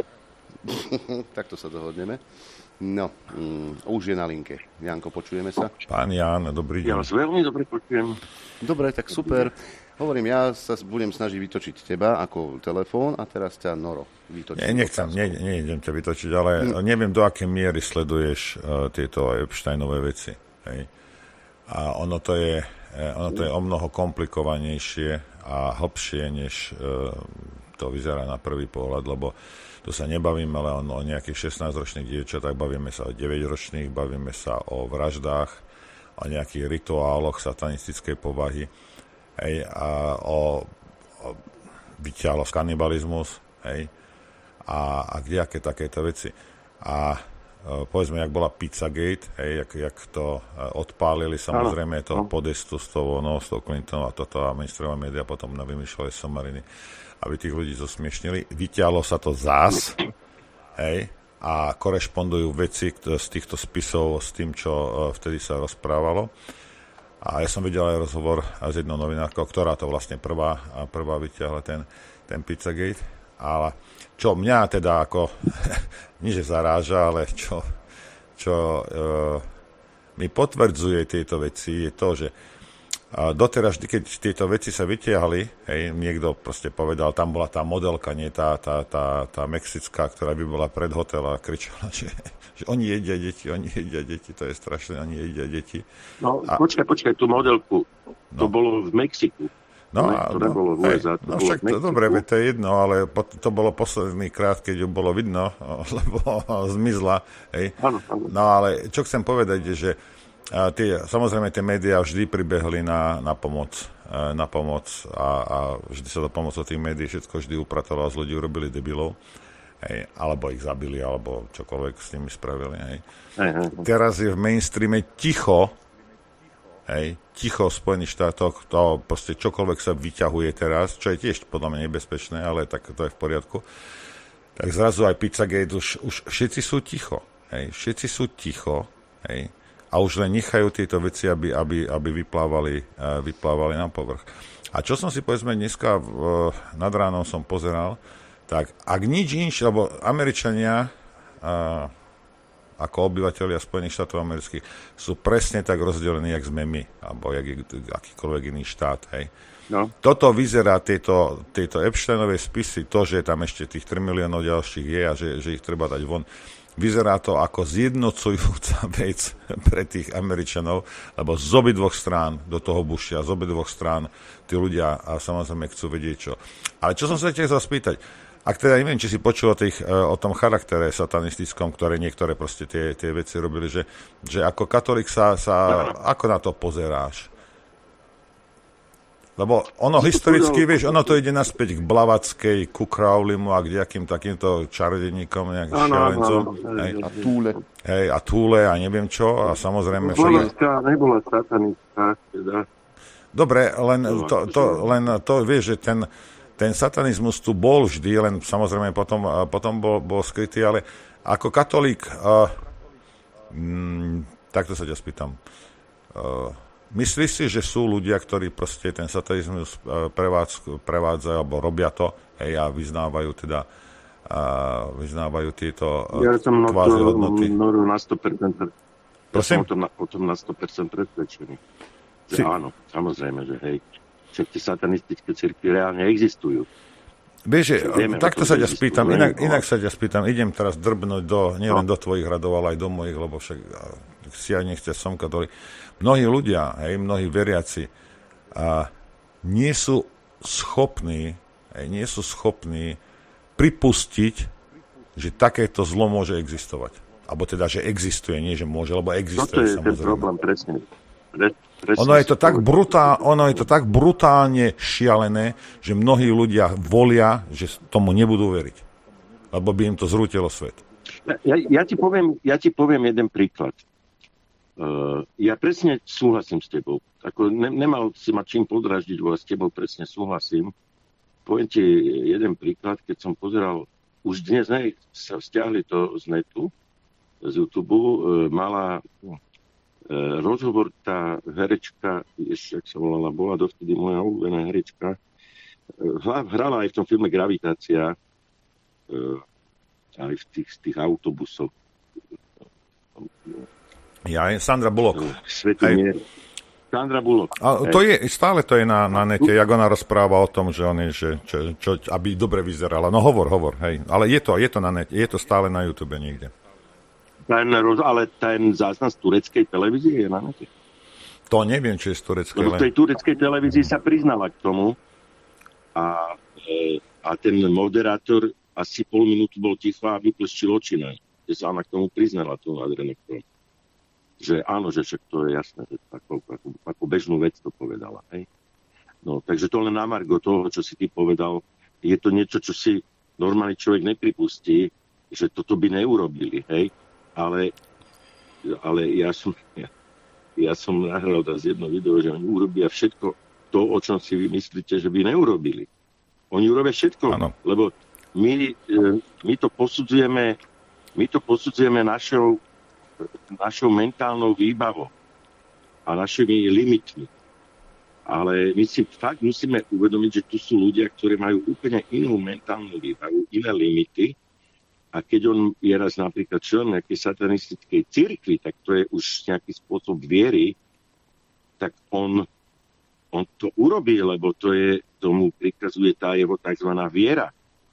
Takto sa dohodneme. No, už je na linke. Janko, počujeme sa? Pán Ján, dobrý deň. Ja vás veľmi dobre počujem. Dobre, tak super. Hovorím, ja sa budem snažiť vytočiť teba ako telefón a teraz ťa Noro vytočí. Nejdem ťa vytočiť, ale neviem, do akej miery sleduješ tieto Epsteinové veci. Hej. A ono to je o mnoho komplikovanejšie a hlbšie, než to vyzerá na prvý pohľad, lebo tu sa nebavíme len o nejakých 16-ročných dievčatách, bavíme sa o 9-ročných, bavíme sa o vraždách, o nejakých rituáloch satanistickej povahy, hej, a o vyťahlo kanibalizmus, hej, a kdejaké takéto veci. A povedzme, jak bola Pizzagate, hej, jak to odpálili, samozrejme to podestu s tou Clintonou a toto a mainstreamové médiá potom navymýšľali somariny, aby tých ľudí zosmiešnili. Vyťahlo sa to zás, hej, a korešpondujú veci z týchto spisov s tým, čo vtedy sa rozprávalo. A ja som videl aj rozhovor s jednou novinárkou, ktorá to vlastne prvá vyťahla ten Pizzagate. Ale čo mňa teda ako nie že zaráža, ale čo mi potvrdzuje tieto veci, je to, že doteraz, keď tieto veci sa vytiahli, hej, niekto proste povedal, tam bola tá modelka, nie tá mexická, ktorá by bola pred hotelom a kričala, že oni jedia deti, to je strašné, oni jedia deti. No, počkaj, tú modelku, to bolo v Mexiku. To nebolo v USA, to bolo v Mexiku. Dobre, to je jedno, ale to bolo posledný krát, keď ju bolo vidno, lebo zmizla. Hej. Áno. No ale čo chcem povedať je, že samozrejme tie médiá vždy pribehli na pomoc a vždy sa do pomocou tých médií všetko vždy upratalo a z ľudí urobili debilov, hej, alebo ich zabili, alebo čokoľvek s nimi spravili. Hej. Teraz je v mainstreame ticho v Spojených štátoch, to proste čokoľvek sa vyťahuje teraz, čo je tiež podľa mňa nebezpečné, ale tak to je v poriadku. Tak zrazu aj Pizzagate, už všetci sú ticho, hej, a už len nechajú tieto veci, aby vyplávali na povrch. A čo som si povedzme dneska nad ránom som pozeral, tak ak nič inšie, lebo Američania ako obyvateľia Spojených štátov amerických sú presne tak rozdelení, jak sme my, alebo jak akýkoľvek iný štát, hej. No. Toto vyzerá, tieto Epsteinové spisy, to, že tam ešte tých 3 miliónov ďalších je a že ich treba dať von, vyzerá to ako zjednocujúca vec pre tých Američanov, lebo z obidvoch strán do toho bušia, z obidvoch strán tí ľudia a samozrejme chcú vedieť čo. Ale čo som sa chcel spýtať, ak teda neviem, či si počul o tom charaktere satanistickom, ktoré niektoré proste tie veci robili, že ako katolík sa ako na to pozeráš? Lebo ono historicky, vieš, ono to ide naspäť k Blavackej, ku Crowleymu a k nejakým takýmto čarodeníkom, nejakým šialencom. A Túle a neviem čo. A samozrejme... Blavatská nebola satanická, teda. Dobre, len to, vieš, že ten satanizmus tu bol vždy, len samozrejme potom bol skrytý, ale ako katolík, takto sa ťa spýtam, myslíš si, že sú ľudia, ktorí proste ten satanizmus prevádzajú alebo robia to, hej, a vyznávajú tieto kvázi hodnoty? Ja som na 100%. Prosím? O tom na 100% presvedčený. Áno, samozrejme, že hej. Všetky satanistické cirkvi reálne existujú. Vieš, takto sa ťa spýtam, inak sa ťa spýtam, idem teraz drbnúť nielen do tvojich radov, ale aj do mojich, lebo však si aj nechce som katolík. Mnohí ľudia, mnohí veriaci nie sú schopní pripustiť, že takéto zlo môže existovať. Alebo teda, že existuje, nie že môže, lebo existuje. Toto je ten problém, presne. Ono je to tak brutálne šialené, že mnohí ľudia volia, že tomu nebudú veriť. Lebo by im to zrútilo svet. Ja ti poviem jeden príklad. Ja presne súhlasím s tebou. Ako nemal si ma čím podraždiť, ale s tebou presne súhlasím. Poviem ti jeden príklad, keď som pozeral, už dnes sa stiahli to z netu, z YouTube, mala rozhovor tá herečka, ešte ak sa volala, bola dovtedy moja obľúbená herečka, hrala aj v tom filme Gravitácia, aj v tých autobusoch. Ja, Sandra Bullock. Sandra Bullock. A to je, stále to je na nete, jak ona rozpráva o tom, že on je, čo, aby dobre vyzerala. No hovor, hej. Ale je to na nete, je to stále na YouTube niekde. Ale ten záznam z tureckej televízie je na nete? To neviem, či je z tureckej. Lebo v tej tureckej televízii sa priznala k tomu a ten moderátor asi pol minútu bol ticho a vypleštil oči na. Že sa ona k tomu priznala, tomu Adrenektovi. Že áno, že však to je jasné, že ako bežnú vec to povedala. Hej? No, takže to len na margo toho, čo si ty povedal, je to niečo, čo si normálny človek nepripustí, že toto by neurobili, hej? Ale ja som nahral z jedno video, že oni urobia všetko to, o čom si vy myslíte, že by neurobili. Oni urobia všetko, ano. Lebo my to posudzujeme našou mentálnou výbavou a našimi limitmi. Ale my si fakt musíme uvedomiť, že tu sú ľudia, ktorí majú úplne inú mentálnu výbavu, iné limity. A keď on je raz napríklad člen nejakej satanistickej cirkvi, tak to je už nejaký spôsob viery, tak on to urobí, lebo tomu prikazuje tá jeho tzv. Viera.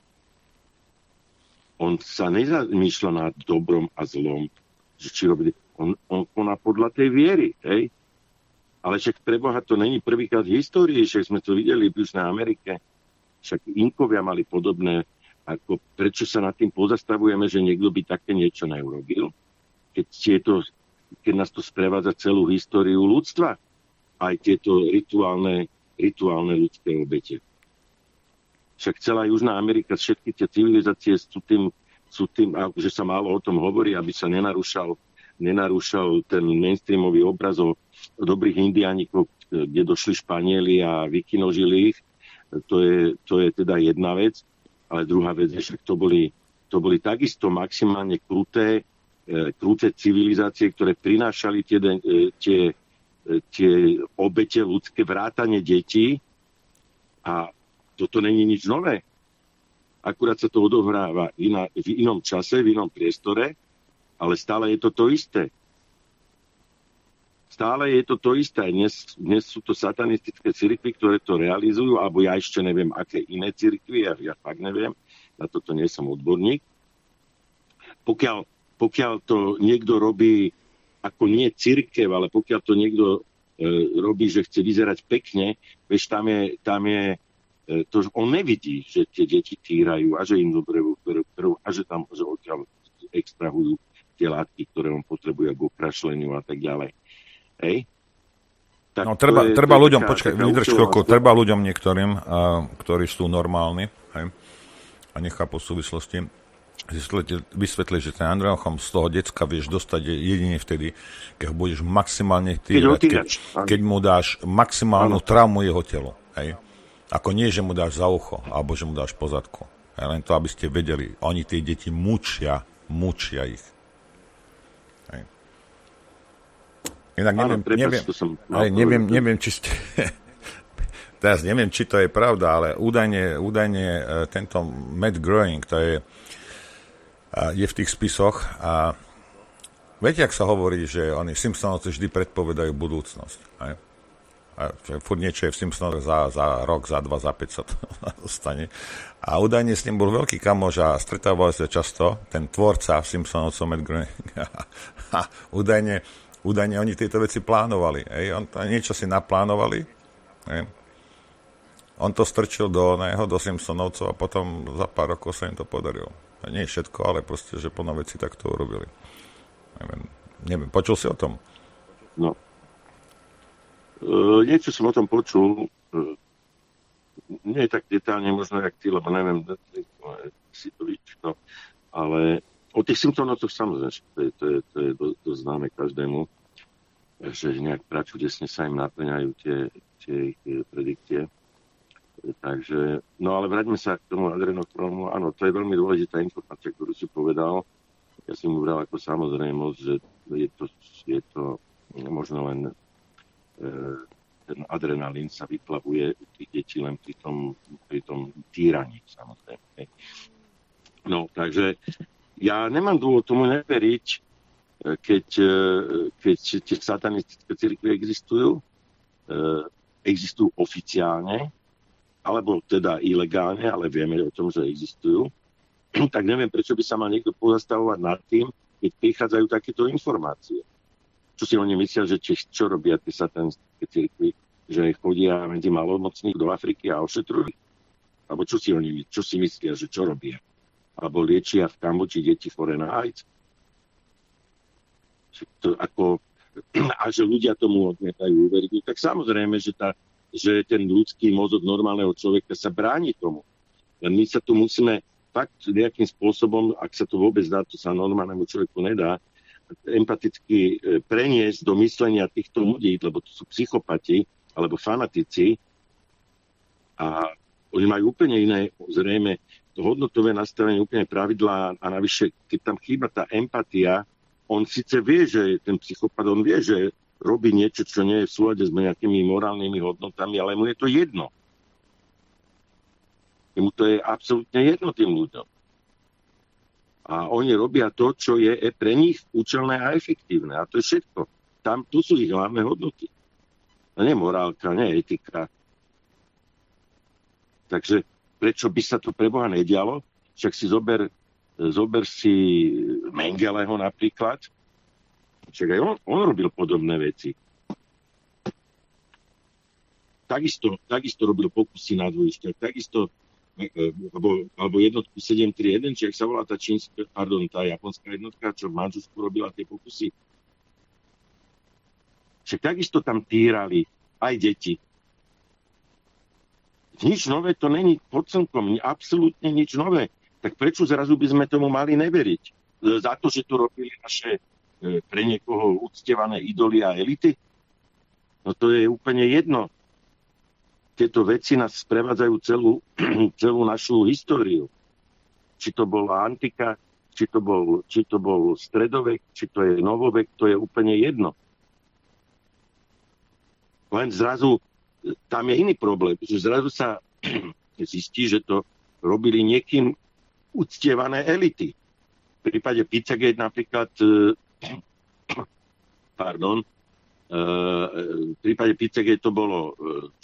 On sa nezamýšľa nad dobrom a zlom, že či robí. On koná podľa tej viery, hej? Ale však preboha to není prvýkrát v histórii, však sme to videli v Južnej Amerike. Však Inkovia mali podobné. Ako, prečo sa nad tým pozastavujeme, že niekto by také niečo neurobil? Keď nás to sprevádza celú históriu ľudstva, aj tieto rituálne ľudské obete. Však celá Južná Amerika, všetky tie civilizácie sú tým, že sa málo o tom hovorí, aby sa nenarúšal ten mainstreamový obraz o dobrých indiánikov, kde došli Španieli a vykinožili ich. To je teda jedna vec. Ale druhá vec je, že to boli takisto maximálne kruté civilizácie, ktoré prinášali tie obete ľudské, vrátane detí. A toto není nič nové. Akurát sa to odohráva v inom čase, v inom priestore, ale stále je to isté. Stále je to isté. Dnes sú to satanistické cirkvi, ktoré to realizujú, alebo ja ešte neviem, aké iné cirkvi, ja fakt neviem, na toto nie som odborník. Pokiaľ to niekto robí ako nie cirkev, ale pokiaľ to niekto robí, že chce vyzerať pekne, vieš, tam je to, že on nevidí, že tie deti týrajú a že im dobre krv a že tam že odtiaľ extrahujú tie látky, ktoré on potrebuje k okrašleniu a tak ďalej. Hej? Tak no, treba ľuďom, počkaj, vydrž chvíľku, treba ľuďom niektorým, ktorí sú normálni, hej, a nechápu súvislosti, vysvetliť, že ten adrenochrom z toho decka vieš dostať jedine vtedy, keď ho budeš maximálne týrať, keď mu dáš maximálnu traumu jeho telu. Hej? Ako nie, že mu dáš za ucho, alebo že mu dáš po zadku. Len to, aby ste vedeli, oni tie deti mučia ich. Hej. Inak neviem, či ste... Teraz neviem, či to je pravda, ale údajne tento Matt Groening, to je v tých spisoch a viete, ak sa hovorí, že oni Simpsonovci vždy predpovedajú budúcnosť. Hej? A furt niečo je v Simpsonoch za rok, za 2, za 5 sa to dostane. A údajne s ním bol veľký kamoš a stretával sa často ten tvorca Simpsonovcov Matt Groening. A údajne oni tieto veci plánovali. Niečo si naplánovali. Hej? On to strčil do Simpsonovcov a potom za pár rokov sa im to podarilo. Nie všetko, ale proste, že plno veci takto urobili. Neviem, počul si o tom? No. Niečo som o tom počul. Nie tak detálne možno, jak ty, lebo neviem, si to vyčítal. Ale o tých Simpsonovcoch samozrejme, to je dosť známe každému. že nejak pračudesne sa im naplňajú tie ich predikcie. Takže, no ale vráťme sa k tomu adrenochromu. Áno, to je veľmi dôležitá informácia, ktorú si povedal. Ja som mu bral ako samozrejmosť, že je to možno len ten adrenalín sa vyplavuje u tých detí len pri tom týraní, samozrejme. No, takže ja nemám dôvod tomu neveriť, keď tie satanistické cirkvi existujú oficiálne, alebo teda ilegálne, ale vieme o tom, že existujú, tak neviem, prečo by sa mal niekto pozastavovať nad tým, keď prichádzajú takéto informácie. Čo si oni myslia, že čo robia tie satanistické cirkvi, že chodia medzi malomocných do Afriky a ošetrujú? Alebo čo si myslia, že čo robia? Alebo liečia v Kambodži deti choré na AIDS? A že ľudia tomu odmietajú uveriť, tak samozrejme, že ten ľudský mozog normálneho človeka sa bráni tomu. Len my sa tu musíme fakt nejakým spôsobom, ak sa to vôbec dá, to sa normálnemu človeku nedá, empaticky preniesť do myslenia týchto ľudí, lebo to sú psychopati alebo fanatici a oni majú úplne iné, zrejme, to hodnotové nastavenie, úplne pravidlá a navyše, keď tam chýba tá empatia, on síce vie, že ten psychopat, on vie, že robí niečo, čo nie je v súlade s nejakými morálnymi hodnotami, ale mu je to jedno. Mu to je absolútne jedno tým ľuďom. A oni robia to, čo je pre nich účelné a efektívne. A to je všetko. Tu sú ich hlavné hodnoty. A nie morálka, nie etika. Takže prečo by sa to pre Boha nedialo? Však si zober si Mengeleho napríklad. Však aj on robil podobné veci. Takisto robil pokusy na dvojišťach, takisto alebo jednotku 731, či ak sa volá tá japonská jednotka, čo v Manžusku robila tie pokusy. Však takisto tam týrali aj deti. Nič nové to není pod slnkom, absolútne nič nové. Tak prečo zrazu by sme tomu mali neveriť? Za to, že to robili naše pre niekoho uctievané idoly a elity? No to je úplne jedno. Tieto veci nás sprevádzajú celú našu históriu. Či to bola antika, či to bol stredovek, či to je novovek, to je úplne jedno. Len zrazu tam je iný problém, že zrazu sa zistí, že to robili niekým uctievané elity. V prípade Pizzagate napríklad v prípade Pizzagate to bolo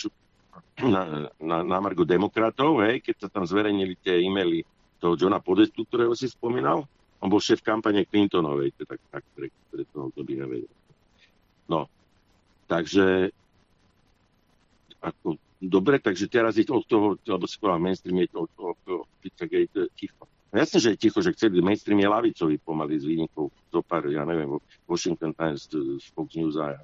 na margo demokratov, hej, keď sa tam zverejnili tie e-maily toho Johna Podestu, ktorého si spomínal. On bol šéf kampane Clintonovej, to je tak pre toho, kto by nevedel. No, takže dobre, takže teraz je to od toho, lebo skôr mainstream je to od toho Pizzagate ticho. No jasne, že je ticho, že celý mainstream je lavicový pomaly z výnikov. Zopár, ja neviem, Washington Times, Fox News a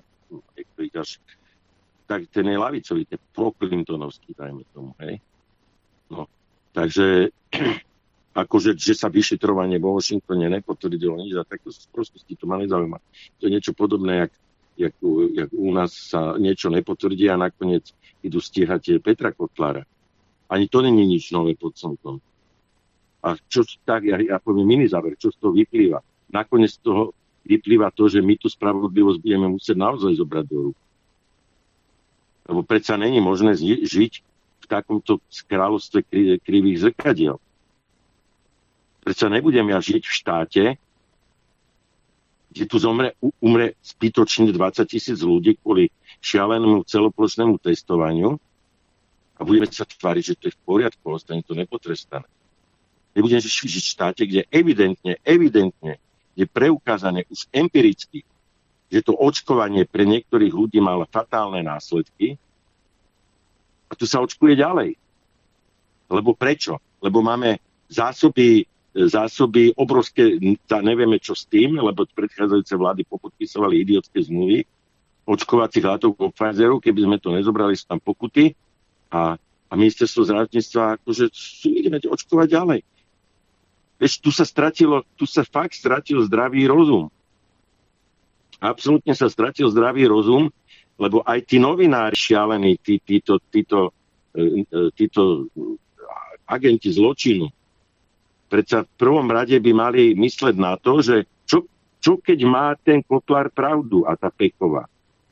tak ten je lavicový, ten pro-Clintonovský, dajme tomu, hej. No, takže akože, že sa vyšetrovanie vo Washingtone nepotvrdilo nič a takto z prostosti to ma nezaujíma. To je niečo podobné, jak u nás sa niečo nepotvrdí a nakoniec idú stíhať Petra Kotlára. Ani to není nič nové pod slnkom. A čo tak, ja poviem iný záver, čo z toho vyplýva. Nakoniec z toho vyplýva to, že my tú spravodlivosť budeme musieť naozaj zobrať do rúk. Lebo predsa není možné žiť v takomto kráľovstve krivých zrkadiel. Predsa nebudem ja žiť v štáte, kde tu umre zbytočne 20 000 ľudí kvôli šialenému celoplošnému testovaniu a budeme sa tváriť, že to je v poriadku, ostane to nepotrestané. Nebudem žiť v štáte, kde evidentne je preukázané už empiricky, že to očkovanie pre niektorých ľudí malo fatálne následky a tu sa očkuje ďalej. Lebo prečo? Lebo máme zásoby obrovské, nevieme čo s tým, lebo predchádzajúce vlády popodpisovali idiotské zmluvy očkovacích látok od Pfizeru, keby sme to nezobrali, sú tam pokuty a ministerstvo zdravotníctva akože ideme očkovať ďalej. Vieš, tu sa fakt stratil zdravý rozum. Absolútne sa stratil zdravý rozum, lebo aj tí novinári šialení, títo agenti zločinu, predsa v prvom rade by mali mysleť na to, že čo keď má ten Kotlár pravdu a tá Peková?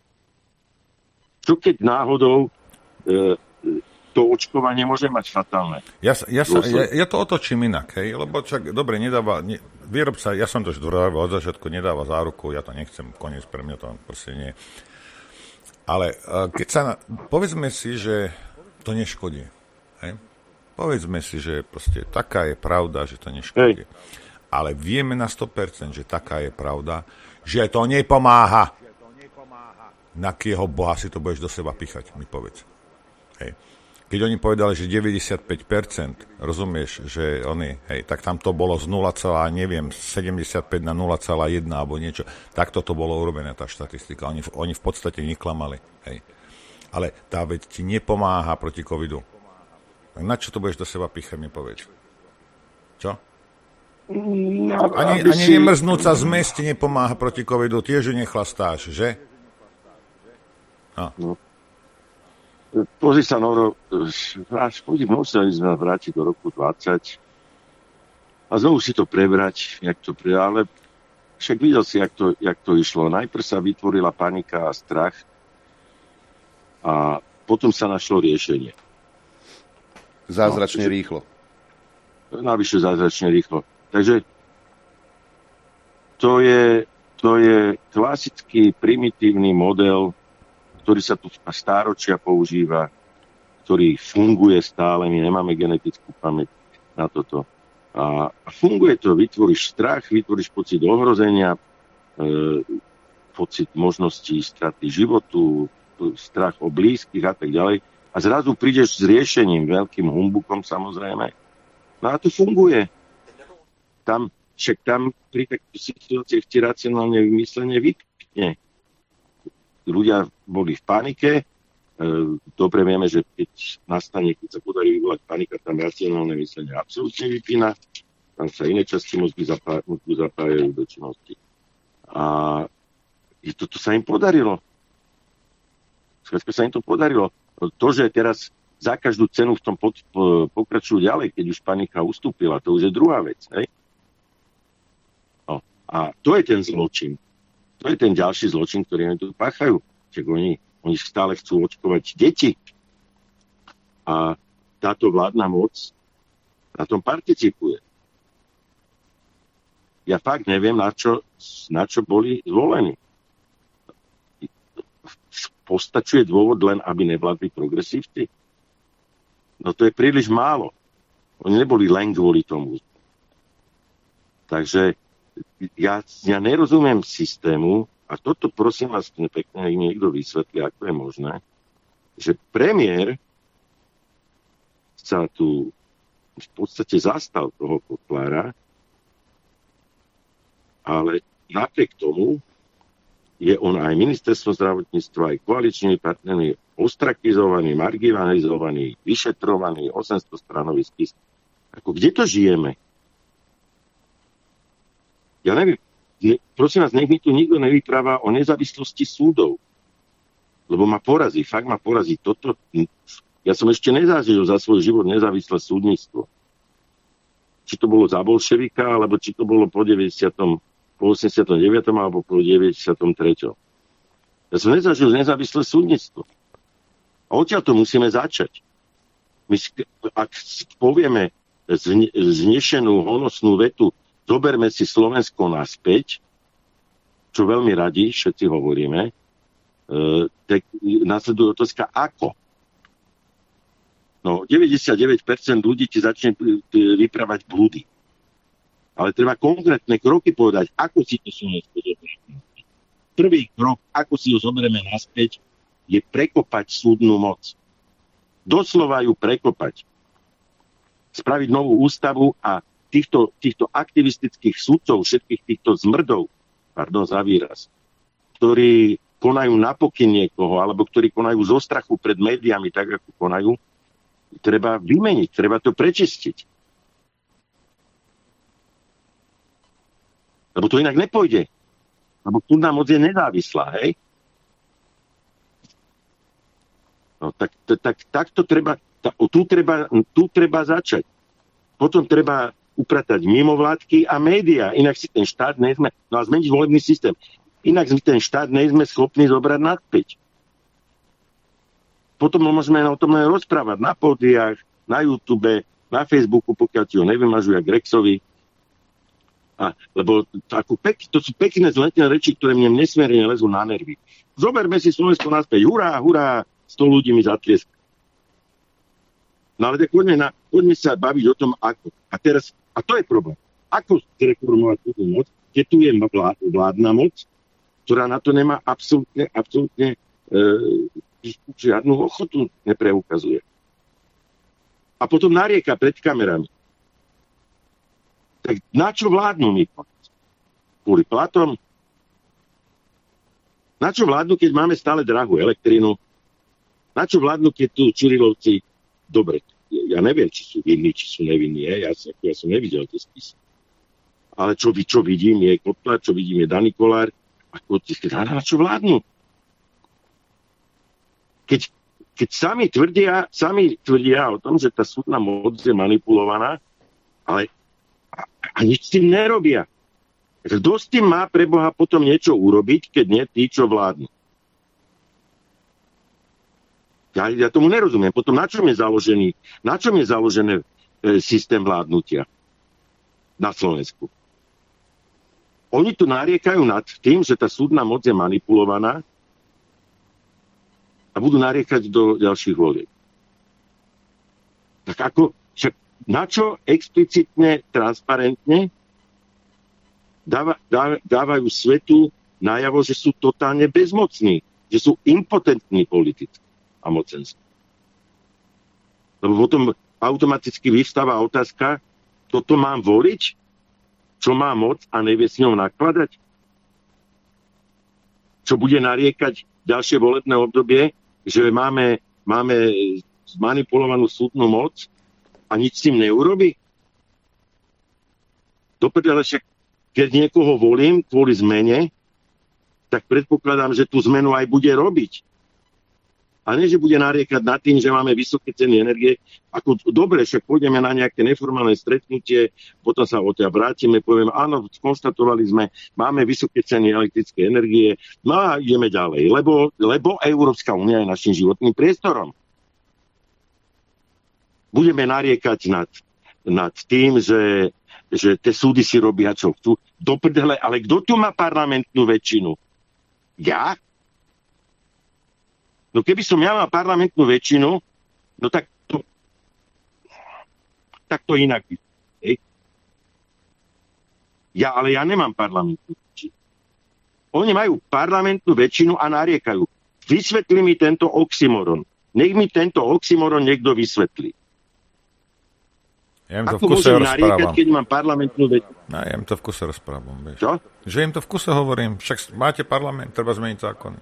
Čo keď náhodou to očkovanie môže mať fatálne? Ja to otočím inak, hej, lebo čak, dobre, výrobca, ja som to už dôvodil od začiatku, nedáva záruku, ja to nechcem, koniec pre mňa to proste nie. Ale povedzme si, že to neškodí, hej? Povedzme si, že proste taká je pravda, že to neškodí. Ale vieme na 100%, že taká je pravda, že to nepomáha. Na akého boha si to budeš do seba píchať, mi povedz. Hej. Keď oni povedali, že 95%, rozumieš, že tak tam to bolo z 0,75 na 0,1 alebo niečo. Takto to bolo urobené, tá štatistika. Oni v podstate neklamali. Hej. Ale tá vec ti nepomáha proti covidu. Na čo to budeš do seba píchať, mi povedz? Čo? Ani nemrznúť sa z mesti nepomáha proti covidu, tiež ju nechlastáš, že? No. Pozri sa, Noro, museli sme vrátiť do roku 20 a znovu si to prebrať, ale však videl si, jak to išlo. Najprv sa vytvorila panika a strach a potom sa našlo riešenie. Zázračne rýchlo. Navyše zázračne rýchlo. Takže to je klasický primitívny model, ktorý sa tu stáročia používa, ktorý funguje stále, my nemáme genetickú pamäť na toto. A funguje to, vytvoríš strach, vytvoríš pocit ohrozenia, pocit možností straty životu, strach o blízkych a tak ďalej. A zrazu prídeš s riešením, veľkým humbukom samozrejme. No a to funguje. Tam pri takých situáciách ti racionálne vymyslenie vypne. Ľudia boli v panike. Dobre vieme, že keď nastane, keď sa podarí vyvolať panika, tam racionálne myslenie absolútne vypína. Tam sa iné časti mozgu zapájajú do činnosti. A toto sa im podarilo. Skrátka sa im to podarilo. To, že teraz za každú cenu v tom pokračujú ďalej, keď už panika ustúpila, to už je druhá vec. Hej? No. A to je ten zločin. To je ten ďalší zločin, ktorý oni tu páchajú. Čiže oni stále chcú očkovať deti. A táto vládna moc na tom participuje. Ja fakt neviem, na čo boli zvolení. Postačuje dôvod len, aby nevládli progresívci? No to je príliš málo. Oni neboli len kvôli tomu. Takže ja nerozumiem systému, a toto prosím vás pekne, nech niekto vysvetlí, ako je možné, že premiér sa tu v podstate zastal toho Kotlára, ale napriek tomu je on aj ministerstvo zdravotníctva, aj koaličný partnerný ostrakizovaný, marginalizovaný, vyšetrovaný, 800 stranovisk. Ako, kde to žijeme? Ja neviem. Prosím vás, nech mi tu nikto nevypráva o nezávislosti súdov. Lebo ma porazí, fakt ma porazí. Ja som ešte nezažil za svoj život nezávislé súdnictvo. Či to bolo za bolševika, alebo či to bolo po 89. alebo po 93. Ja som nezažil nezávislé súdnictvo. A odtiaľ to musíme začať. Ak povieme znešenú, honosnú vetu, zoberme si Slovensko naspäť, čo veľmi radi všetci hovoríme, tak následuje otázka ako. No, 99% ľudí ti začne vyprávať blúdy. Ale treba konkrétne kroky povedať, ako si to Slovensko zoberme. Prvý krok, ako si ho zoberieme naspäť, je prekopať súdnu moc. Doslova ju prekopať. Spraviť novú ústavu a týchto aktivistických sudcov, všetkých týchto zmrdov, pardon za výraz, ktorí konajú na pokyn niekoho, alebo ktorí konajú zo strachu pred médiami, tak ako konajú, treba vymeniť, treba to prečistiť. Lebo to inak nepôjde. Lebo súdna moc je nezávislá, hej? No tak to treba, tu treba začať. Potom treba upratať mimovládky a médiá. Inak si ten štát nejsme, no a zmeniť volebný systém. Inak si ten štát nejsme schopní zobrať naspäť. Potom môžeme o tom rozprávať na pódiách, na YouTube, na Facebooku, pokiaľ ti ho nevymažujú jak Rexovi. Lebo to sú pekné zletné reči, ktoré mne nesmierne lezú na nervy. Zoberme si Slovensko naspäť. Hurá, hurá, 100 ľudí mi zatlieska. No ale tak poďme sa baviť o tom, ako. A to je problém. Ako zreformovať túto moc, keď tu je vládna moc, ktorá na to nemá absolútne žiadnu ochotu nepreukazuje. A potom narieka pred kamerami. Tak na čo vládnu my? Kvôli platom? Na čo vládnu, keď máme stále drahú elektrínu? Na čo vládnu, keď tu Čurilovci... Dobre, ja neviem, či sú vinní, či sú nevinní. Ja som nevidel tie spisy. Ale čo vidím, je Kotlár, čo vidím, je Dani Kolár. Na čo vládnu? Keď sami tvrdia o tom, že tá súdna moc je manipulovaná, ale a nič s tým nerobia. Kto s tým má pre Boha potom niečo urobiť, keď nie tí, čo vládnu? Ja tomu nerozumiem. Potom na čom je založené systém vládnutia na Slovensku? Oni tu nariekajú nad tým, že tá súdna moc je manipulovaná a budú nariekať do ďalších volieb. Tak ako, však na čo explicitne, transparentne dávajú svetu najavo, že sú totálne bezmocní, že sú impotentní politici a mocenskí. Lebo potom automaticky vyvstáva otázka, toto mám voliť? Čo má moc a nevie s ňou nakladať? Čo bude nariekať ďalšie volebné obdobie, že máme zmanipulovanú súdnu moc a nič s tým neurobí? Ale však, keď niekoho volím kvôli zmene, tak predpokladám, že tú zmenu aj bude robiť. A nie, že bude nariekať nad tým, že máme vysoké ceny energie. Ako dobre, však pôjdeme na nejaké neformálne stretnutie, potom sa odtiaľ vrátime, povieme, áno, konštatovali sme, máme vysoké ceny elektrické energie, no a ideme ďalej, lebo Európska únia je našim životným priestorom. Budeme nariekať nad tým, že tie súdy si robia, čo chcú. Do prdele, ale kto tu má parlamentnú väčšinu? Ja? No keby som ja mal parlamentnú väčšinu, no tak to inak. Hej? Ale ja nemám parlamentnú väčšinu. Oni majú parlamentnú väčšinu a nariekajú. Vysvetli mi tento oxymoron. Nech mi tento oxymoron niekto vysvetlí. Ja im to ako v kuse rozprávam. Nariekať, keď mám parlamentnú väčšinu? No, ja im to v kuse rozprávam. Vieš. Čo? Že im to v kuse hovorím. Však máte parlament, treba zmeniť zákony.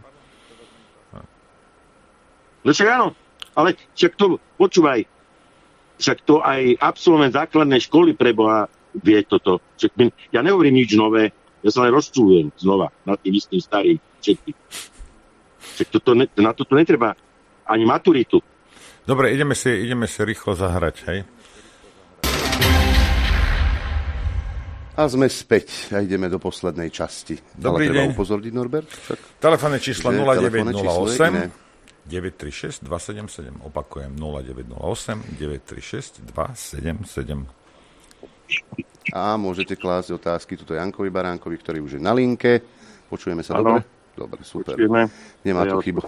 No však áno, ale však to, počúvaj, však to aj absolvent základnej školy pre Boha vie toto. Však ja nehovorím nič nové, ja sa len rozčúlujem znova nad tým istým starým všetkým. Však na toto netreba ani maturitu. Dobre, ideme si rýchlo zahrať, hej? A sme späť a ideme do poslednej časti. Dobrý deň. Treba upozorniť, Norbert? Telefónne číslo 0908 936 277. Opakujem 0908 936 277. A môžete klásť otázky tuto Jankovi Baránkovi, ktorý už je na linke. Počujeme sa dobre? Dobre, super. Počujeme. Nemá to chybu.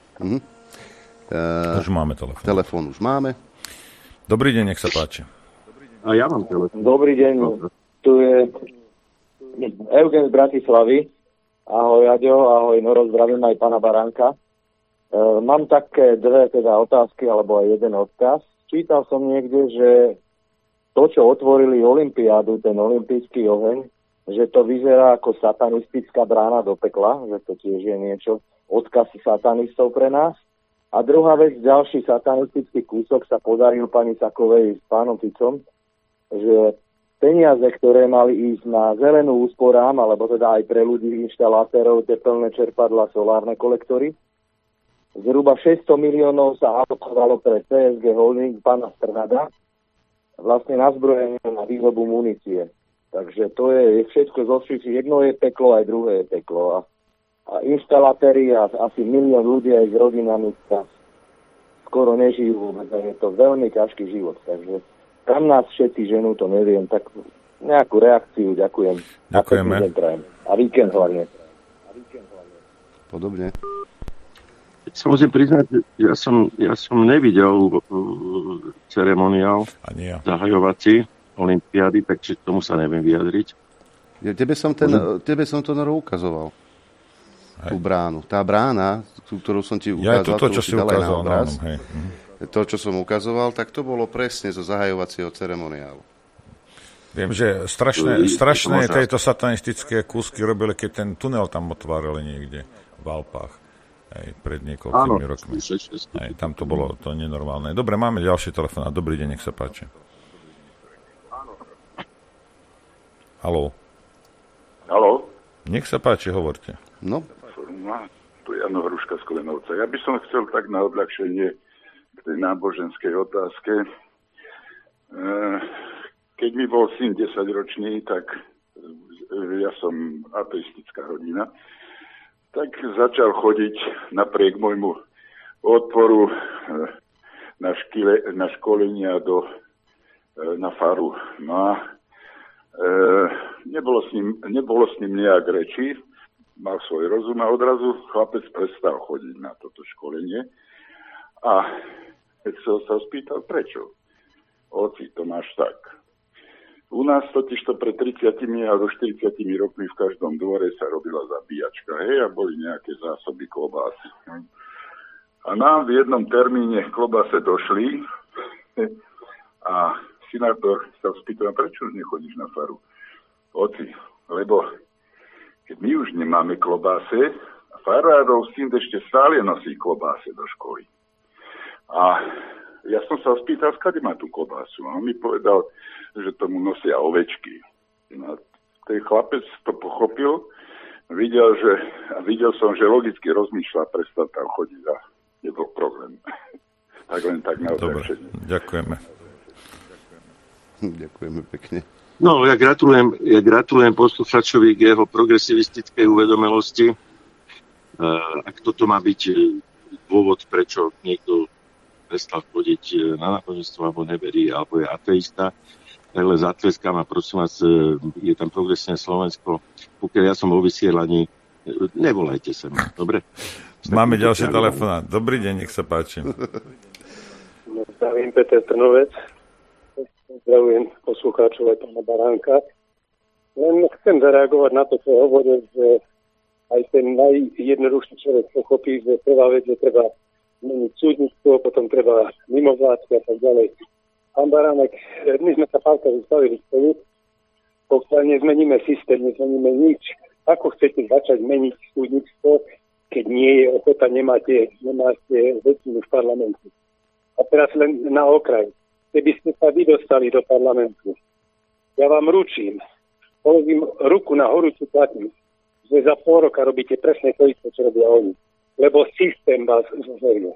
Už máme telefón. Telefón už máme. Dobrý deň, nech sa páči. A ja mám telefón. Dobrý deň. Tu je Eugen z Bratislavy. Ahoj, Aďo, ahoj, Noro, zdravím aj pána Baránka. Mám také dve otázky, alebo aj jeden odkaz. Čítal som niekde, že to, čo otvorili olympiádu, ten olympijský oheň, že to vyzerá ako satanistická brána do pekla, že to tiež je niečo, odkaz satanistov pre nás. A druhá vec, ďalší satanistický kúsok sa podaril pani Sakovej s pánom Ficom, že peniaze, ktoré mali ísť na zelenú úsporám, alebo teda aj pre ľudí, inštalátérov, tepelné čerpadlá, solárne kolektory, zhruba 600 miliónov sa alokovalo pre CSG Holding pána Strnada, vlastne na zbrojenie na výrobu munície. Takže to je všetko zo všetkých. Jedno je peklo, aj druhé je peklo. A inštalatéri a asi 1 milión ľudí aj s rodinami sa skoro nežijú vôbec. Je to veľmi ťažký život. Takže kam nás všetci ženú, to neviem. Tak nejakú reakciu, ďakujem. Ďakujeme. A víkend hlavne. Podobne. Sa musím priznať, ja som nevidel ceremoniál zahajovací olympiády, takže tomu sa neviem vyjadriť. Tebe som to ukazoval. Tú bránu. Tá brána, ktorú som ti ukázal, to, čo si ukázal na obraz, to, čo som ukazoval, tak to bolo presne zo zahajovacieho ceremoniálu. Viem, že strašné tieto satanistické kúsky robili, keď ten tunel tam otvárali niekde v Alpách. Pred niekoľkými rokmi. Tam to bolo to nenormálne. Dobre, máme ďalší telefón. Dobrý deň, nech sa páči. Haló. Nech sa páči, hovorte. No. Tu je Jano Hruška z Kolenovca. Ja by som chcel tak na odľahčenie k tej náboženskej otázke. Keď mi bol syn 10-ročný, tak ja som ateistická rodina, tak začal chodiť napriek môjmu odporu na školenia na faru. No a nebolo s ním nejak reči, mal svoj rozum a odrazu chlapec prestal chodiť na toto školenie. A keď sa spýtal, prečo? Oci, to máš tak. U nás totižto pred 30 alebo 40 rokmi v každom dvore sa robila zabíjačka, a boli nejaké zásoby klobás. A nám v jednom termíne klobáse došli a senátor sa spýtal, prečo už nechodíš na faru? Oci, lebo keď my už nemáme klobáse, a farárov syn ešte stále nosí klobáse do školy. A ja som sa spýtal, skade má tú klobásu. A on mi povedal, že tomu nosia ovečky. No, ten chlapec to pochopil, videl som, že logicky rozmýšľa, prestal tam chodiť a nebol problém. Tak len tak na odľahčenie. Dobre, ďakujeme. Ďakujeme pekne. No, ja gratulujem posluchačovi k jeho progresivistickej uvedomelosti. Ak toto má byť dôvod, prečo niekto prestal chodiť na náboženstvo, alebo neverí, alebo je ateista, takhle zatleskám a prosím vás, je tam progresívne Slovensko. Pokiaľ ja som vo vysielaní, nevolajte sa ma, dobre? Máme ďalší telefonát. Dobrý deň, nech sa páči. Zdravím, Peter Trnovec. Zdravujem poslucháčov aj pána Baránka. Len chcem zareagovať na to, čo hovoril, že aj ten najjednoduchší človek pochopí, že prvá vec, že treba meniť súdnictvo, potom treba mimovládky a tak ďalej. Pán Baránek, my sme sa párka zastavili spolu, pokiaľ nezmeníme systém, nezmeníme nič. Ako chcete začať meniť súdnictvo, keď nie je ochota, nemáte väčšinu v parlamentu. A teraz len na okraj. Keby ste sa vy dostali do parlamentu, ja vám ručím, položím ruku na horúcu platnicu, že za pol roka robíte presne to isté, čo robia oni. Lebo systém vás zožerie.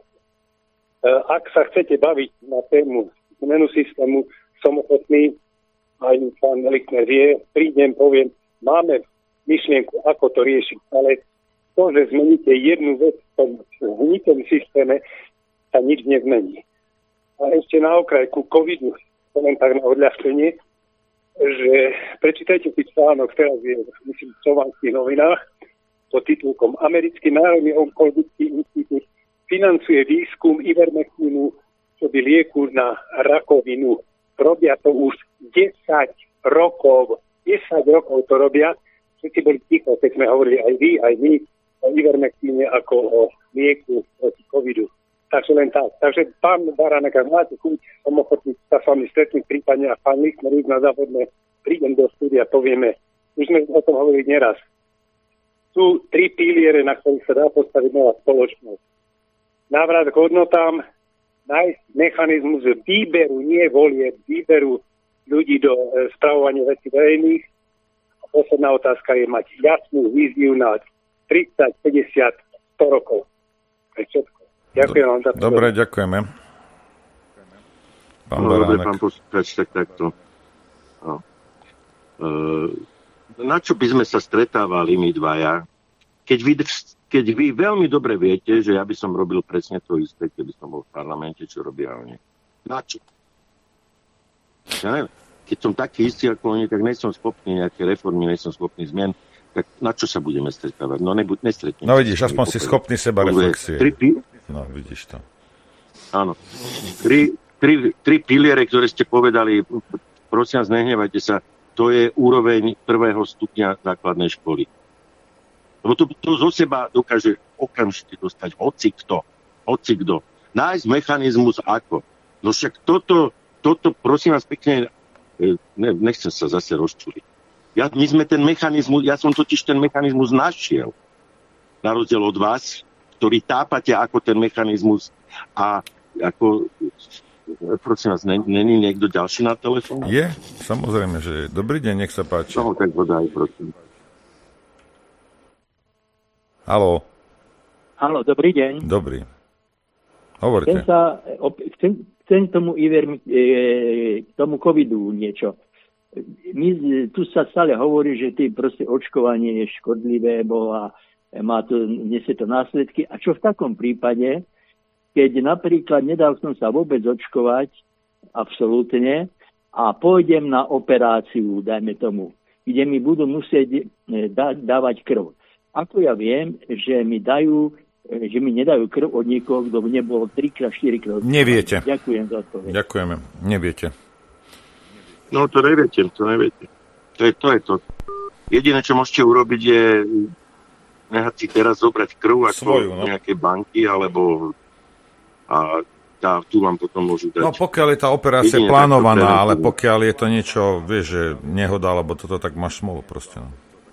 Ak sa chcete baviť na tému zmenu systému, som ochotný, aj pán Lichtner vie, prídem, poviem, máme myšlienku, ako to riešiť, ale to, že zmeníte jednu vec v tom hnitom systéme, sa nič nezmení. A ešte na okraj ku covidu, to len tak na odľahčenie, že prečítajte si článok, teraz je v slovanských novinách, pod titulkom Americký národný onkologický inštitút financuje výskum ivermectinu, čo by lieku na rakovinu. Robia to už 10 rokov. 10 rokov to robia. Všetci boli ticho, keď sme hovorili aj vy, aj my o ivermectine ako o lieku proti covidu. Takže len tak. Takže pán Baránek, ak máte chuť, som ochotný sa s vami stretnúť, prípadne a pán Lichtner na závodné prídem do štúdia, povieme. Už sme o tom hovorili neraz. Sú 3 piliere, na ktorých sa dá postaviť nová spoločnosť. Návrat k hodnotám, nájsť mechanizmus výberu, nie volie, výberu ľudí do spravovania vecí verejných. A posledná otázka je mať jasnú víziu na 30, 50, 100 rokov. To je všetko. Ďakujem vám za to. Dobre, ďakujeme. Dobre, pán poslucháč, takto. No. Na čo by sme sa stretávali my dvaja, keď vy veľmi dobre viete, že ja by som robil presne to isté, keby som bol v parlamente, čo robia oni. Na čo? Ja neviem. Keď som taký istý ako oni, tak nejsom schopný nejaké reformy, nejsom schopný zmien, tak na čo sa budeme stretávať? No nestretneme. No vidíš, aspoň si schopný seba reflexie. No vidíš to. Áno. Tri piliere, ktoré ste povedali, prosím vás, nehnevajte sa, to je úroveň 1. stupňa základnej školy. Lebo to zo seba dokáže okamžite dostať hocikto. Nájsť mechanizmus ako. No však toto prosím vás pekne, nechcem sa zase rozčuliť. My sme ten mechanizmus, ja som totiž ten mechanizmus našiel. Na rozdiel od vás, ktorí tápate ako ten mechanizmus a ako... Prosím vás, není niekto ďalší na telefóne? Je, samozrejme, že je. Dobrý deň, nech sa páči. No, tak bodaj, prosím. Haló. Haló, dobrý deň. Dobrý. Hovorte. Chcem tomu covidu niečo. Tu sa stále hovorí, že proste očkovanie je škodlivé, nesie to následky. A čo v takom prípade, keď napríklad nedal som sa vôbec očkovať, absolútne, a pôjdem na operáciu, dajme tomu, kde mi budú musieť dávať krv. Ako ja viem, že mi nedajú krv od niekoho, kto nebol 3-4 krát. Neviete. Ďakujem za to. Ďakujeme. Neviete. No to neviete. To je to. Jediné, čo môžete urobiť, je nehať si teraz zobrať krv ako nejaké banky, alebo a tu vám potom môžu dať. No pokiaľ je tá operácia plánovaná, ale pokiaľ je to niečo, vieš, že nehoda, alebo toto, tak máš smolu proste.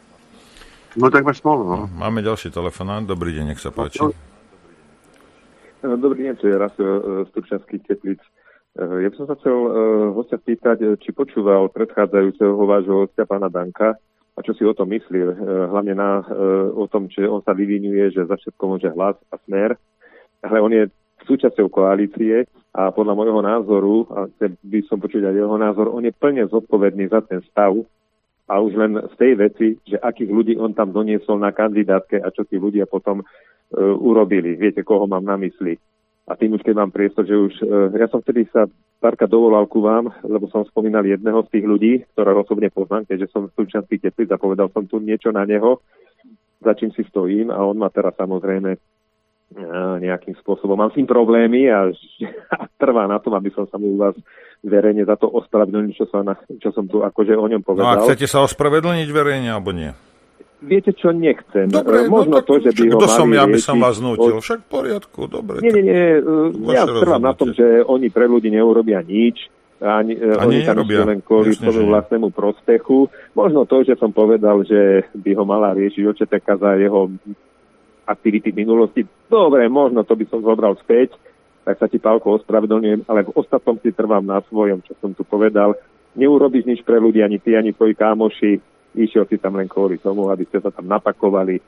No tak máš smolu, no. Máme ďalší telefonát. Dobrý deň, nech sa páči. Dobrý deň, to je raz z Turčianskych Teplíc. Ja by som sa chcel hostia spýtať, či počúval predchádzajúceho vášho hostia pána Danka a čo si o tom myslí, hlavne o tom, že on sa vyvinuje, že za všetko môže Hlas a Smer, ale on je súčasťou koalície a podľa môjho názoru, a by som počuť aj jeho názor, on je plne zodpovedný za ten stav a už len v tej veci, že akých ľudí on tam doniesol na kandidátke a čo tí ľudia potom urobili. Viete, koho mám na mysli. A tým už, keď mám priestor, že už... ja som vtedy sa párka dovolal ku vám, lebo som spomínal jedného z tých ľudí, ktorého osobne poznám, keďže som v Turčianskych Teplíc a povedal som tu niečo na neho, za čím si stojím a on ma teraz samozrejme nejakým spôsobom. Mám s tým problémy a trvá na tom, aby som sa mu u vás verejne za to ospravedlnil, čo som tu akože o ňom povedal. No a chcete sa ospravedlniť verejne, alebo nie? Viete čo, nechcem. Dobre, možno to, že by ho mali som ja, by som vás nútil. Však v poriadku, dobre. Nie. Ja trvám na tom, že oni pre ľudí neurobia nič. Oni tam len kvôli svojmu vlastnému prospechu. Možno to, že som povedal, že by ho mala riešiť OČTK za jeho aktivity v minulosti. Dobre, možno to by som zobral späť, tak sa ti, Pálko, ospravedlňujem, ale v ostatnom si trvám na svojom, čo som tu povedal. Neurobíš nič pre ľudí, ani ty, ani tvoji kámoši. Išiel si tam len kvôli tomu, aby ste sa tam napakovali.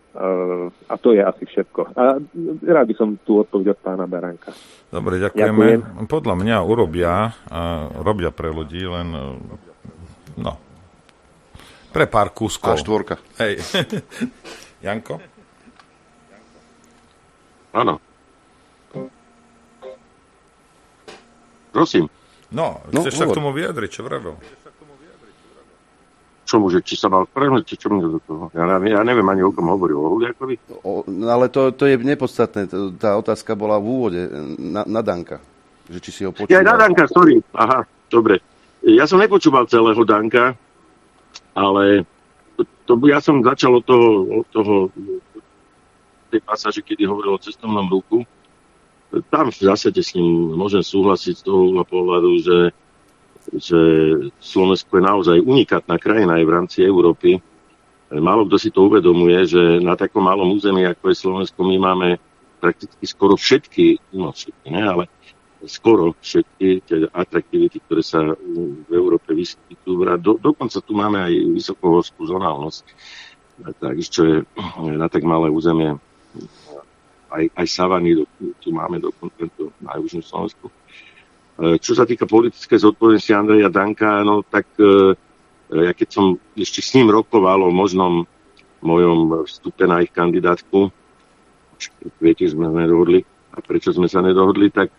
A to je asi všetko. A rád by som tú odpoveď od pána Baránka. Dobre, ďakujeme. Podľa mňa robia pre ľudí len pre pár kúskov. A4. Hej. Janko? Áno. Prosím. No, chceš sa k tomu vyjadriť, čo vravel? Čomuže, či sa mal prehnúť, či čo mi do toho? Ja neviem ani o kom hovorí, o Huliakovi. Ale to je nepodstatné. Tá otázka bola v úvode na Danka. Že či si ho počúval. Ja na Danka, sorry. Aha, dobre. Ja som nepočúval celého Danka, ale ja som začal od toho tej pasáže, kedy hovoril o cestovnom ruchu. Tam v zásade s ním môžem súhlasiť z toho pohľadu, že Slovensko je naozaj unikátna krajina aj v rámci Európy. Málo kto si to uvedomuje, že na takom malom území, ako je Slovensko, my máme prakticky skoro všetky, ale skoro všetky tie atraktivity, ktoré sa v Európe vyskytujú. Dokonca tu máme aj vysokohorskú zonálnosť, čo je na tak malé územie. Aj savany tu máme dokonca na južnom Slovensku. Čo sa týka politickej zodpovednosti Andreja Danka, no tak ja keď som ešte s ním rokoval o možnom mojom vstupe na ich kandidátku, viete, sme nedohodli a prečo sme sa nedohodli, tak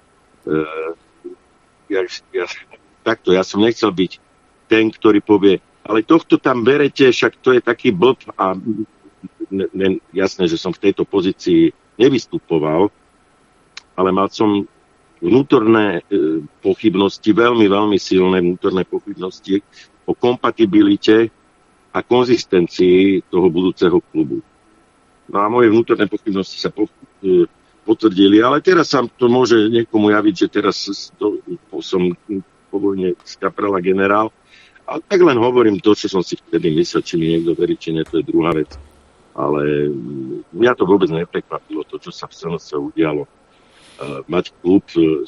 ja som nechcel byť ten, ktorý povie, ale tohto tam berete, však to je taký blb a jasné, že som v tejto pozícii nevystupoval, ale mal som vnútorné pochybnosti, veľmi, veľmi silné vnútorné pochybnosti o kompatibilite a konzistencii toho budúceho klubu. No a moje vnútorné pochybnosti sa potvrdili, ale teraz sa to môže niekomu javiť, že teraz som po vojne z kaprala generál. A tak len hovorím to, čo som si vtedy myslel, či mi niekto verí, či nie, to je druhá vec. Ale mňa to vôbec neprekvapilo, to, čo sa v SNS udialo. Mať klub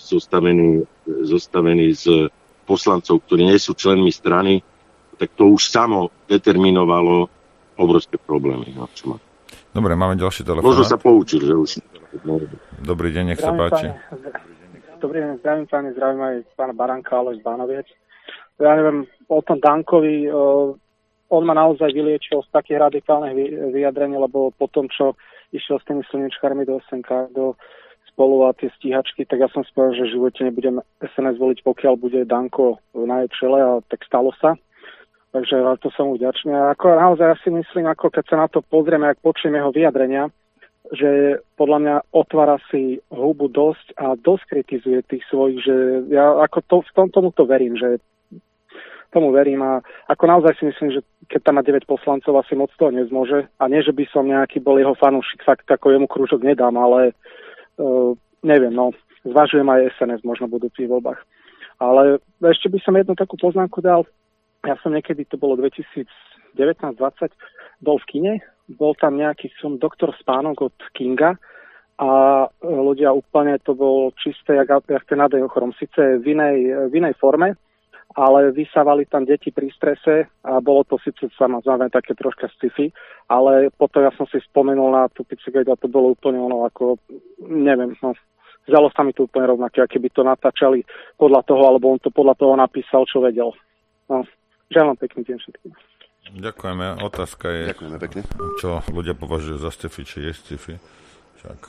zostavený z poslancov, ktorí nie sú členmi strany, tak to už samo determinovalo obrovské problémy. Dobre, máme ďalší telefón. Možno sa poučil, že už... Dobrý deň, nech sa páči. Dobrý deň, zdravím aj pána Baránka, ale z Bánoviec. Ja neviem, o tom Dankovi, on ma naozaj vyliečil z takých radikálnych vyjadrení, lebo po tom, čo išiel s tými slnečkármi do SNK, do Spolu a tie stíhačky, tak ja som si povedal, že v živote nebudem SNS voliť, pokiaľ bude Danko na jej čele, a tak stalo sa. Takže to som mu vďačný. A ako naozaj ja si myslím, ako keď sa na to pozrieme, ak počujem jeho vyjadrenia, že podľa mňa otvára si hubu dosť a dosť kritizuje tých svojich, že ja ako tomuto verím, že tomu verím a ako naozaj si myslím, že keď tam má 9 poslancov, asi moc toho nezmôže. A nie, že by som nejaký bol jeho fanúšik, fakt ako jemu krúžok nedám, ale neviem, no, zvažujem aj SNS možno v budúcich voľbách. Ale ešte by som jednu takú poznámku dal. Ja som niekedy, to bolo 2019-20, bol v kine, bol tam nejaký film Doktor Spánok od Kinga a ľudia úplne, to bol čisté, jak ten nádej ochorom, síce v inej forme, ale vysávali tam deti pri strese a bolo to síce samozrejme také troška sci-fi, ale potom ja som si spomenul na tú Pizzagate a to bolo úplne ono ako, neviem, no, zdalo sa mi to úplne rovnaké, aké by to natáčali podľa toho, alebo on to podľa toho napísal, čo vedel. No, želám pekný deň všetkým. Ďakujeme. Otázka je, ďakujeme pekne. Čo ľudia považujú za sci-fi, či je sci-fi. Však.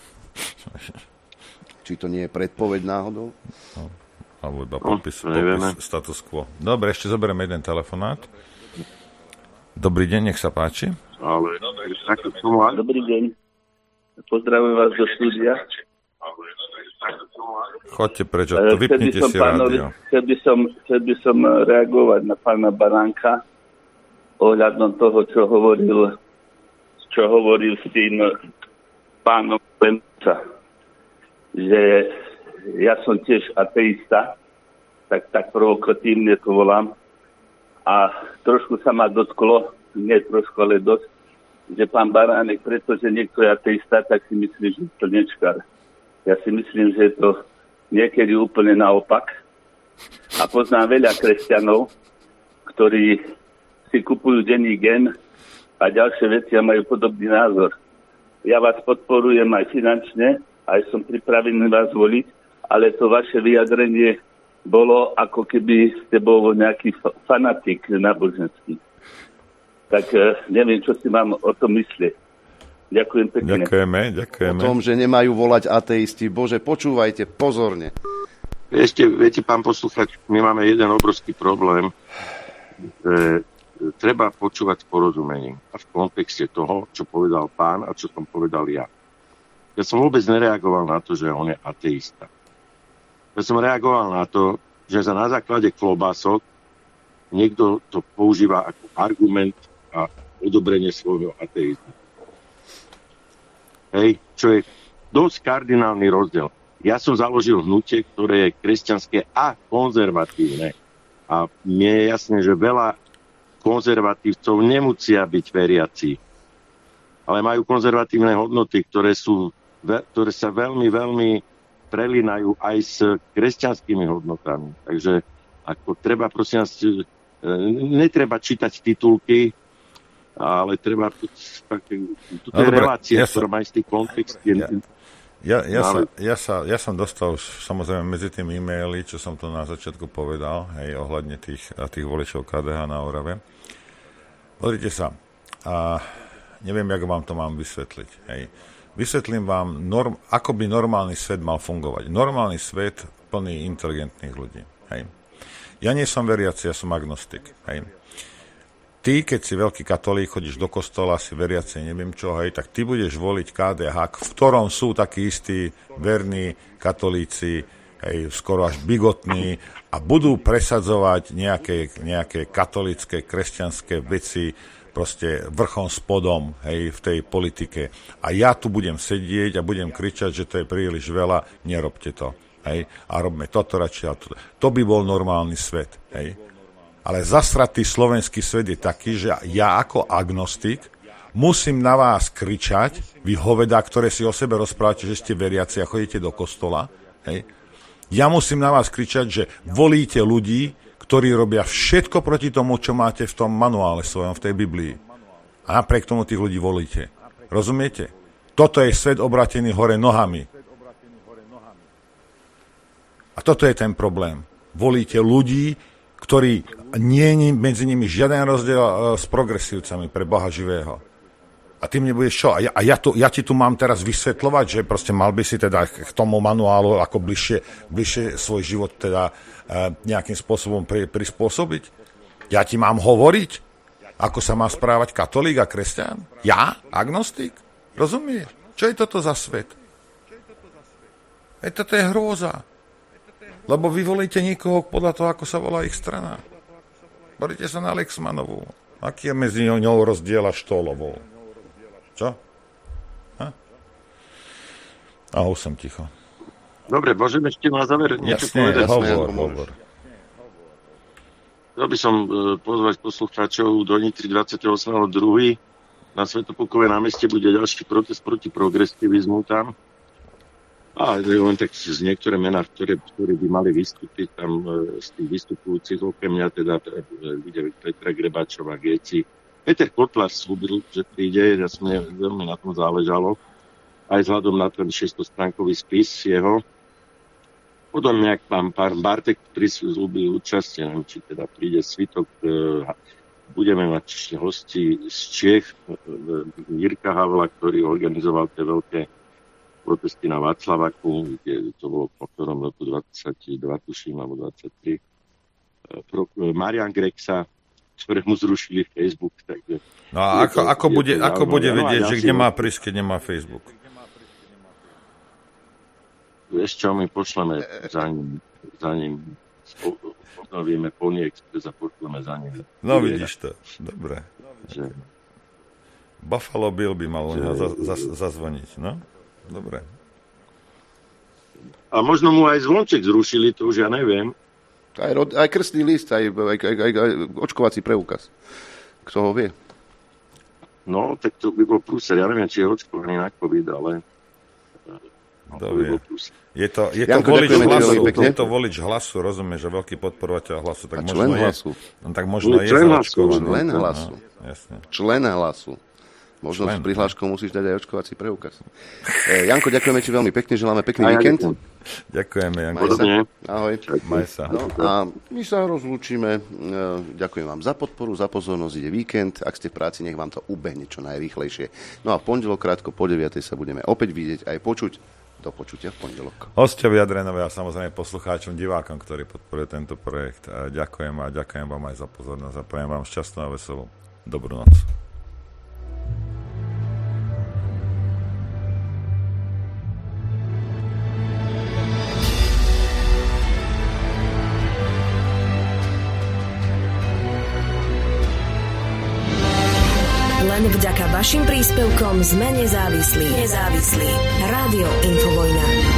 Či to nie je predpoveď náhodou? No. Alebo iba popis status quo. Dobre, ešte zoberieme jeden telefonát. Dobrý deň, nech sa páči. Dobrý deň. Pozdravujem vás do štúdia. Choďte preč, vypnite si rádio. Chcel by som reagovať na pána Baránka ohľadom toho, čo hovoril s tým pánom Lemca, že ja som tiež ateista, tak provokatívne to volám. A trošku sa ma dotklo, nie trošku, ale dosť, že pán Baránek, pretože niekto je ateista, tak si myslí, že je slnečkár. Ja si myslím, že je to niekedy úplne naopak. A poznám veľa kresťanov, ktorí si kupujú denní gen a ďalšie veci a majú podobný názor. Ja vás podporujem aj finančne, aj som pripravený vás voliť, ale to vaše vyjadrenie bolo, ako keby ste bol nejaký fanatik náboženský. Tak neviem, čo si mám o tom myslieť. Ďakujem pekne. Ďakujeme. O tom, že nemajú volať ateisti. Bože, počúvajte pozorne. Viete, pán posluchač, my máme jeden obrovský problém. Treba počúvať s porozumením a v kontexte toho, čo povedal pán a čo som povedal ja. Ja som vôbec nereagoval na to, že on je ateista. Ja som reagoval na to, že na základe klobások niekto to používa ako argument a odobrenie svojho ateizmu. Hej, čo je dosť kardinálny rozdiel. Ja som založil hnutie, ktoré je kresťanské a konzervatívne. A mne je jasné, že veľa konzervatívcov nemusia byť veriaci, ale majú konzervatívne hodnoty, ktoré sa veľmi, veľmi prelínajú aj s kresťanskými hodnotami. Takže ako treba, prosím vás, netreba čítať titulky, ale treba toto je relácia, ktorá má istý kontext. Ja som dostal už samozrejme medzi tým e-maily, čo som to na začiatku povedal, hej, ohľadne tých voličov KDH na Orave. Pozrite sa, neviem, jak vám to mám vysvetliť. Hej. Vysvetlím vám, ako by normálny svet mal fungovať. Normálny svet plný inteligentných ľudí. Hej. Ja nie som veriaci, ja som agnostik. Hej. Ty, keď si veľký katolík, chodíš do kostola, si veriaci, neviem čo, hej, tak ty budeš voliť KDH, v ktorom sú takí istí verní katolíci, hej, skoro až bigotní a budú presadzovať nejaké katolícke, kresťanské veci, proste vrchom spodom, hej, v tej politike. A ja tu budem sedieť a budem kričať, že to je príliš veľa, nerobte to, hej, a robme toto radšej. To by bol normálny svet, hej. Ale zasratý slovenský svet je taký, že ja ako agnostik musím na vás kričať, vy hovedá, ktoré si o sebe rozprávate, že ste veriaci a chodíte do kostola. Hej. Ja musím na vás kričať, že volíte ľudí, ktorí robia všetko proti tomu, čo máte v tom manuále svojom, v tej Biblii. A napriek tomu tých ľudí volíte. Rozumiete? Toto je svet obratený hore nohami. A toto je ten problém. Volíte ľudí, ktorí nie je medzi nimi žiaden rozdiel s progresívcami pre Boha živého. A ty mne budeš čo? A ja ti tu mám teraz vysvetľovať, že proste mal by si teda k tomu manuálu ako bližšie svoj život teda nejakým spôsobom prispôsobiť? Ja ti mám hovoriť, ako sa má správať katolík a kresťan? Ja? Agnostik? Rozumieš? Čo je toto za svet? Toto je hrôza. Lebo vy volíte niekoho podľa toho, ako sa volá ich strana. Boríte sa na Lexmanovú. Aký je medzi ňou rozdiel a Štólovou? Čo? A už som ticho. Dobre, môžem ešte na záver niečo povedať? Hovor. Chcel by som pozvať poslucháčov do Nitry 28.2. Na Svätopolkové námestie bude ďalší protest proti progresivizmu tam. A len tak z niektoré mená, ktoré by mali vystúpiť tam z tých vystupujúcich, okrem mňa teda ľudia Petra Grebáčová, Géci. Peter Kotlár slúbil, že príde, ja som veľmi na tom záležalo, aj vzhľadom na ten 600-stránkový spis jeho. Potom nejak pán Bartek, ktorý si slúbil účasť, neviem, či teda príde Svitok, budeme mať hosti z Čiech, Jirka Havla, ktorý organizoval tie veľké protesty na Václavaku, kde to bolo po ktorom roku 22, tuším, alebo 23. Marian Grexa, ktorému zrušili Facebook. Takže no a ako bude vedieť, že kde má prísť, keď nemá Facebook? Vieš čo, my pošleme za ním obnovíme Pony Express a pošleme za ním. No vidíš to, dobre. Buffalo Bill by mal zazvoniť, no? Dobre. A možno mu aj zvonček zrušili, to už ja neviem. Aj krstný list, aj očkovací preukaz. Kto ho vie? No, tak to by bol prúser. Ja neviem, či je očkovaný na COVID, ale... Je to volič Hlasu, rozumieš, že veľký podporovateľ Hlasu, tak možno je... Tak možno je zaočkovaný. Člen Hlasu. Člen Hlasu. Možno s prihláškou musíš dať aj očkovací preukaz. Janko, ďakujeme ti veľmi pekne, želáme pekný víkend. Ďakujeme, Janko. Ahoj. Maj sa. No, a my sa rozlúčime. Ďakujem vám za podporu, za pozornosť. Ide víkend. Ak ste v práci, nech vám to ubehne čo najrýchlejšie. No a v pondelok krátko po 9. sa budeme opäť vidieť aj počuť. Do počutia v pondelok. Hosťovi Adrenové a samozrejme poslucháčom, divákom, ktorí podporujú tento projekt. A ďakujem vám aj za pozornosť a prajem vám šťastnú a veselú dobrú noc. Len vďaka vašim príspevkom sme nezávislí. Rádio Infovojna.